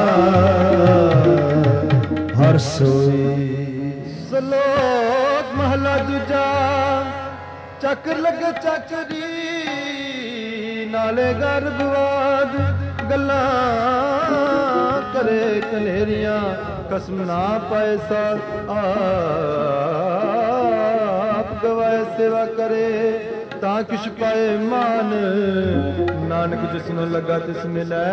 ਹਰ ਸੋਈ। ਸਲੋਕ ਮਹਲਾ ਦੂਜਾ। ਚੱਕਰ ਲੱਗੇ ਚੱਕਰੀ, ਨਾਲੇ ਗਰਭਵਾਦ। ਗੱਲਾਂ ਕਰੇ ਕਨੇਰੀਆਂ, ਕਸਮ ਨਾ ਪਾਏ ਸਾਥ। ਆਪ ਗਵਾਏ ਸੇਵਾ ਕਰੇ, ਤਾਂ ਕਿਛ ਪਾਏ ਮਾਨ, ਨਾਨਕ ਜਿਸਨੂੰ ਲੱਗਾ ਤਿਸ ਮਿਲੈ,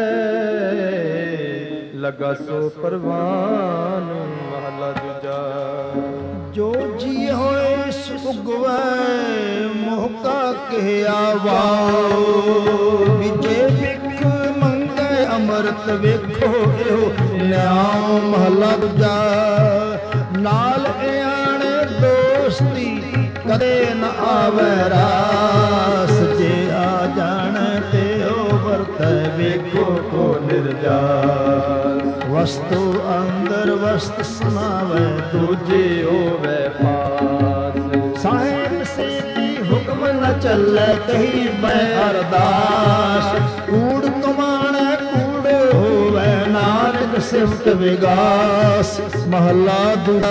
ਲੱਗਾ ਸੋ ਪਰਵਾਨ। ਮਹਲਾ ਦੂਜਾ। ਜੋ ਜੀ ਹੋਏ ਸੁਗਵੈ ਮੋਹਕਾ ਕਹਿਆ ਵਾਓ, ਵਿਜੇ ਵਿਖ ਮੰਗੇ ਅੰਮ੍ਰਿਤ ਵੇਖੋ ਇਹੋ ਨਿਆਉ। ਮਹਲਾ ਦੂਜਾ। ਨਾਲ ਇਆਣੇ ਦੋਸਤੀ ਕਦੇ ਨ ਆਵੈ ਰਾਸ, ਜੇ ਆ ਜਾਣੈ ਤੇ ਉਹ ਵਰਤੈ ਵੇਖੋ ਕੋ ਨਿਰਜਾਸ। ਵਸਤੂ ਅੰਦਰ ਵਸਤ ਸਮਾਵੈ ਦੂਜੇ ਹੋਵੇ ਪਾਸ। ਸਾਹਿਬ ਸੇਤੀ ਹੁਕਮ ਨ ਚੱਲੈ ਕਹੀ ਬੈ ਅਰਦਾਸ, ਕੂੜ ਕਮਾਣੈ ਕੂੜ ਹੋਵੈ ਨਾਨਕ ਸਿਫਤ ਵਿਗਾਸ। ਮਹਲਾ ਦੂਜਾ।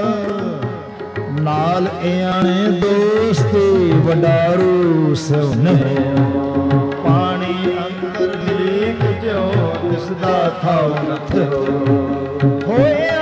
ਨਾਲ ਇਆਣੇ ਦੋਸਤੀ ਵਡਾਰੂ ਸੋਨੇ, ਪਾਣੀ ਅੰਦਰ ਲੀਕ ਜਿਉ ਤਿਸਦਾ ਥਾਉ ਨ ਥਿਓ। ਹੋਇਆ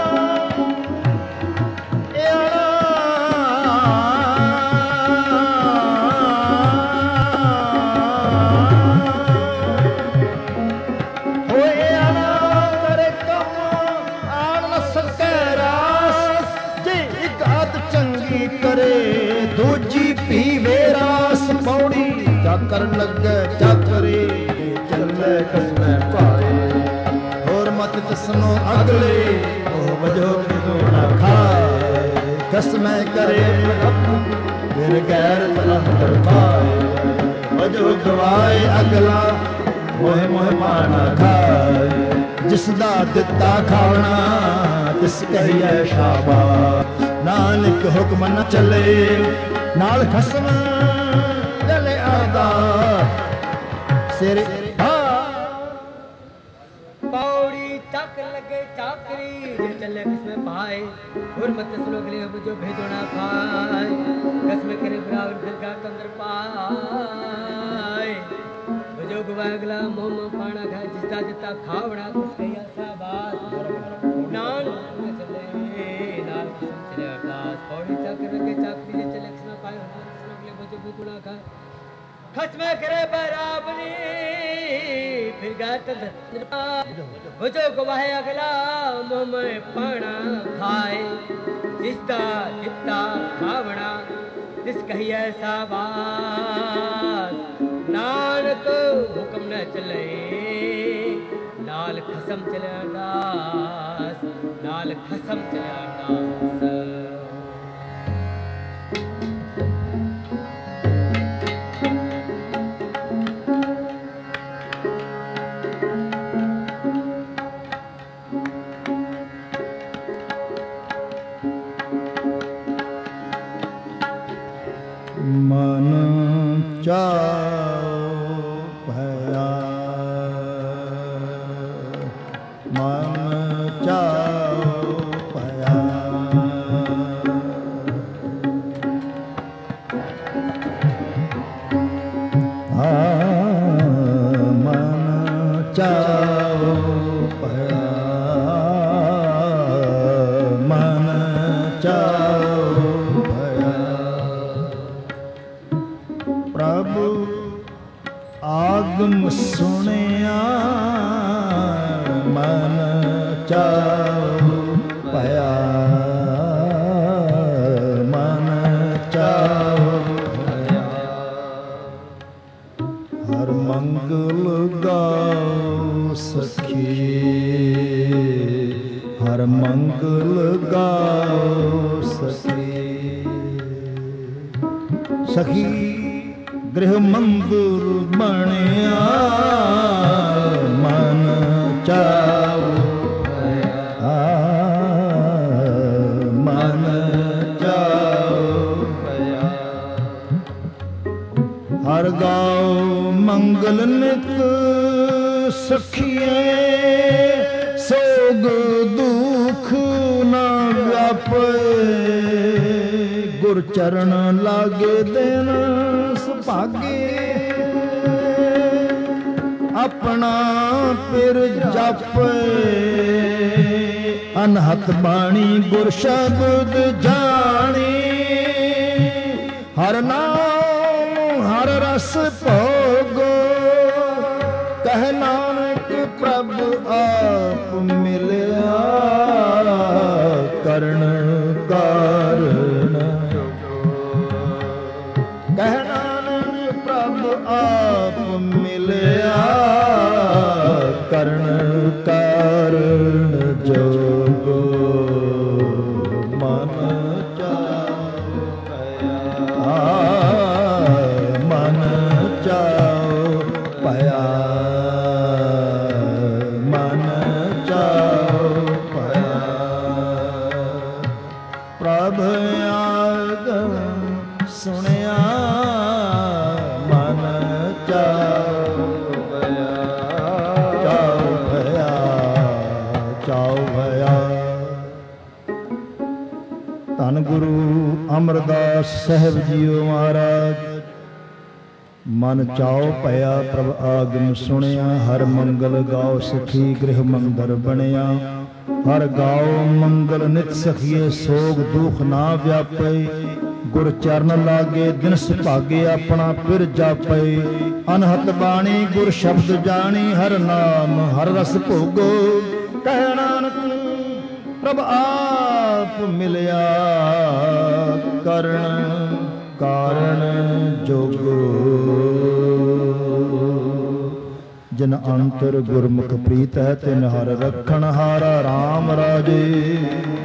ਦੂਜੀ ਪੀਵੇ ਰਾਸ। ਪੌੜੀ ਚਾਕਰ ਲੱਗੇ ਚਾਕਰੇ, ਚੱਲੇ ਕਸਮੈ ਪਾਏ। ਹੋਰ ਮਤ ਤਸਨੋ ਅਗਲੇ, ਉਹ ਵਜੋ ਕਿਦੋਂ ਨਾ ਖਾਏ। ਕਸਮੈ ਕਰੇ ਫਿਰ ਗੈਰ ਤਲੰਤਰ ਪਾਏ। ਵਜੋ ਗਵਾਏ ਅਗਲਾ, ਮੋਹ ਮੋਹ ਮਾਨਾ ਖਾਏ। ਜਿਸ ਦਾ ਦਿੱਤਾ ਖਾਣਾ ਤਿਸ ਕਹੀਏ ਸ਼ਾਬਾਸ਼। ਨਾਨਕ ਹੁਕਮ ਨ ਚੱਲੇ ਨਾਲ ਖਸਮ ਗਲੇ ਆਦਾ ਸਿਰ। ਪੌੜੀ ਚੱਕ ਲੱਗੇ ਚਾਕਰੀ, ਜੇ ਚੱਲੇ ਕਿਸਮੇ ਪਾਏ। ਗੁਰਮਤਿ ਸਲੋਕ ਲੈ ਜੋ ਭੇਜੋ ਨਾ ਪਾਏ। ਕਸਮੇ ਕਰੇ ਬਰਾਬਰ ਫਿਰ ਗਾ ਕੰਦਰ ਪਾਏ। ਜੋ ਗਵਾ ਅਗਲਾ ਮੋਮ ਪਾਣਾ ਖਾ, ਜਿਸਦਾ ਦਿੱਤਾ ਖਾਵਣਾ ਤਿਸ ਕਹੀਆ ਸਾਬਾਸ। ਨਾਨਕ ਚੱਲੇ ਨਾਲ ਚਲੇ ਅਰਦਾਸ। ਪੌੜੀ ਚੱਕ ਲੱਗੇ ਚਾਕਰੀ, ਜੇ ਚੱਲੇ ਕਿਸਮੇ ਪਾਏ। ਜੋ ਭੇਜੋ ਖਾ, ਖਸਮੇ ਕਰੇ ਬਰਾਬਰੀ ਫਿਰ ਗਾ ਕੰਦਰ ਪਾਏ। ਜੋ ਗਵਾਏ ਅਗਲਾ ਮੋਮ ਪਾਣਾ ਖਾਏ। ਜਿਸਦਾ ਦਿੱਤਾ ਖਾਵਣਾ ਤਿਸ ਕਹੀਏ ਸਾਬਾਸ। ਨਾਨਕ ਹੁਕਮ ਨ ਚੱਲੇ ਨਾਲ ਖਸਮ ਚਲੇ ਅਰਦਾਸ, ਨਾਲ ਖਸਮ ਚਲੇ ਅਰਦਾਸ। ਮਨ ਚਾਉ ਭਇਆ, ਮਨ ਚਾਉ ਭਇਆ। ਮਨ ਚਾਉ ਭਇਆ, ਮਨ ਚਾਉ ਪ੍ਰਭੂ ਆਗਮ ਸੁਣਿਆ, ਮਨ ਚਾਉ ਭਇਆ, ਮਨ ਚਾਉ ਭਇਆ। ਹਰ ਮੰਗਲ ਗਾਉ ਸਖੀ, ਹਰ ਮੰਗਲ ਗਾਉ ਸਖੀ। ਸਖੀ ਗ੍ਰਹਿ ਮੰਦਿਰ ਬਣਿਆ, ਮਨ ਚਾਉ ਭਇਆ, ਮਨ ਚਾਉ ਭਇਆ। ਹਰ ਗਾਉ ਮੰਗਲ ਨਿਤ ਸਖੀਏ, ਸੋਗ ਦੁਖ ਨਾ ਵਿਆਪੇ। ਗੁਰ ਚਰਨ ਲਾਗੇ ਦਿਨ ਸੁਭਾਗੇ, ਆਪਣਾ ਪਿਰ ਜਾਪੇ। ਅਨਹਤ ਬਾਣੀ ਗੁਰ ਸ਼ਬਦ ਜਾਣੀ, ਹਰ ਨਾਮ ਰਸ ਭੋਗੋ। ਕਹਿ ਨਾਨਕ ਪ੍ਰਭ ਆਪ ਮਿਲਿਆ ਕਰਨ ਕਾਰਨ। ਕਹਿ ਨਾਨਕ ਪ੍ਰਭ ਆਪ ਮਿਲਿਆ ਕਰਨ ਕਾਰਨ ਜੋਗੋ। ਮਨ ਚਾਉ ਭਇਆ ਮਨ ਚਾਉ ਭਇਆ ਮਨ ਚਾਉ ਭਇਆ। ਪ੍ਰਭ ਆਗਮ ਸੁਣਿਆ ਮਨ ਚਾਉ ਭਇਆ ਚਾਉ ਭਇਆ ਚਾਉ ਭਇਆ। ਧੰਨ ਗੁਰੂ ਅਮਰਦਾਸ ਸਾਹਿਬ ਜੀਓ ਮਹਾਰਾਜ। ਮਨ ਚਾਉ ਭਇਆ ਪ੍ਰਭ ਆਗਮ ਸੁਣਿਆ। ਹਰ ਮੰਗਲ ਗਾਓ ਸਖੀ ਗ੍ਰਹਿ ਮੰਦਰ ਬਣਿਆ। ਹਰ ਗਾਓ ਮੰਗਲ ਨਿਤ ਸਖੀਏ ਸੋਗ ਦੁਖ ਨਾ ਵਿਆਪੇ। ਗੁਰ ਚਰਨ ਲਾਗੇ ਦਿਨ ਸੁਭਾਗੇ ਆਪਣਾ ਫਿਰ ਜਾਪੇ। ਅਨਹਤ ਬਾਣੀ ਗੁਰ ਸ਼ਬਦ ਜਾਣੀ ਹਰ ਨਾਮ ਹਰ ਰਸ ਭੋਗੋ। ਕਹਿ ਨਾਨਕ ਪ੍ਰਭ ਆਪ ਮਿਲਿਆ ਕਰਨ ਕਾਰਨ ਜੋਗੋ। ਜਿਨ ਅੰਤਰ ਗੁਰਮੁਖ ਪ੍ਰੀਤ ਹੈ ਤਿਨ ਹਰ ਰੱਖਣ ਹਾਰਾ ਰਾਮ ਰਾਜੇ।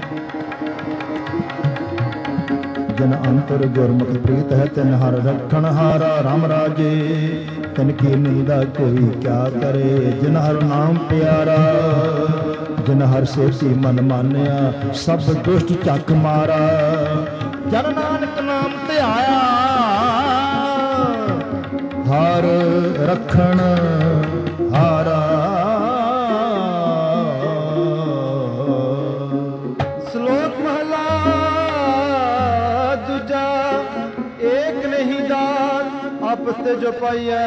ਜਿਨ ਅੰਤਰ ਗੁਰਮੁਖ ਪ੍ਰੀਤ ਹੈ ਤਿਨ ਹਰ ਰੱਖਣ ਹਾਰਾ ਰਾਮ ਰਾਜੇ। ਤਿਨ ਕੀ ਨਿੰਦਾ ਕੋਈ ਕਿਆ ਕਰੇ ਜਿਨ ਹਰ ਨਾਮ ਪਿਆਰਾ। ਜਿਨ ਹਰ ਸੇਤੀ ਮਨ ਮਾਨਿਆ ਸਭ ਦੁਸ਼ਟ ਚੱਕ ਮਾਰਾ। ਜਨ ਨਾਨਕ ਨਾਮ ਧਿਆਇਆ ਹਰ ਰੱਖਣ ਹਾਰਾ। ਸ਼ਲੋਕ ਮਹਲਾ ਦੂਜਾ। ਏਕ ਨਹੀਂ ਦਾਨ ਆਪਸ ਤੇ ਜੋ ਪਾਈਐ।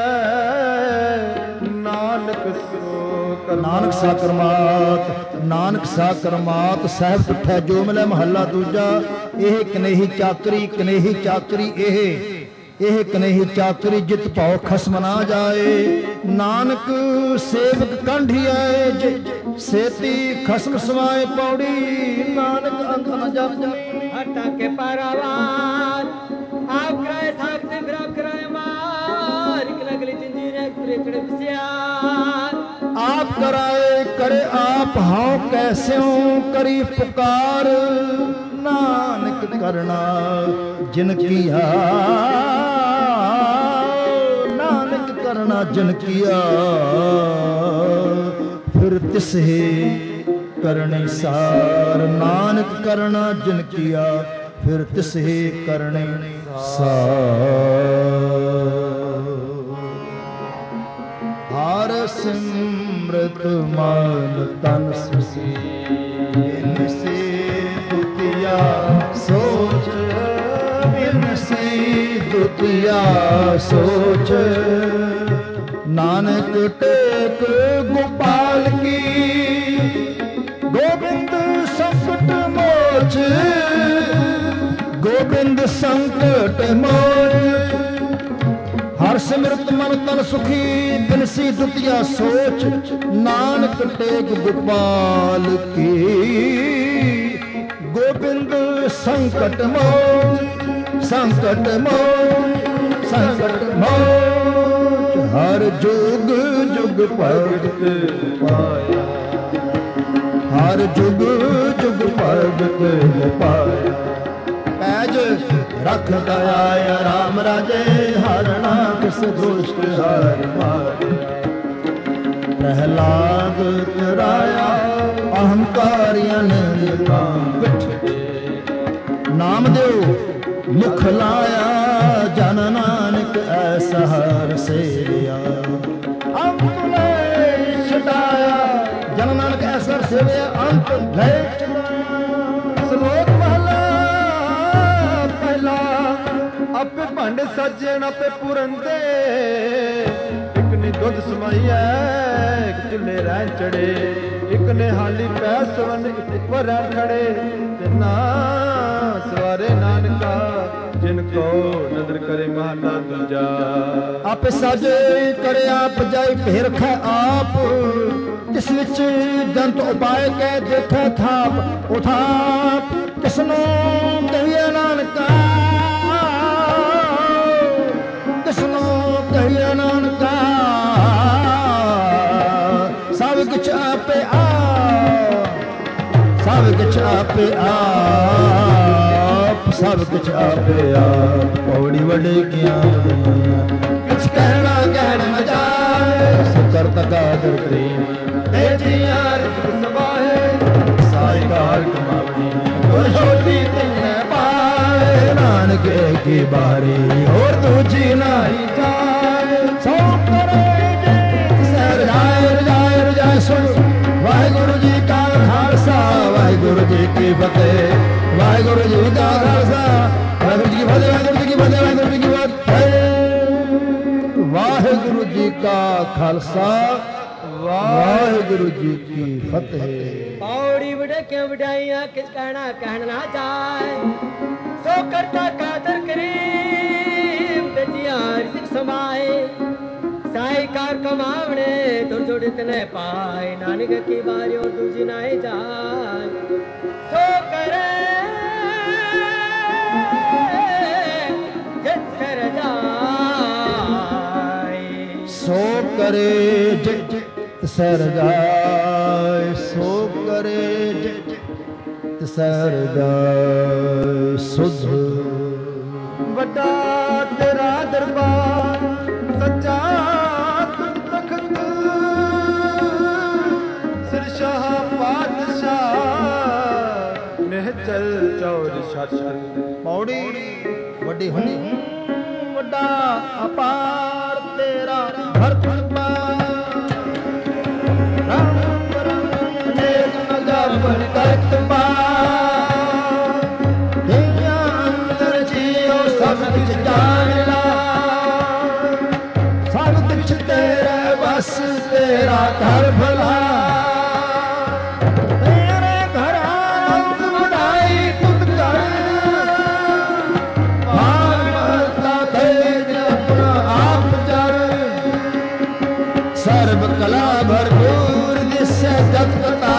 ਨਾਨਕ ਸੋ ਕਰ ਨਾਨਕ ਸਾਕਰ ਮਾਤ ਨਾਨਕ ਸਾਕਰ ਮਾਤ ਸਾਹਿਬ ਤੁਠੈ ਜੋ ਮਿਲੈ। ਮਹੱਲਾ ਦੂਜਾ। ਇਹ ਕਨੇਹੀ ਚਾਕਰੀ ਕਨੇਹੀ ਚਾਕਰੀ ਇਹ ਇਹ ਕਨੇਹੀ ਚਾਕਰੀ ਜਿਤ ਭਾਉ ਖਸਮ ਨਾ ਜਾਏ। ਨਾਨਕ ਸੇਵਕ ਕੰਢੀਐ ਸੇਤੀ ਖਸਮ ਸਮਾਏ। ਪੌੜੀ ਨਾਨਕ ਅੰਤ ਨ ਜਾਪੇ। ਹਟਾ ਕੇ ਪਰਵਾਰ ਆਪ ਕਰਾਏ ਸਾਖਤੇ ਫਿਰ ਆਪ ਕਰਾਏ ਮਾਰ। ਇੱਕ ਲਗਲੀ ਜੰਜੀਰੇ ਤੁਰੇ ਚੜੇ ਬਸਿਆਰ। ਆਪ ਕਰਾਏ करे आप हाँ कैस्यों करी पुकार। नानक करना जिन किया नानक करना जिन किया फिर तिस ही करने सार। नानक करना जिन किया फिर तिस ही करने सार। हार सिमरत मान तन सुसी बिन से दुतिया सोच बिन से दुतिया सोच। नानक टेक गोपाल की गोविंद संकट मोच। गोविंद संकट मोच। हर सिमरत मन तन सुखी बिनसी दुतिया सोच। नानक टेक गोपाल की गोविंद संकट मोच संकट मोच संकट मोच। हर जुग जुग भगत पाया हर जुग जुग भगत पाया। पैज रख दया राम राजे हरना किस दुष्ट हर मारे। प्रहलाद तराया अहंकारियन नाम देव मुख लाया। जन नानक ऐसा हर सेविया। अंत ले छटाया जन नानक ऐसा सेविया अंत ले छटाया। श्लोक महला आपे भांडे साजन आपे पूरन दे। एक ने दुध समाइया एक चुल्हे रह चढ़े। एक ने हाली पै सवन ऊपर रह खड़े। ते ना सवारे नानका ਜਿਨ ਕੋ ਨਦਰ ਕਰੇ ਮਹਲਾ ਦੂਜਾ। ਆਪੇ ਸਾਜੇ ਕਰੇ ਆਪ ਜਾਈ ਭੇ ਰਖੈ ਆਪ, ਜਿਸ ਵਿੱਚ ਜੰਤ ਉਪਾਏ ਕਹਿ ਦੇਖੈ ਥਾਪ ਉਥਾਪ। ਕਿਸਨੂੰ ਕਹੀਏ ਨਾਨਕਾ, ਕਿਸਨੂੰ ਕਹੀਏ ਨਾਨਕਾ, ਸਭ ਕੁਛ ਆਪੇ ਆਪ, ਸਭ ਕੁਛ ਆਪੇ ਆਪ, ਸਭ ਕੁਛ ਆਪੇ ਆਪ। ਪੌੜੀ ਵਡੇ ਗਿਆਨ ਕੁਛ ਕਹਿਣਾ ਕਹਿਣ ਨ ਜਾਏ, ਸੁਕਰ ਤਕਾਦਰ ਕਰੀਮ ਤੇ ਜੀਆਰ ਸਵਾਏ। ਸਾਈ ਕਾਰ ਕਮਾਵਣੀ ਗੁਰ ਛੋਟੀ ਤਿੰਨੇ ਪਾਏ, ਨਾਨਕ ਕੀ ਬਾਰੀ ਹੋਰ ਦੂਜੀ ਨਾਹੀ ਜਾਏ। ਸੋ ਕਰੇ ਸਹਿ ਰਜਾਏ ਰਜਾਏ ਰਜਾਏ ਸੁਣ, ਵਾਹਿਗੁਰੂ ਜੀ ਕਾ ਖਾਲਸਾ ਵਾਹਿਗੁਰੂ ਜੀ ਕੀ ਫਤਿਹ, ਵਾਹਿਗੁਰੂ ਜੀ ਕਾ ਖਾਲਸਾ ਵਾਹਿਗੁਰੂ ਜੀ ਕੀ ਫਤਿਹ, ਵਾਹਿਗੁਰੂ ਜੀ ਕੀ ਫਤਿਹ, ਵਾਹਿਗੁਰੂ ਜੀ ਕੀ ਫਤਿਹ। ਵਾਹਿਗੁਰੂ ਜੀ ਕਾ ਖਾਲਸਾ ਵਾਹਿਗੁਰੂ ਜੀ ਕੀ ਫਤਿਹ। ਪੌੜੀ ਵਡੇ ਕਿਉਂ ਵਡਾਈਆਂ ਕਿਸ ਕਹਿਣਾ ਕਹਿਣ ਨਾ ਜਾਏ, ਸੋ ਕਰਤਾ ਕਾਦਰ ਕਰੀਮ ਤੇ ਜੀਆਂ ਰਿਜ਼ਕ ਸਮਾਏ। ਸਾਈ ਕਾਰ ਕਮਾਵਣੇ ਤੁਰ ਜੋੜੇ ਤਨੇ ਪਾਏ, ਨਾਨਕ ਕੀ ਬਾਰੀ और दूजी नाई जाए। सो करे जित कर जाए, सो करे जित सर जाए, सो करे जित सर जाए। सुध ਵੱਡਾ ਤੇਰਾ ਦਰਬਾਰ ਸੱਚਾ ਤਖਤ, ਸਿਰ ਸ਼ਾਹ ਪਾਤਸ਼ਾਹ ਨਿਹਚਲ ਚੌਰ ਛਛ। ਪੌੜੀ ਵੱਡੀ ਹੁੰਦੀ ਵੱਡਾ ਅਪਾਰ ਤੇਰਾ ਹਰ ਦਰਬਾਰ, ਰਾਮ ਰਾਮ ਅਨੇਕ ਨਗਰ ਕਰਤ ਪਾਰ। ਦੁਨੀਆ ਅੰਦਰ ਜੀਓ ਸਭ ਕੁਛ ਜਾਣ ਲਾ, ਸਭ ਕੁਛ ਤੇਰੇ ਬਸ ਤੇਰਾ ਘਰ ਭਲਾ। ਤੇਰੇ ਘਰ ਆਨੰਦ ਵਡਾਈ ਤੁਧ ਕਰ, ਭਾਗਵਤਾ ਤੇਜ ਆਪਣਾ ਆਪ ਜਰ। ਸਰਬ ਕਲਾ ਭਰਪੂਰ ਦਿਸੈ ਜਤ ਕਤਾ,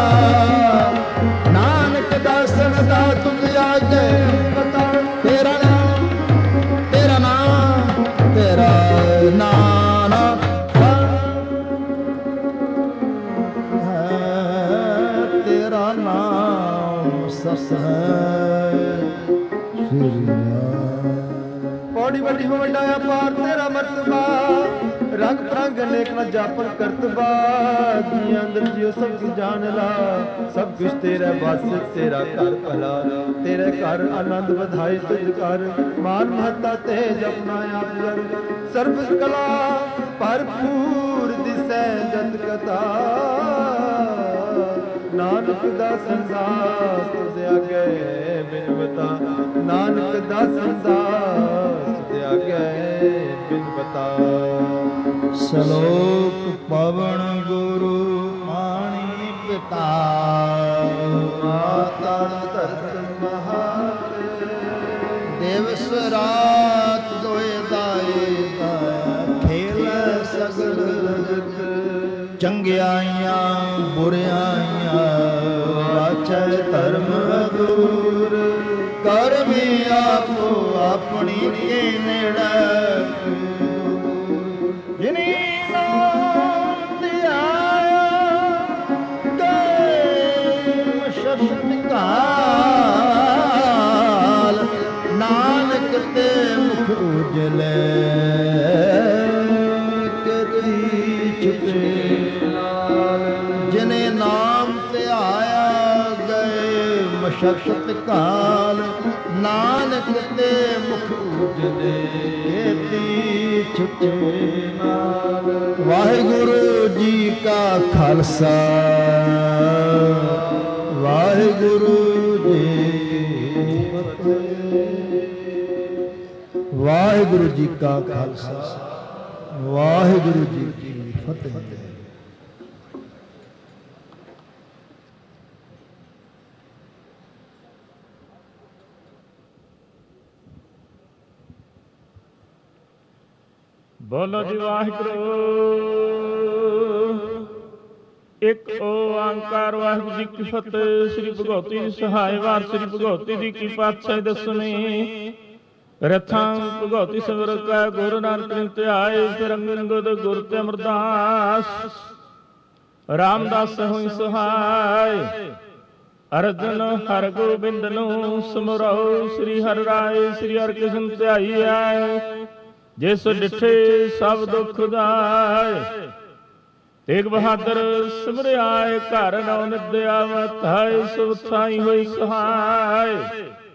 ਨਾਨਕ ਦਰਸ਼ਨ ਦਾ ਤੁਮ ਆਗੇ ਪਤਾ। ਤੇਰਾ ਨਾਮ ਤੇਰਾ ਨਾਮ ਤੇਰਾ ਨਾਨਕ ਹੈ, ਤੇਰਾ ਨਾਮ ਸਸ ਹੈ ਸ੍ਰੀ ਪੌੜੀ ਵੱਡੀ ਹੋ ਵੱਡਾ ਅਪਾਰ ਤੇਰਾ ਮਰਤਬਾ, ਰੰਗ ਪ੍ਰੰਗ ਅਨੇਕ ਨ ਜਾਪਨ ਕਰਤਬਾ। ਜੀ ਅੰਦਰ ਜਿਉ ਸਭ ਕੁਝ ਜਾਣ ਲਾ, ਸਭ ਕੁਛ ਤੇਰਾ ਬਸ ਤੇਰਾ ਘਰ ਭਲਾ। ਤੇਰੇ ਘਰ ਆਨੰਦ ਵਧਾਏ ਤੁਝ ਕਰ, ਮਾਨ ਮਹੱਤਾ ਤੇਜ ਆਪਣਾ ਆਪ ਜਰ। ਸਰਬ ਕਲਾ ਭਰਪੂਰ ਦਿਸੈ ਜਤ ਕਥਾ, ਨਾਨਕ ਦਾ ਸੰਦਾਸ ਤੁਧ ਆਗੇ ਬਿਨ ਬਤਾ। ਨਾਨਕ ਦਾ ਸੰਦਾਸ ਤੁਧ ਆਗੇ ਬਿਨ ਬਤਾ। ਸ਼ਲੋਕ ਪਵਨ ਗੁਰੂ ਆਣੀ ਪਿਤਾ, ਮਾਤਾ ਧਰਤ ਮਹਾਰ। ਦਿਵਸ ਰਾਤ ਦੋਏ ਦਾਏ ਖੇਲ ਸਗਲ ਜਗਤ। ਚੰਗਿਆਈਆਂ ਬੁਰਿਆਈਆਂ ਵਾਚੈ ਧਰਮ ਦੂਰ, ਕਰਮੀ ਆਪੋ ਆਪਣੀ ਕੇ ਨੇੜੇ। ਜਿਨੀ ਨਾਮ ਧਿਆਇਆ ਗਏ ਸ਼ਬਦ ਕਾਲ, ਨਾਨਕ ਤੇ ਮੁਖ ਉਜਲੇ ਕਰੀ ਚੁਕੇ ਨਾਲ। ਜਿਨੇ ਨਾਮ ਧਿਆਇਆ ਗਏ ਮਸ਼ਕਤ ਕਾਲ, ਨਾਨਕ ਤੇ ਮੁਖ ਉਜਲੇ ਕਰੀ ਚੁਕੇ ਨਾਲ। ਵਾਹਿਗੁਰੂ ਜੀ ਕਾ ਖਾਲਸਾ ਵਾਹਿਗੁਰੂ ਜੀ ਕੀ ਫਤਿਹ। ਵਾਹਿਗੁਰੂ ਜੀ ਕਾ ਖਾਲਸਾ ਵਾਹਿਗੁਰੂ ਜੀ ਕੀ ਫਤਿਹ। ਬੋਲੋ ਜੀ ਵਾਹਿਗੁਰੂ। ਇੱਕ ਓੰਕਾਰ ਵਾਹਿਗੁਰੂ ਜੀ ਕੀ ਫਤਿਹ। ਸ੍ਰੀ ਭਗਉਤੀ ਜੀ ਸਹਾਇ ਵਾਰ ਸ੍ਰੀ ਭਗਉਤੀ ਜੀ ਕੀ ਪਾਤਸ਼ਾਹੀ ਦਸਵੀਂ ਰਥਾਂ ਭਗਉਤੀ ਸਿਮਰ ਕੈ ਗੁਰੂ ਨਾਨਕ ਨੇ ਧਿਆਏ। ਫਿਰ ਅੰਗਦ ਗੁਰ ਤੇ ਅਮਰਦਾਸ ਰਾਮਦਾਸ ਹੋਈ ਸਹਾਇ। ਅਰਜਨ ਹਰਿ ਗੋਬਿੰਦ ਨੂੰ ਸਿਮਰੋ। ਸ੍ਰੀ ਹਰਿ ਰਾਏ ਸ੍ਰੀ ਹਰਿ ਕ੍ਰਿਸ਼ਨ ਧਿਆਈ ਆਏ। ਜਿਸ ਡਿਠੇ ਸਭ ਦੁਖ ਦਾਇ। ਤੇਗ ਬਹਾਦਰ ਸਿਮਰਿਆਏ ਘਰ ਨੌ ਨਿਦਿਆ ਵਤਾਏ। ਸੁਖ ਥਾਈ ਹੋਈ ਸਹਾਇ।